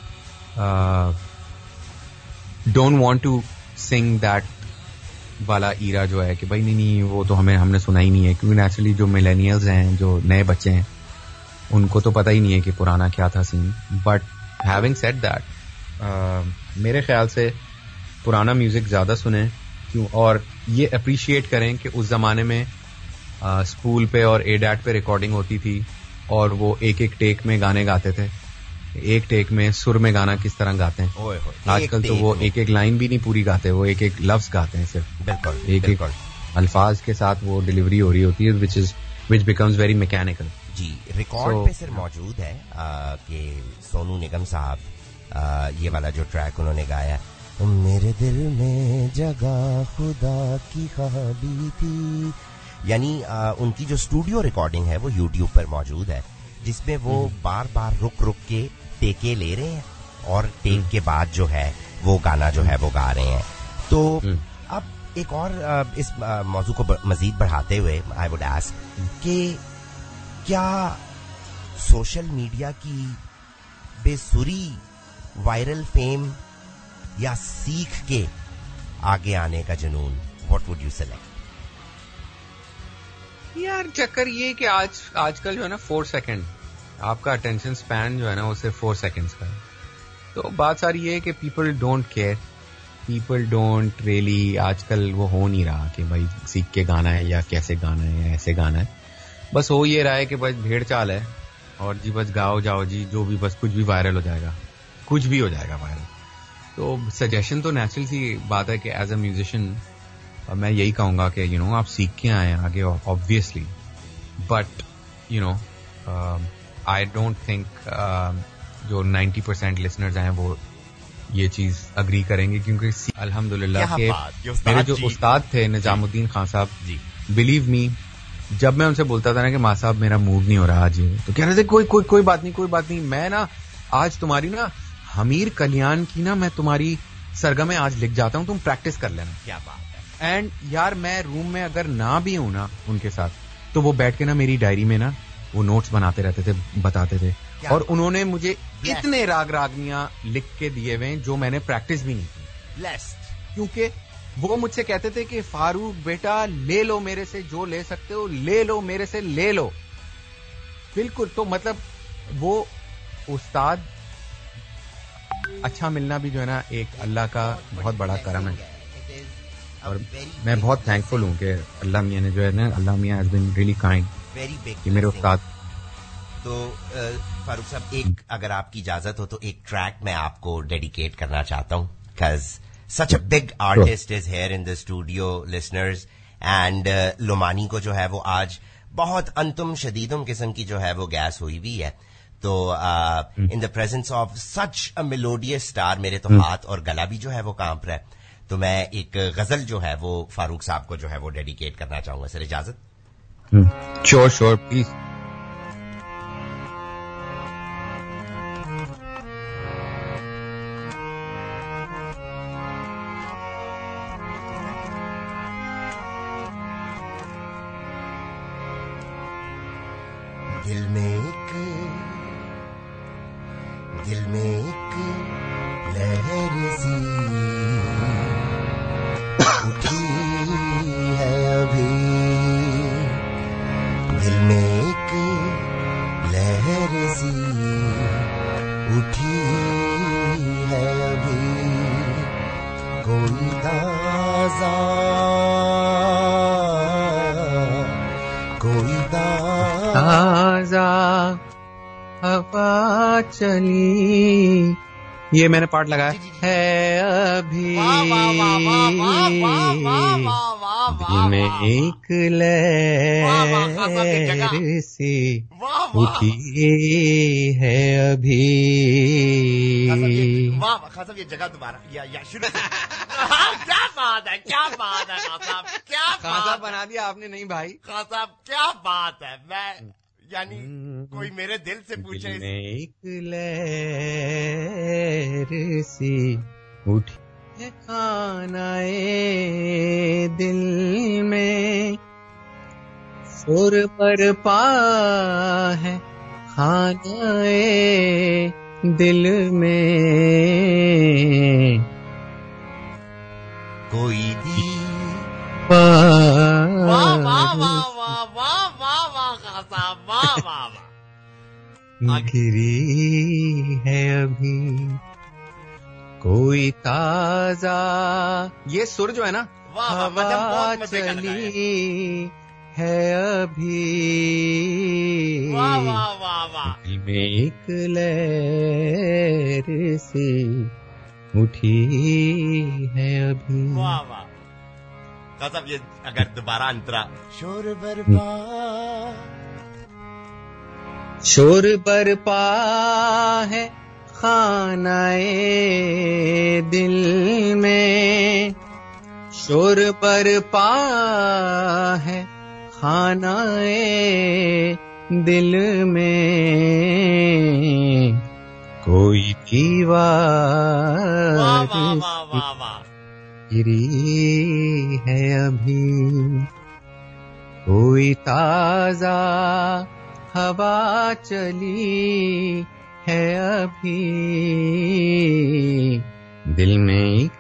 don't want to sing that वाला ईरा जो है कि भाई नहीं वो तो हमने सुना ही नहीं है, क्योंकि नेचुरली जो मिलेनियल्स हैं, जो नए बच्चे हैं, उनको तो पता ही नहीं है कि पुराना क्या था सीन। बट हैविंग सेड दैट, मेरे ख्याल से पुराना म्यूजिक ज्यादा सुने, क्यों? और ये अप्रिशिएट करें कि उस जमाने में स्पूल पे और एडैट पे रिकॉर्डिंग होती थी और वो एक एक टेक में गाने गाते थे, एक टेक में सुर में गाना किस तरह गाते हैं। आजकल तो वो एक एक लाइन भी नहीं पूरी गाते, वो एक एक लफ्ज गाते हैं सिर्फ, बिल्कुल एक एक अल्फाज के साथ वो डिलीवरी हो रही होती है, विच बिकम्स वेरी मैकेनिकल। जी, रिकॉर्ड पे सिर्फ मौजूद है कि सोनू निगम साहब ये वाला जो ट्रैक उन्होंने गाया, मेरे दिल में जगह खुदा की ख्वाबी थी, यानी उनकी जो स्टूडियो रिकॉर्डिंग है वो यूट्यूब पर मौजूद है, जिसमें वो बार बार रुक रुक के टेके ले रहे हैं और टेक के बाद जो है वो गाना जो है वो गा रहे हैं। तो अब एक और इस मौजू को मजीद बढ़ाते हुए आई वुड आस्क कि क्या सोशल मीडिया की बेसुरी वायरल फेम या सीख के आगे आने का जुनून, व्हाट वुड यू सेलेक्ट? यार चक्कर ये कि आजकल जो है ना 4 सेकंड आपका अटेंशन स्पैन जो है ना वो सिर्फ 4 सेकंड्स का है। तो बात सारी ये है कि people don't care, people don't really, आजकल वो हो नहीं रहा कि भाई सीख के गाना है या कैसे गाना है या ऐसे गाना है। बस हो ये रहा है कि भाई भेड़ चाल है और जी बस गाओ जाओ जी, जो भी, बस कुछ भी वायरल हो जाएगा, कुछ भी हो जाएगा वायरल। तो सजेशन तो नेचुरल सी बात है कि एज अ म्यूजिशियन मैं यही कहूंगा कि यू नो आप सीख के आए आगे, obviously, but you know I don't think जो 90% लिसनर्स हैं वो ये चीज अग्री करेंगे, क्योंकि अल्हम्दुलिल्लाह के मेरे जो उस्ताद थे निजामुद्दीन खान साहब जी, बिलीव मी, जब मैं उनसे बोलता था ना कि माँ साहब मेरा मूड नहीं हो रहा आज, तो कह रहे थे कोई बात नहीं, मैं ना आज तुम्हारी ना हमीर कल्याण की ना मैं तुम्हारी सरगमे आज लिख जाता हूँ, तुम प्रैक्टिस कर लेना। क्या बात है। एंड यार मैं रूम में अगर ना भी हूं ना उनके साथ, तो वो बैठ के ना मेरी डायरी में ना वो नोट्स बनाते रहते थे, बताते थे, और उन्होंने मुझे इतने राग रागनियां लिख के दिए हुए जो मैंने प्रैक्टिस भी नहीं की, क्योंकि वो मुझसे कहते थे कि फारूक बेटा ले लो मेरे से जो ले सकते हो, ले लो मेरे से, ले लो। बिल्कुल, तो मतलब वो उस्ताद अच्छा मिलना भी जो है ना एक अल्लाह का बहुत बड़ा करम है, और मैं बहुत थैंकफुल हूँ कि अल्लाह मियाँ ने जो है ना, अल्लाह मियाँ हैज बीन रियली काइंड कि मेरे उस्ताद। तो फारूक साहब, एक अगर आपकी इजाजत हो तो एक ट्रैक मैं आपको डेडिकेट करना चाहता हूँ, because such a big artist is here in the studio, listeners, and लोमानी को जो है वो आज बहुत अंतुम शदीदुम किस्म की जो है वो गैस हुई हुई है, तो in the presence of such a melodious star मेरे तो हाथ और गला भी जो है वो कांप रहा है, तो मैं एक गजल जो है वो फारूक साहब को जो है वो डेडिकेट करना चाहूंगा। सर इजाजत? Sure please. दिल में एक लहर सी उठी है अभी, दिल में एक लहर सी उठी है अभी, कोई ताजा हवा चली, ये मैंने पार्ट लगाया है अभी, दिल में एक लहर सी उठी है अभी। वाह खान साहब, ये जगह दोबारा या शुरू क्या बात है खान साहब, क्या खासा बना दिया आपने। नहीं भाई खान साहब, क्या बात है। मैं यानी कोई मेरे दिल से पूछे, दिल में एक लहर सी उठी है खानाए दिल में, सुर पर पा है खानाए दिल में, कोई दी गिरी है अभी कोई ताजा, ये सुर जो है ना, हवा चली है अभी, दिल में एक लहर सी उठी है अभी। वाह वाह साहब, ये अगर दोबारा अंतरा शोर बरपा है खानाए दिल में, शोर बरपा है खानाए दिल में, कोई दीवार गिरी है अभी, कोई ताजा हवा चली है अभी, दिल में एक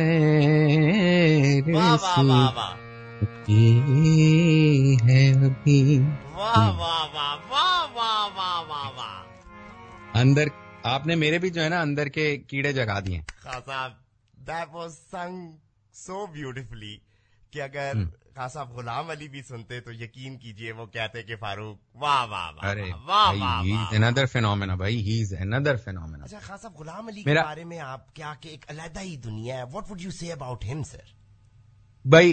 लहर सी है अभी। अंदर आपने मेरे भी जो है ना अंदर के कीड़े जगा दिए। That was sung so beautifully कि अगर खान साहब गुलाम अली भी सुनते तो यकीन कीजिए वो कहते कि फारूक वाह वाह वाह अरे वाह भाई, वाह he is another phenomena भाई, he is another phenomena. अच्छा खान साहब गुलाम अली के बारे में आप क्या कि एक अलग ही दुनिया है. What would you say about him sir? भाई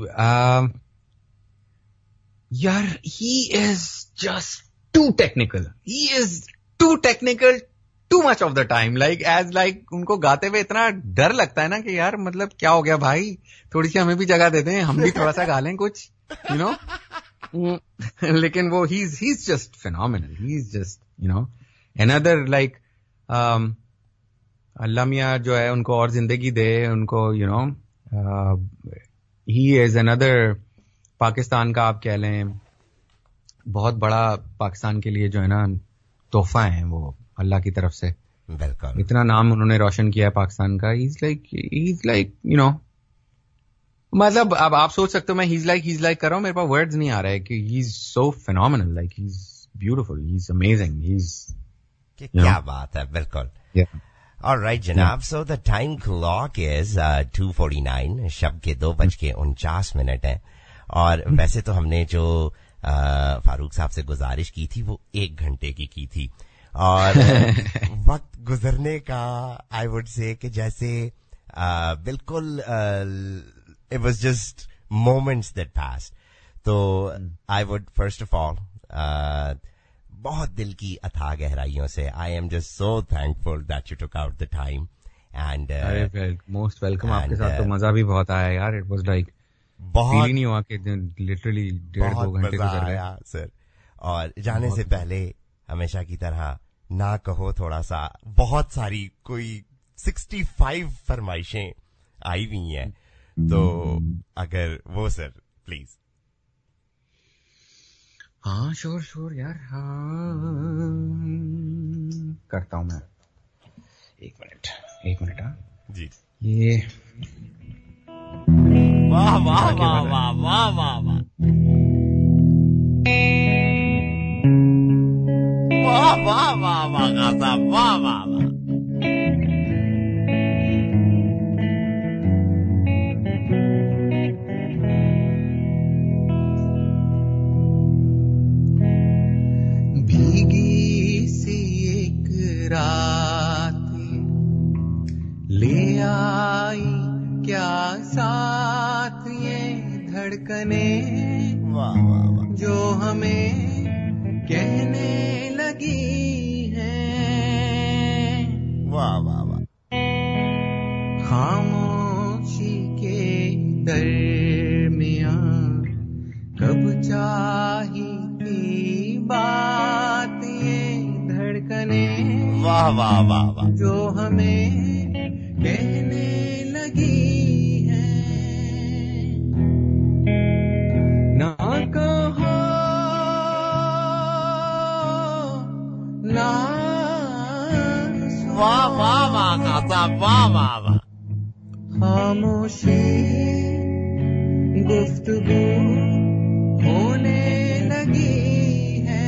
यार, he is just too technical. He is too technical too much of the time. Like उनको गाते हुए इतना डर लगता है ना कि यार मतलब क्या हो गया भाई, थोड़ी सी हमें भी जगह दे दें, हम भी थोड़ा सा गा लें कुछ, you know. लेकिन वो he's just phenomenal. He's just, you know, another like अल्लाह मियां जो है उनको और जिंदगी दे उनको, you know. He is another Pakistan का आप कह लें बहुत बड़ा पाकिस्तान के लिए जो है ना तोहफा है वो अल्लाह की तरफ से. बिल्कुल. इतना नाम उन्होंने रोशन किया है पाकिस्तान का. he's like you know, मतलब अब आप सोच सकते हो मैं he's like कर रहा हूँ, मेरे पास वर्ड्स नहीं आ रहे हैं कि he's so phenomenal, like he's beautiful, he's amazing, he's क्या बात है. बिल्कुल. All right, जनाब. So the time clock is 2:49. शब के 2:49 हैं. और वैसे तो हमने जो फारूक साहब से गुजारिश की थी वो 1 घंटे की थी. और वक्त गुजरने का आई वुड से कि जैसे बिल्कुल it was just moments that passed. तो I would first of all बहुत दिल की अथाह गहराइयों से I am just so thankful that you took out the time and most welcome. आपके साथ तो मजा भी बहुत आया यार. It was like बहुत नहीं हुआ कि लिटरली 1.5-2 घंटे गुजर गए सर. और जाने से पहले हमेशा की तरह ना कहो थोड़ा सा, बहुत सारी कोई 65 फरमाइशें आई हुई हैं, तो अगर वो सर प्लीज. हाँ श्योर यार. हाँ करता हूँ मैं. एक मिनट. हाँ जी. ये वाह वाह वाह वाह वाह वाह वाह वाह वाह वाह वाह साहब वाह वाह वाह. भीगी सी एक रात ले आई क्या साथ ये धड़कने, वाह वाह वाह, जो हमें कहने लगी हैं. वाह वाह वाह. खामोशी के दरमियां कब चाही थी बात ये धड़कने, वाह वाह वाह वाह, जो हमें कहने लगी है. ना कहो ना वाह वाह वाह साहब वाह वाह वाह. खामोशी गुफ्तगू होने लगी है.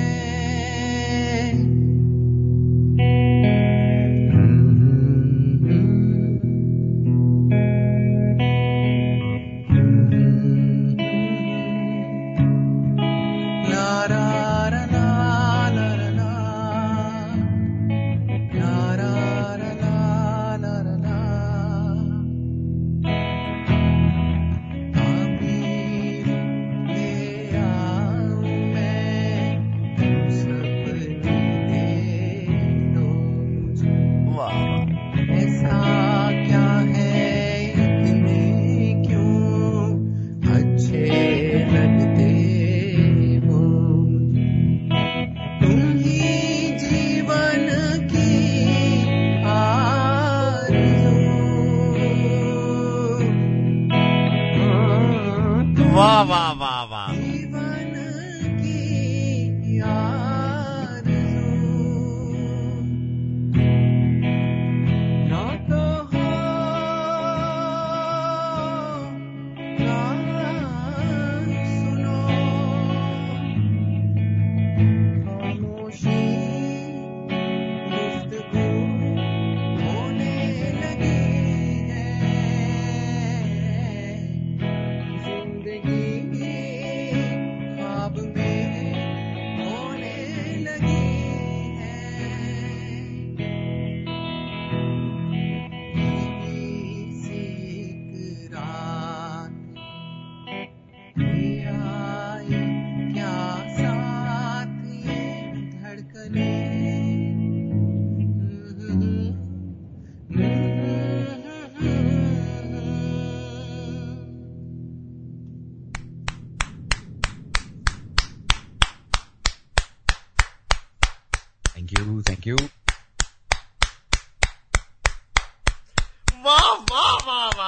वाह वाह वाह वाह.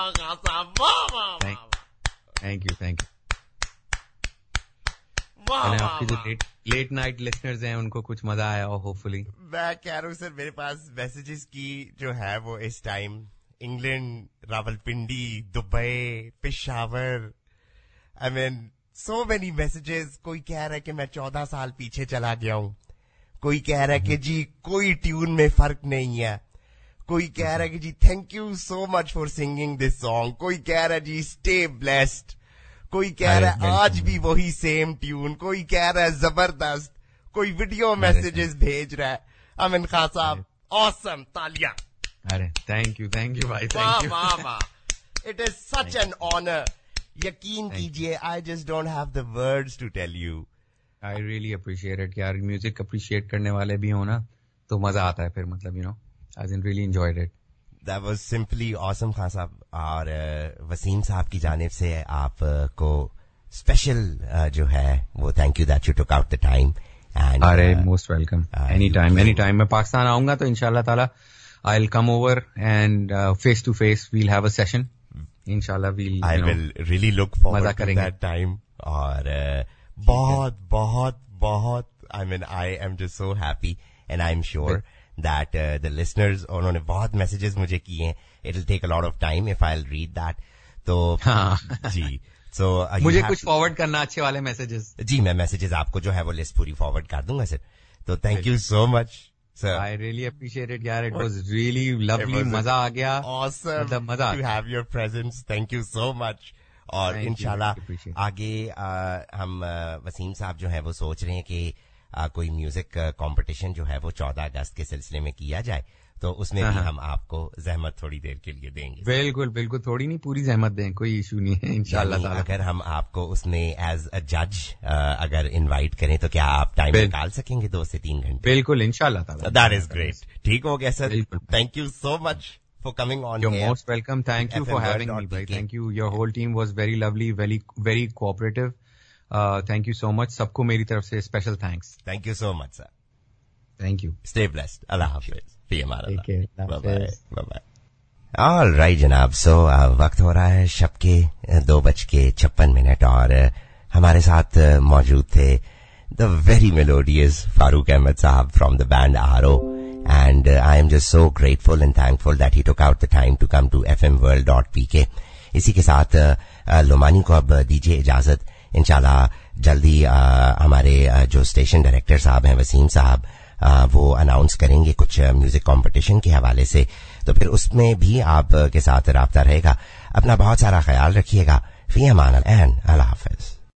थैंक यू आपके जो लेट नाइट लिसनर्स हैं उनको कुछ मजा आया हो होपफुली. मैं कह रहा हूँ सर, मेरे पास मैसेजेस की जो है वो इस time England, Rawalpindi, Dubai, Peshawar, I mean so many messages. कोई कह रहा है कि मैं 14 साल पीछे चला गया हूँ, कोई कह रहा है कि जी कोई ट्यून में फर्क नहीं है, कोई कह रहा है कि जी thank you so much for singing this song, कोई कह रहा है जी स्टे ब्लेस्ड, कोई कह रहा है आज भी वही सेम ट्यून, कोई कह रहा है जबरदस्त, कोई वीडियो मैसेजेस भेज रहा है. अमीन खान साहब ऑसम, तालियां. अरे थैंक यू भाई, थैंक यू. वाह. It is such an honour. यकीन कीजिए, I just don't have the words to tell you. I really appreciate it यार. म्यूजिक अप्रिशिएट करने वाले भी हो ना तो मजा आता है फिर, मतलब you know I really enjoyed it. That was simply awesome Khan साहब. और वसीम साहब की जानिब से आपको स्पेशल जो है वो thank you that you took out the time. अरे मोस्ट वेलकम. एनी टाइम मैं पाकिस्तान आऊंगा तो इंशाल्लाह ताला I will come over and face to face we'll have a session. इंशाल्लाह I will really look forward to that time. और बहुत I mean I am just so happy and I am sure that the listeners, उन्होंने बहुत messages मुझे किए हैं. It'll take a lot of time if I'll read that. तो जी, so मुझे कुछ forward करना अच्छे वाले messages. जी, मैं messages आपको जो है वो list पूरी forward कर दूंगा सर. तो thank you so much sir. I really appreciate it यार. It was really lovely. मजा आ गया. Awesome. मतलब मजा to have your presence. Thank you so much. और इंशाल्लाह आगे हम वसीम साहब जो है वो सोच रहे हैं कि कोई म्यूजिक कंपटीशन जो है वो 14 अगस्त के सिलसिले में किया जाए, तो उसमें भी हम आपको जहमत थोड़ी देर के लिए देंगे. बिल्कुल थोड़ी नहीं, पूरी जहमत दें, कोई इशू नहीं है इंशाल्लाह. अगर हम आपको उसमें एज अ जज अगर इनवाइट करें तो क्या आप टाइम निकाल सकेंगे 2 से 3 घंटे? बिल्कुल इंशाल्लाह. That is great. ठीक हो गया sir. Thank you so much for coming on. You're most welcome. Thank you for having me, bhai. Thank you. Your whole team was very lovely, very cooperative. Thank you so much. सबको मेरी तरफ से special thanks. Thank you so much, sir. Thank you. Stay blessed. Allah Hafiz. Fi Amara. Take care. Bye-bye. All right, जनाब. So, वक्त हो रहा है शब के 2:56 और हमारे साथ मौजूद थे the very melodious Farooq Ahmed Sahab from the band RO. And I am just so grateful and thankful that he took out the time to come to fmworld.pk. इसी के साथ लोमानी को अब दीजिए इजाजत. इंशाल्लाह जल्दी हमारे जो स्टेशन डायरेक्टर साहब हैं वसीम साहब, वो अनाउंस करेंगे कुछ म्यूजिक कंपटीशन के हवाले से, तो फिर उसमें भी आप के साथ राब्ता रहेगा. अपना बहुत सारा ख्याल रखिएगा. फी अमान एंड अल्लाह हाफिज.